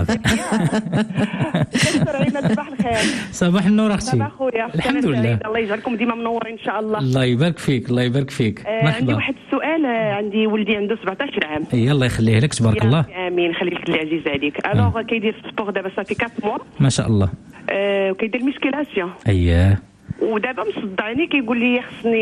كنت صباح الخير. صباح النور اختي. صباح خويا. الحمد لله. الله يجعلكم ديما منورين ان شاء الله. الله يبارك فيك. الله يبارك فيك. عندي واحد السؤال. عندي ولدي عنده 17 عام. الله يخليه لك تبارك الله. امين. خليك لي عزيز عليك. الوغ كيدير سبور دابا صافي 4 موا. ما شاء الله. وكيدير ميسكيلاسيون. اييه. ودابا مصدعني كيقول لي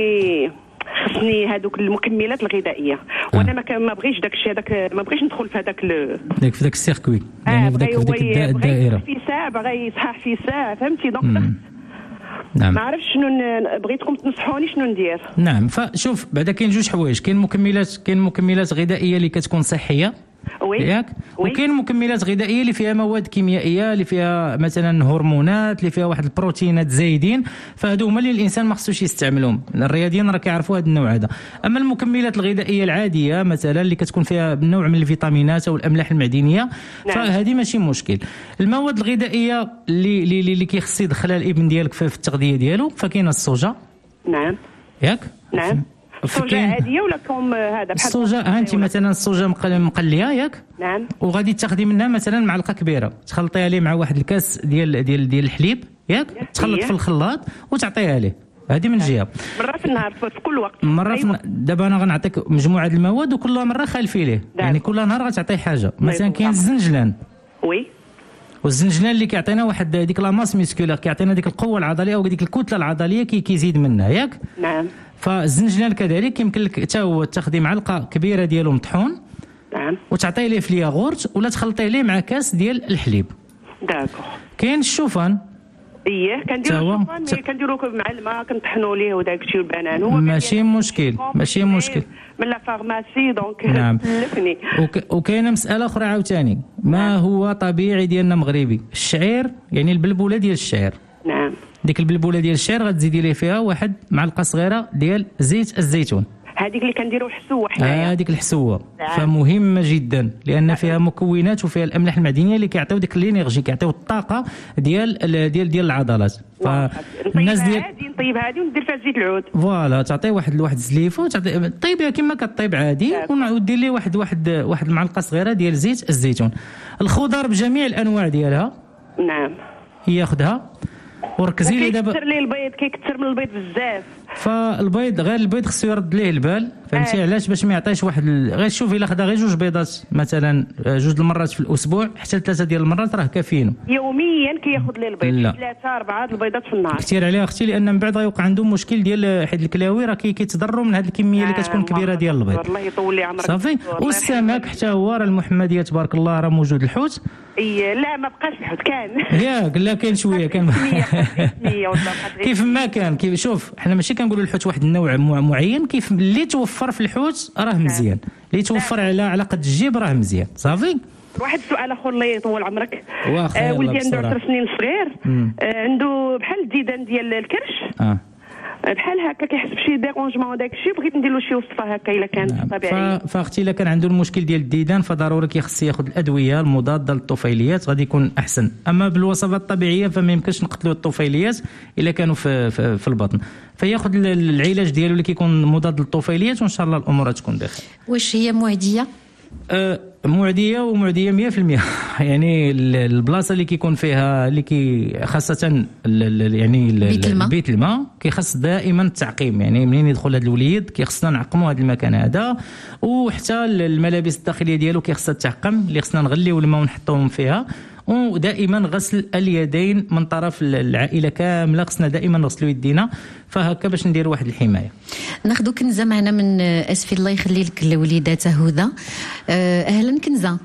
خصني هذوك المكملات الغذائيه، وانا ما بغيتش داك الشيء، ما بغيتش ندخل في هذاك في داك السيركوي، يعني في داك الدائره في ساعه بغى يصحح في ساعه، فهمتي؟ دونك نعم. ما عرفتش شنو بغيتكم تنصحوني شنو ندير. نعم. فشوف بعدا كاين جوج حوايج، كاين مكملات غذائيه اللي كتكون صحيه ياك، وكاين مكملات غذائيه اللي فيها مواد كيميائيه، اللي فيها مثلا هرمونات، اللي فيها واحد البروتينات زايدين، فهادو هما اللي الانسان ما خصوش يستعملهم. الرياضيين راه كيعرفوا هذا النوع هذا. اما المكملات الغذائيه العاديه مثلا اللي كتكون فيها نوع من الفيتامينات او الاملاح المعدنيه، فهذه ماشي مشكل. المواد الغذائيه اللي كيخص يدخلها الابن ديالك في التغذيه ديالو، فكاين الصوجا. نعم ياك. نعم. الصوجا عاديه ولا كوم هذا بحال الصوجا؟ انت مثلا الصوجا مقليه ياك. نعم. وغادي تاخدي منها مثلا معلقه كبيره، تخلطيها ليه مع واحد الكاس ديال الحليب ياك، تخلط في الخلاط وتعطيها ليه. هذه من جهه. مره في النهار في كل وقت. مره في دابا انا غنعطيك مجموعه المواد وكل مره خالفي ليه، يعني كل نهار غتعطيه حاجه. مثلا كاين الزنجلان. وي. والزنجلان اللي كيعطينا واحد ديك لا ماس ميسكولار، كيعطينا ديك القوه العضليه وديك الكتله العضليه كيزيد منها ياك. نعم. فالزنجلان كذلك يمكن لك حتى هو تاخدي معلقه كبيره ديالو مطحون. نعم. وتعطيه ليه في الياغورت ولا تخلطيه ليه مع كاس ديال الحليب. داكور. كاين الشوفان. كنديرو الشوفان، كنديرو مع الماء كنطحنوا ليه وداك الشيء والبنان. هو ماشي مشكل من لا فارماسي دونك. نعم. وكاينه مساله اخرى عاوتاني، ما هو طبيعي ديالنا مغربي، الشعير، يعني البلبوله ديال الشعير. نعم. ديك البلبوله ديال الشعير غتزيدي ليه فيها واحد معلقه صغيره ديال زيت الزيتون. هذيك اللي كنديروا الحسوه حنايا. هذيك الحسوه فمهمه جدا، لان فيها مكونات وفيها الاملاح المعدنيه اللي كيعطيو ديك الانرجي، كيعطيو الطاقه ديال العضلات. فالناس ديال عادي نطيبها هذه وندير فيها زيت العود. فوالا تعطي واحد الزليفه، طيبها كما كطيب عادي، ودير ليه واحد المعلقه صغيره ديال زيت الزيتون. الخضر بجميع الانواع ديالها. نعم. ياخذها وركزي لي دابا. كيكثر ليه البيض، كيكثر من البيض بزاف. فالبيض غير البيض خصو يرد ليه البال، فهمتي علاش؟ باش ما يعطيش واحد غير شوفي الا خدا غير 2 بيضات مثلا 2 المرات في الاسبوع حتى 3 ديال المرات راه كافيينه. يوميا كياخذ ليه البيض 3 4 البيضات في النهار. كثير عليها اختي، لان من بعد غيوقع عندهم مشكل ديال حيت الكلاوي راه كيتضروا من هذه الكميه اللي كتكون كبيره ديال البيض. الله يطول لي عمرك. صافي. والسمك حتى هو راه المحمديه تبارك الله راه موجود الحوت. لا ما بقاش الحوت كان. ياك لا كاين شويه كان كيف ما كان. كيف شوف حنا ماشي كنقولوا الحوت واحد النوع معين، كيف اللي توفر في الحوت راه مزيان، اللي توفر على قد الجيب راه مزيان. صافي. واحد السؤال اخر الله يطول عمرك. ولدي عنده 10 سنين صغير، عنده بحال الديدان ديال الكرش. بحال هكا كيحس بشي ديرونجمون داك الشيء، بغيت ندير له شي وصفه هكا الا كانت طبيعيه. فاختي الا كان عنده المشكل ديال الديدان فضروري كيخص ياخذ الادويه المضاده للطفيليات، غادي يكون احسن. اما بالوصفات الطبيعيه فما يمكنش نقتلوا الطفيليات الا كانوا في البطن، فياخذ العلاج ديالو اللي كيكون مضاد للطفيليات وان شاء الله الامور تكون بخير. واش هي معديه؟ معديه ومعديه 100%. يعني البلاصه اللي كيكون فيها اللي خاصه يعني بيت الماء كيخص دائما التعقيم. يعني منين يدخل هذا الوليد كيخصنا نعقموا هذا المكان هذا، وحتى الملابس الداخليه ديالو كيخصها تعقم، اللي خصنا نغليو الماء ونحطوهم فيها. ودائما غسل اليدين من طرف العائله كامله، خصنا دائما نغسلوا يدينا، فهكا باش نديروا واحد الحمايه. ناخذ كنزه معنا من اسفي الله يخلي لك الوليدات هدى. اهلا كنزه.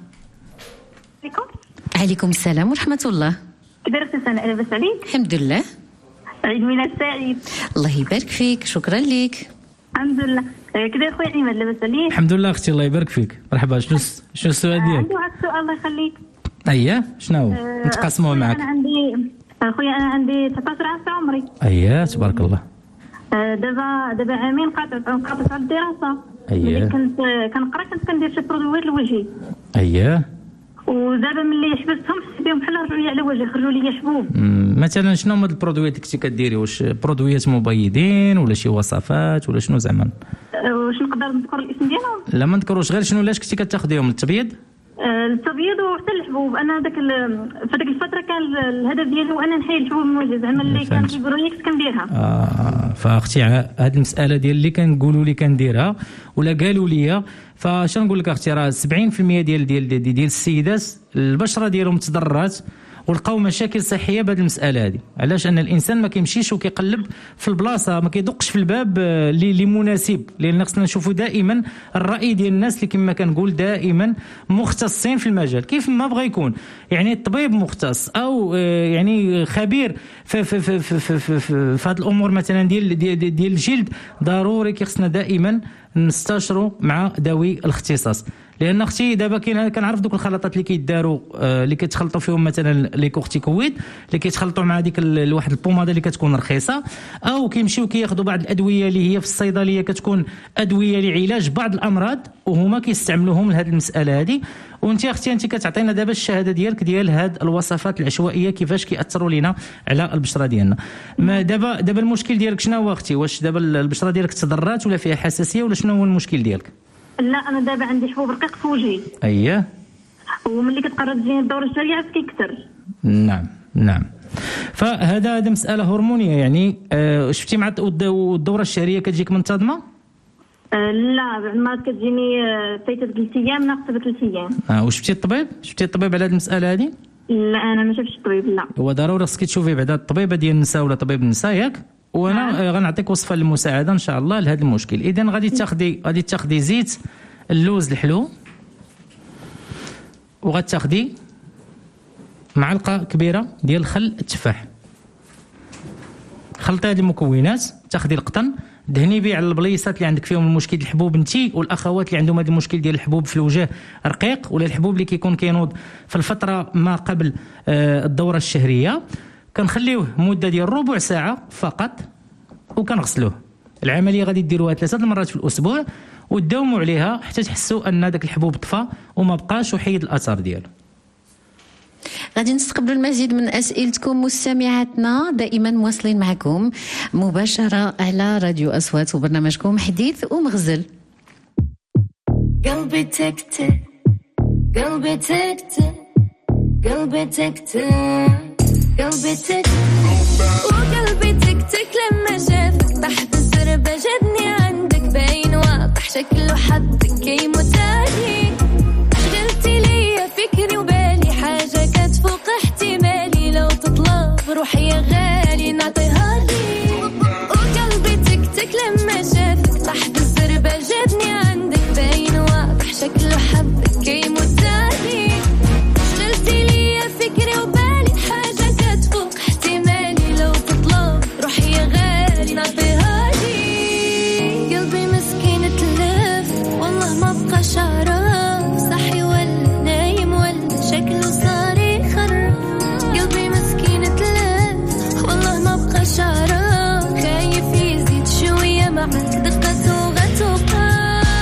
عليكم السلام ورحمه الله. كي دايره سناء؟ لاباس عليك؟ الحمد لله. عيد ميلاد سعيد. الله يبارك فيك، شكرا لك. الحمد لله. كي داير خويا عماد؟ لاباس عليك؟ الحمد لله اختي الله يبارك فيك. مرحبا. شنو السؤال ديالك؟ عندي واحد السؤال الله يخليك. اييه شنو هو؟ نتقاسموه معك. انا عندي 19 عام في عمري. اييه تبارك الله. دابا عامين قاطعت على الدراسه. اييه. كنت كنقرا، كنت كندير شي برودويات لوجهي. اييه. ودابا ملي حبستهم حسيت بهم بحال رجعوا لي على وجهي، خرجوا لي شبوب. مثلا شنو هما البرودويات اللي كنتي كديري؟ واش برودويات مبيضين ولا شي وصفات ولا شنو زعما؟ واش نقدر نذكر الاسم ديالهم؟ لا ما نذكروش، غير شنو علاش كنتي كتاخذيهم؟ التبييض؟ التبييض وحتى الحبوب. انا في ديك الفتره كان الهدف ديالي هو ان نحيد الحبوب من وجهي، زعما اللي كان كيقولوا لي كنت كنديرها. فاختي هذه المساله ديال اللي كنقولوا لي كنديرها ولا قالوا لي، فاش نقول لك اختي راه 70% ديال السيدات البشره ديالهم تضررات، ولقاو مشاكل صحيه بهذه المساله هذه. علاش؟ ان الانسان ما كيمشيش وكيقلب في البلاصه، ما كيدقش في الباب اللي مناسب. لان خصنا نشوفوا دائما الراي ديال الناس اللي كما كنقول دائما مختصين في المجال كيف ما بغى يكون، يعني الطبيب مختص او يعني خبير في هذه الامور مثلا ديال الجلد، ضروري خصنا دائما نستشروا مع ذوي الاختصاص. لان اختي دابا كنعرف دوك الخلطات اللي كيداروا اللي كيتخلطوا فيهم مثلا لي كورتيكويد اللي كيتخلطوا مع ديك واحد البوماده اللي كتكون رخيصه، او كيمشيو كياخذوا بعض الادويه اللي هي في الصيدليه كتكون ادويه لعلاج بعض الامراض وهما كيستعملوهم لهذه المساله هذه. وانت اختي انت كتعطينا دابا الشهاده ديالك ديال هاد الوصفات العشوائيه كيفاش كيأثروا لينا على البشره ديالنا. دابا المشكل ديالك شنو هو اختي؟ واش دابا البشره ديالك تضرات ولا فيها حساسيه ولا شنو هو المشكل ديالك؟ لا انا دابا عندي حبوب رقيق في وجهي. اييه. وملي كتقرب تجيني الدوره الشهريه كيكثر. نعم. فهذا مساله هرمونيه يعني. شفتي مع الدوره الشهريه كتجيك منتظمه؟ لا بعض المرات كتجيني فايته 3 ايام ناقصه 3 ايام. وشفتي الطبيب على هذه المساله هذه؟ لا انا ما شفتش الطبيب. لا هو ضروري خصك تشوفي بعدا الطبيبه ديال النساء ولا طبيب النساء ياك، وانا غنعطيك وصفه للمساعده ان شاء الله لهذا المشكل. اذا غادي تاخدي زيت اللوز الحلو، وغتاخدي معلقه كبيره ديال خل التفاح. خلطي هذه المكونات، تاخدي القطن دهني به على البليصات اللي عندك فيهم المشكل الحبوب انتي والاخوات اللي عندهم هذا المشكل ديال الحبوب في الوجه رقيق، ولا الحبوب اللي كيكون كينوض في الفتره ما قبل الدوره الشهريه. كنخليوه مده ديال ربع ساعه فقط وكنغسلوه. العمليه غادي ديروها 3 مرات في الاسبوع وتداوموا عليها حتى تحسوا ان داك الحبوب طفى وما بقاش وحيد الاثار ديالو. غادي نستقبلوا المزيد من اسئلتكم مستمعاتنا، دائما مواصلين معكم مباشره على راديو اصوات وبرنامجكم حديث ومغزل. قلبي تكتك قلبي تكتك قلبي تكتك قلبي تكتك وقلبي تكتك لما شافك تحت الزربة جدني عندك باين واضح شكله حبك يموت عليك. شغلتي ليا فكري وبالي حاجة كتفوق احتمالي لو تطلب روحي يا غالي نعطيها ليك. وقلبي تكتك لما شافك تحت الزربة جدني عندك باين واضح شكله حبك يموت عليك. شغلتي ليا فكري وبالي حاجة كتفوق احتمالي لو تطلب روحي يا غالي نعطيها ليك. قلبي مسكين تلف والله ما بقاش عارف صحي ولا نايم ولا شكله صار يخرف. قلبي مسكين تلف والله ما بقاش عارف خايف يزيد شوية معك دقته وغتوقع.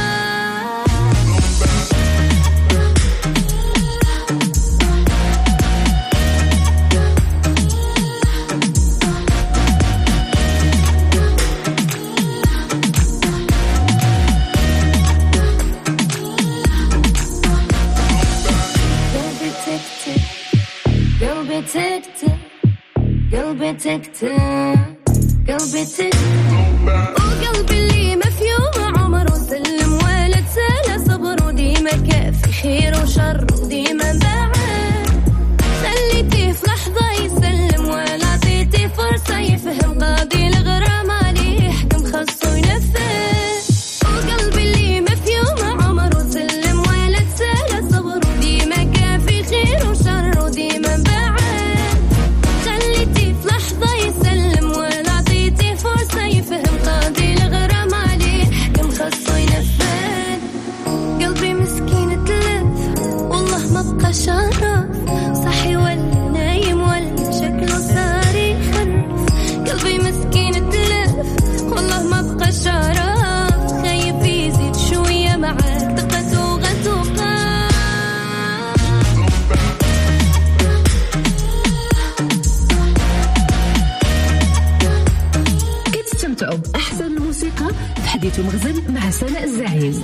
قلبي تكتك قلبي تكتك قلبي تكتك وقلبي اللي ما في يوم عمره سلم ولا تسالى صبر وديما كافي خير وشر وديما بعد. خليتيه في لحظة يسلم ولا عطيتيه فرصة يفهم قاضي الغرام عليه يحكم خاصه ينفذ. وقلبي اللي ما في يوم عمره سلم ولا تسالى صبر وديما كافي خير وشر وديما بعد. خليتيه في لحظة يسلم ولا عطيتيه فرصة يفهم قاضي الغرام عليه يحكم خاصه ينفذ. قلبي مسكين تلف والله ما بقاش عارف صحي ولا نايم ولا شكله صار يخرف. قلبي مسكين تلف والله ما بقاش عارف خايف يزيد شوية معاك دقته وغتوقع. كتستمتعوا بأحسن الموسيقى في حديث ومغزل مع سناء الزعيم.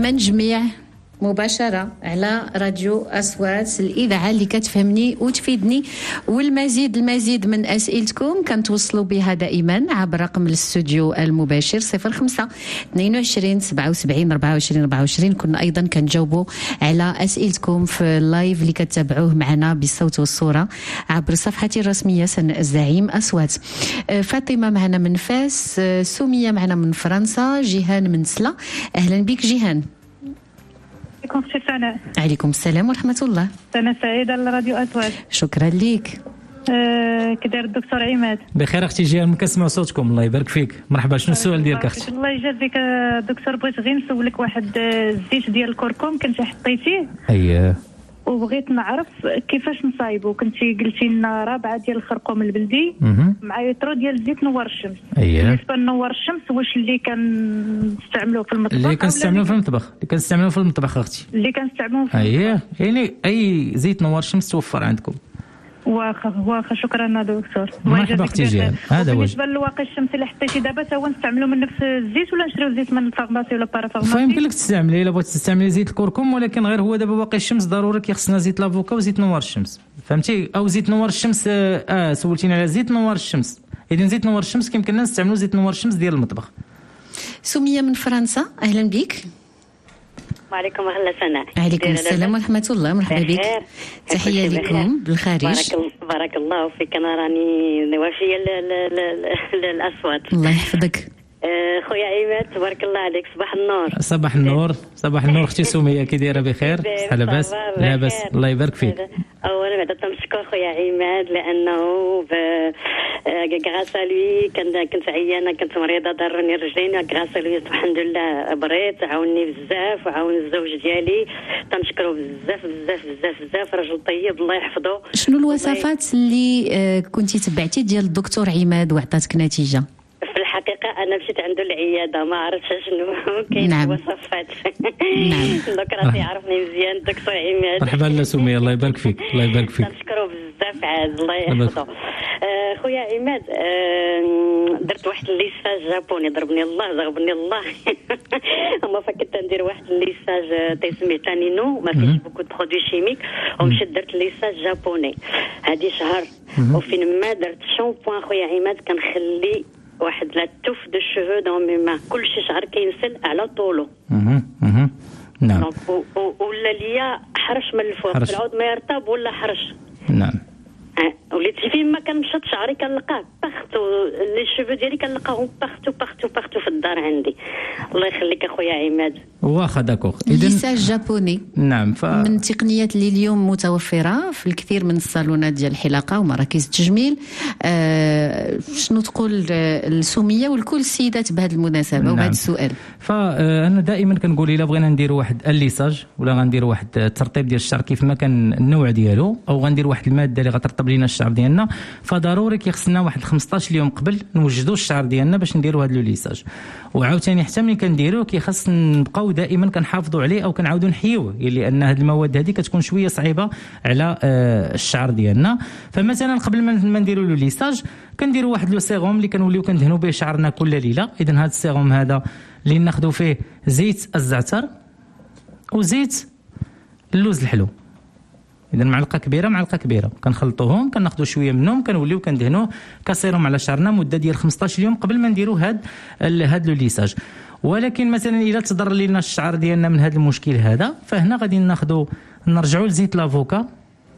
دائما جميع مباشرة على راديو أصوات الإذاعة اللي كتفهمني وتفيدني. والمزيد من أسئلتكم كنتوصلوا بها دائما عبر رقم الاستوديو المباشر 05 22 77 24 24. كنا أيضا كنجاوبوا على أسئلتكم في اللايف اللي كتتابعوه معنا بالصوت والصورة عبر صفحتي الرسمية سناء الزعيم أصوات. فاطمة معنا من فاس، سمية معنا من فرنسا، جيهان من سلا. أهلا بك جيهان. عليكم السلام. عليكم السلام ورحمة الله. سنة سعيدة لراديو أصوات. شكرا ليك. كداير الدكتور عماد؟ بخير اختي جيهان، كنسمعوا صوتكم الله يبارك فيك. مرحبا، شنو السؤال ديالك اختي؟ الله يجازيك دكتور، بغيت غير نسولك واحد الزيت ديال الكركم كنتي حطيتيه. اييه. وبغيت نعرف كيفاش نصايبو. كنتي قلتي لنا رابعه ديال الخرقوم البلدي مع يترو ديال زيت نوار الشمس. بالنسبه لنوار الشمس واش اللي كنستعملوه في المطبخ؟ اللي كنستعملوه في المطبخ اختي. اللي كنستعملوه في اييه، يعني اي زيت نوار الشمس توفر عندكم. واخا شكرا دكتور. مرحبا اختي جيهان. هذا هو بالنسبه للواقي الشمسي اللي حطيتي دابا تا هو نستعملوا من نفس الزيت ولا نشريو زيت من الفارماسي ولا بارافارماسي؟ فيمكن لك تستعملي الا بغيتي تستعملي زيت الكركم، ولكن غير هو دابا واقي الشمس ضروري كيخصنا زيت لافوكا وزيت نوار الشمس، فهمتي؟ او زيت نوار الشمس. سولتيني على زيت نوار الشمس، اذا زيت نوار الشمس كيمكننا نستعملوا زيت نوار الشمس ديال المطبخ. سمية من فرنسا، اهلا بك. وعليكم أهلا سناء. عليكم السلام ورحمة الله، مرحبا بك. تحية لكم بالخارج. بارك الله فيك. أنا راني وافية للأصوات. الله يحفظك. خويا عماد تبارك الله عليك. صباح النور. صباح النور. صباح النور اختي سمية، كي دايره؟ بخير؟ لاباس؟ لاباس الله يبارك فيك. اولا بعدا تنشكر خويا عماد لانه غراس لوي كنت عيانه، كنت مريضه، ضرني رجلين. غراس لوي الحمد لله بريت، عاوني بزاف وعاون الزوج ديالي. تنشكرو بزاف بزاف بزاف بزاف. رجل طيب الله يحفظه. شنو الوصفات اللي كنتي تبعتي ديال الدكتور عماد وعطاتك نتيجه؟ في الحقيقة أنا مشيت عنده العيادة، ما عرفتش شنو كاين. نعم. وصفات. نعم. دوك راه يعرفني مزيان دكتور عماد. مرحبا لا سمية، الله يبارك فيك. الله يبارك فيك. نشكرو بزاف عاد الله يحفظه. خويا عماد، درت واحد الليساج جابوني، ضربني الله. اما فكنت ندير واحد الليساج تيسميه تانينو، ما فيش بوكو دو برودوي شيميك، ومشيت درت الليساج جابوني هذه شهر. وفين ما درت شامبوان خويا عماد كنخلي واحد لا توف دو شوفو دون مي مان، كلشي شعر كينسل على طولو. نعم. ولا ليا حرش من الفوق، العود ما يرطب ولا حرش. نعم. وليت فين ما كنمشط شعري كنلقاه باختو، لي شوفو ديالي كنلقاهم باختو في الدار عندي. الله يخليك اخويا عماد. واخا داكوغ. ليساج جابوني. نعم. من التقنيات اللي اليوم متوفره في الكثير من الصالونات ديال الحلاقه ومراكز التجميل. شنو تقول السميه والكل السيدات بهذه المناسبه؟ نعم. وبهذا السؤال فانا دائما كنقول الا بغينا نديروا واحد الليساج ولا غنديروا واحد الترطيب ديال الشعر كيف ما كان النوع ديالو، او غندير واحد الماده اللي غترطب لينا الشعر ديالنا، فضروري كيخصنا واحد 15 يوم قبل نوجدوا الشعر ديالنا باش نديروا هذا الليساج. وعاوتاني حتى ملي كنديروه كيخص نبقاو دائما كنحافظوا عليه او كنعاودوا نحيوه، لان هذه المواد هذه كتكون شويه صعيبه على الشعر ديالنا. فمثلا قبل ما نديروا له ليساج كنديروا واحد لو سيروم اللي كنوليو كندهنوا به شعرنا كل ليله. اذا هذا السيروم هذا اللي ناخذوا فيه زيت الزعتر وزيت اللوز الحلو، اذا معلقه كبيره كنخلطوهم، كناخذوا شويه منهم كنوليو كندهنوه كسيروم على شعرنا مده ديال 15 يوم قبل ما نديروا هاد لو ليساج. ولكن مثلا الا تضر لنا الشعر ديالنا من هذا المشكل هذا، فهنا غادي نرجعوا لزيت لافوكا،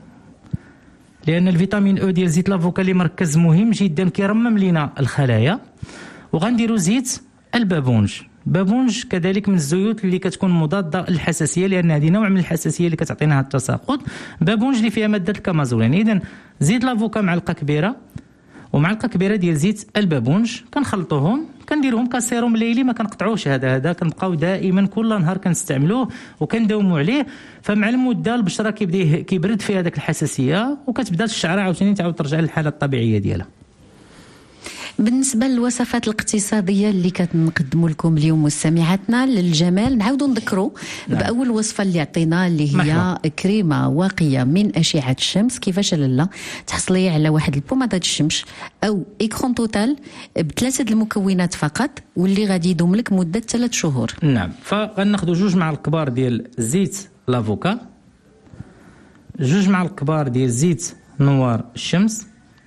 لان الفيتامين او ديال زيت لافوكا اللي مركز مهم جدا كيرمم لنا الخلايا. وغنديروا زيت البابونج. بابونج كذلك من الزيوت اللي كتكون مضاده للحساسيه، لان هذه نوع من الحساسيه اللي كتعطينا التساقط. بابونج اللي فيها ماده الكامازولين. اذا زيت لافوكا معلقه كبيره ومعلقه كبيره ديال زيت البابونج كنخلطوهم، كنديروهم كسيروم ليلي، ما كنقطعوش هذا كنبقاو دائما كل نهار كنستعملوه وكنداوموا عليه. فمع المده البشره كيبدا كيبرد فيها هذاك الحساسيه، وكتبدا الشعره عاوتاني تعاود ترجع للحاله الطبيعيه ديالها. بالنسبه للوصفات الاقتصاديه اللي كنقدموا لكم اليوم مستمعاتنا للجمال، نعاودوا نذكروا باول وصفه اللي عطينا اللي هي كريمه واقيه من اشعه الشمس. كيفاش لاله تحصلي على واحد البوماده الشمس او ايكرون توتال ب3 المكونات فقط، واللي غادي يدوم لك مده 3 شهور. نعم، فغناخذوا 2 معالق كبار ديال زيت لافوكا، 2 معالق كبار ديال زيت نوار الشمس،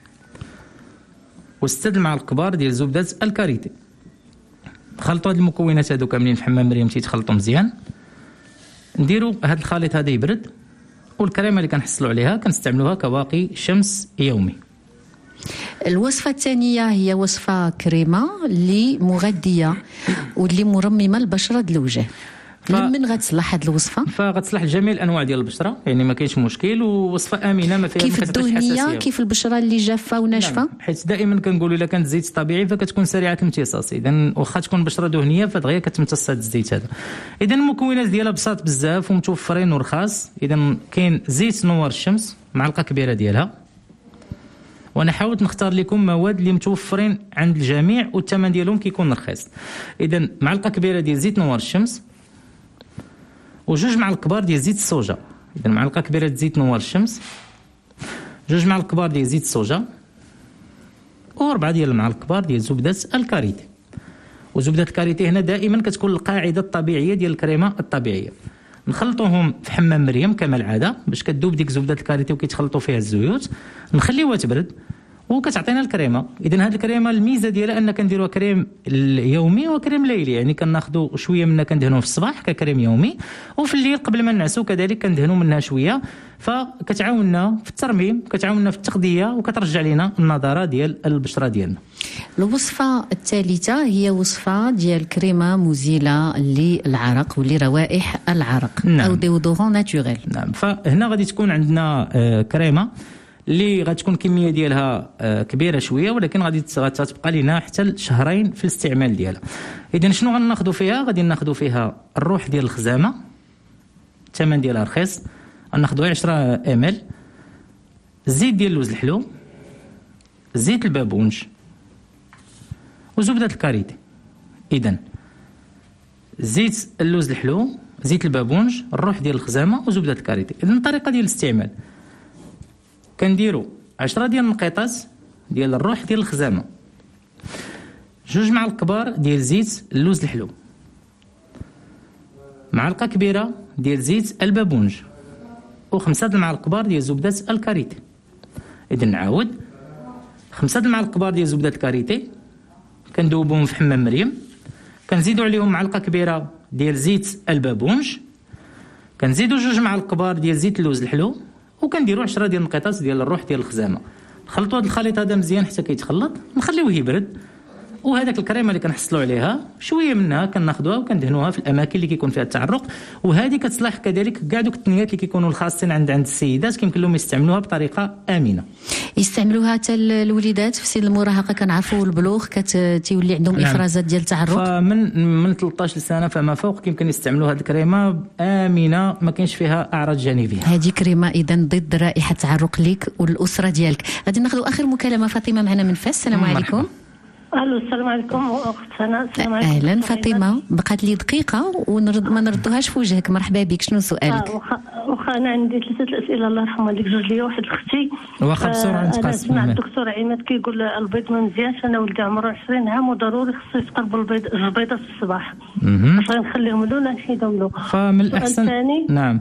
و6 المعالق كبار ديال زبده الكاريتي. خلطوا هاد المكونات هادو كاملين في حمام مريم تيتخلطوا مزيان. نديروا هاد الخليط هذا يبرد، والكريمه اللي كنحصلوا عليها كنستعملوها كواقي شمس يومي. الوصفه الثانيه هي وصفه كريمه اللي مغذيه واللي مرممه البشره ديال الوجه. من غتصلح هذه الوصفه؟ فغتصلح لجميع الانواع ديال البشره، يعني ما كاينش مشكل، ووصفه امنه ما فيها كيف الدهنيه كيف البشره اللي جافه وناشفه. نعم. حيت دائما كنقولوا الا كانت زيت طبيعي فكتكون سريعه الامتصاص، اذا واخا تكون بشره دهنيه فدغيا كتمتص هذا الزيت هذا. اذا المكونات ديالها بساط بزاف ومتوفرين ورخاص. اذا كاين زيت نوار الشمس معلقه كبيره ديالها، وانا حاولت نختار لكم مواد اللي متوفرين عند الجميع والثمن ديالهم كيكون رخيص. اذا معلقه كبيره ديال زيت نوار الشمس، و2 معالق كبار ديال زيت الصوجا. اذا معلقه كبيره ديال زيت نوار الشمس، 2 معالق كبار ديال زيت الصوجا، و4 ديال المعالق كبار ديال زبده الكاريتي. وزبده الكاريتي هنا دائما كتكون القاعده الطبيعيه ديال الكريمه الطبيعيه. نخلطوهم في حمام مريم كما العاده باش كتذوب ديك زبده الكاريتي وكيتخلطوا فيها الزيوت، نخليوها تبرد وكتعطينا الكريمه. اذا هذه الكريمه الميزه ديالها ان كنديروها كريم يومي وكريم ليلي، يعني كناخذوا شويه منها كندهنوه في الصباح ككريم يومي، وفي الليل قبل ما ننعسوا كذلك كندهنوا منها شويه، فكتعاوننا في الترميم، كتعاوننا في التغذيه، وكترجع لنا النضاره ديال البشره ديالنا. الوصفه الثالثه هي وصفه ديال كريمه مزيله للعرق ولروائح العرق. نعم. او ديودورون ناتوريل. نعم، فهنا غادي تكون عندنا كريمه اللي غتكون كميه ديالها كبيره شويه، ولكن غادي تبقى لنا حتى لشهرين في الاستعمال ديالها. اذا شنو غناخذوا فيها؟ غادي ناخذوا فيها الروح ديال الخزامه، الثمن ديالها رخيص، غناخذوا 10 ml، الزيت ديال اللوز الحلو، زيت البابونج، وزبده الكاريتي. اذا زيت اللوز الحلو، زيت البابونج، الروح ديال الخزامه، وزبده الكاريتي. اذا الطريقه ديال الاستعمال كنديروا 10 ديال النقيطات ديال الروح ديال الخزامه، 2 معالق كبار ديال زيت اللوز الحلو، معلقه كبيره ديال زيت البابونج، و5 المعالق كبار ديال زبده الكاريتي. اذا نعاود 5 المعالق كبار ديال زبده الكاريتي كندوبوهم في حمام مريم، كنزيدوا عليهم معلقه كبيره ديال زيت البابونج، كنزيدوا 2 معالق كبار ديال زيت اللوز الحلو، وكنديروا 10 ديال النقيطات ديال الروح ديال الخزامه. نخلطوا هذا الخليط هذا مزيان حتى كيتخلط، نخليوه يبرد، وهذاك الكريمه اللي كنحصلوا عليها شويه منها كناخذوها وكندهنوها في الاماكن اللي كيكون فيها التعرق، وهذه كتصلح كذلك كاع دوك التنيات اللي كيكونوا الخاصين عند السيدات، كيمكن لهم يستعملوها بطريقه امنه. يستعملوها حتى الوليدات في سن المراهقه، كنعرفوا البلوغ كتولي عندهم افرازات ديال التعرق. فمن 13 سنه فما فوق يمكن يستعملوا هذه الكريمه امنه، ما كاينش فيها اعراض جانبيه. هذه كريمه اذا ضد رائحه التعرق ليك والاسره ديالك. غادي ناخذوا اخر مكالمه. فاطمه معنا من فاس. السلام عليكم. الو السلام عليكم اخت سناء. السلام عليكم. اهلا فاطمه، بقات لي دقيقه ما نردوهاش في وجهك. مرحبا بك، شنو سؤالك؟ واخا انا عندي 3 الاسئله الله يرحمها اللي جوج ليا. واحد اختي واخا بسرعه نتقاسم. انا سمعت الدكتور عماد كيقول البيض ما مزيانش. انا ولدي عمره 20 عام وضروري خصو يفطر بالبيضات في الصباح. اش غنخليهم له ولا نحيدهم له؟ فمن الاحسن. نعم.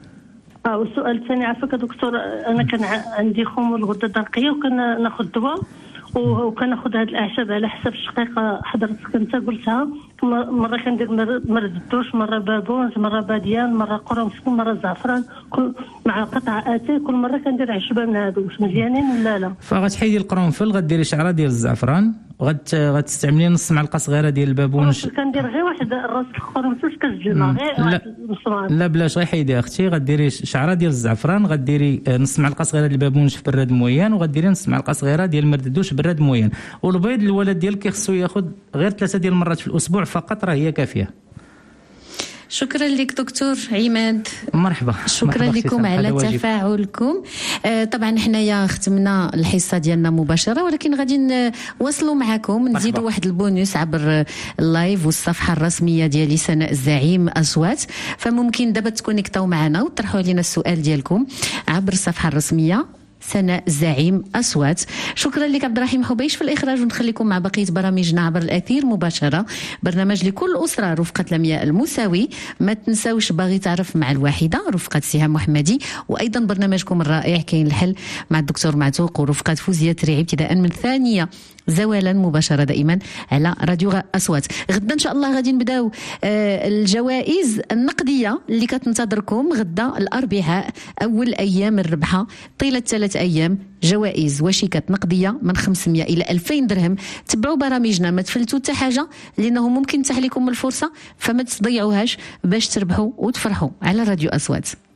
والسؤال الثاني عافاك دكتور، انا كان عندي خمول الغده الدرقيه وكان ناخذ دواء وكناخذ هاد الاعشاب على حسب الشقيقه حضرتك انت قلتها. مره كندير مرد الدوش، مره بابونج، مره باديان، مره قرنفل، مره زعفران، كل مع قطع اتاي. كل مره كندير 10 من هادو. واش مزيانين ولا لا؟ فغتحيدي القرنفل، غديري شعره ديال الزعفران، غتستعملي نص معلقه صغيره ديال البابونج. كندير غير واحد راس القرنفل كاس ديال الماء غير لا بلاش، غير حيدي اختي. غديري شعره ديال الزعفران، غديري نص معلقه صغيره ديال البابونج في براد موين، وغديري نص معلقه صغيره ديال مرد الدوش براد موين. والبيض الولد ديالك خصو ياخذ غير 3 ديال المرات في الاسبوع فقط، راه هي كافيه. شكرا لك دكتور عماد. مرحبا. شكرا لكم على تفاعلكم. طبعا حنايا ختمنا الحصه ديالنا مباشره، ولكن غادي نواصلوا معكم، نزيدوا واحد البونوس عبر اللايف والصفحه الرسميه ديالي سناء الزعيم اصوات. فممكن دابا تكونيكطاو معنا وتطرحوا علينا السؤال ديالكم عبر الصفحه الرسميه سناء الزعيم أصوات. شكرا لك عبد الرحيم حبيش في الإخراج، ونخليكم مع بقية برامجنا عبر الأثير مباشرة. برنامج لكل أسرة رفقة لمياء الموساوي. ما تنساوش باغي تعرف مع الواحدة رفقة سهام محمدي، وأيضا برنامجكم الرائع كاين الحل مع الدكتور معتوق ورفقة فوزية تريعي ابتداء من 2 زوالا مباشرة دائما على راديو أصوات. غدا إن شاء الله غادي نبداو الجوائز النقدية اللي كتنتظركم غدا الأربعاء أول أيام الربحة طيلة 3 أيام، جوائز وشيكات نقدية من 500 إلى 2000 درهم. تبعوا برامجنا، ما تفلتوا حتى حاجة، لأنه ممكن تحت لكم الفرصة، فما تضيعوهاش باش تربحوا وتفرحوا على راديو أصوات.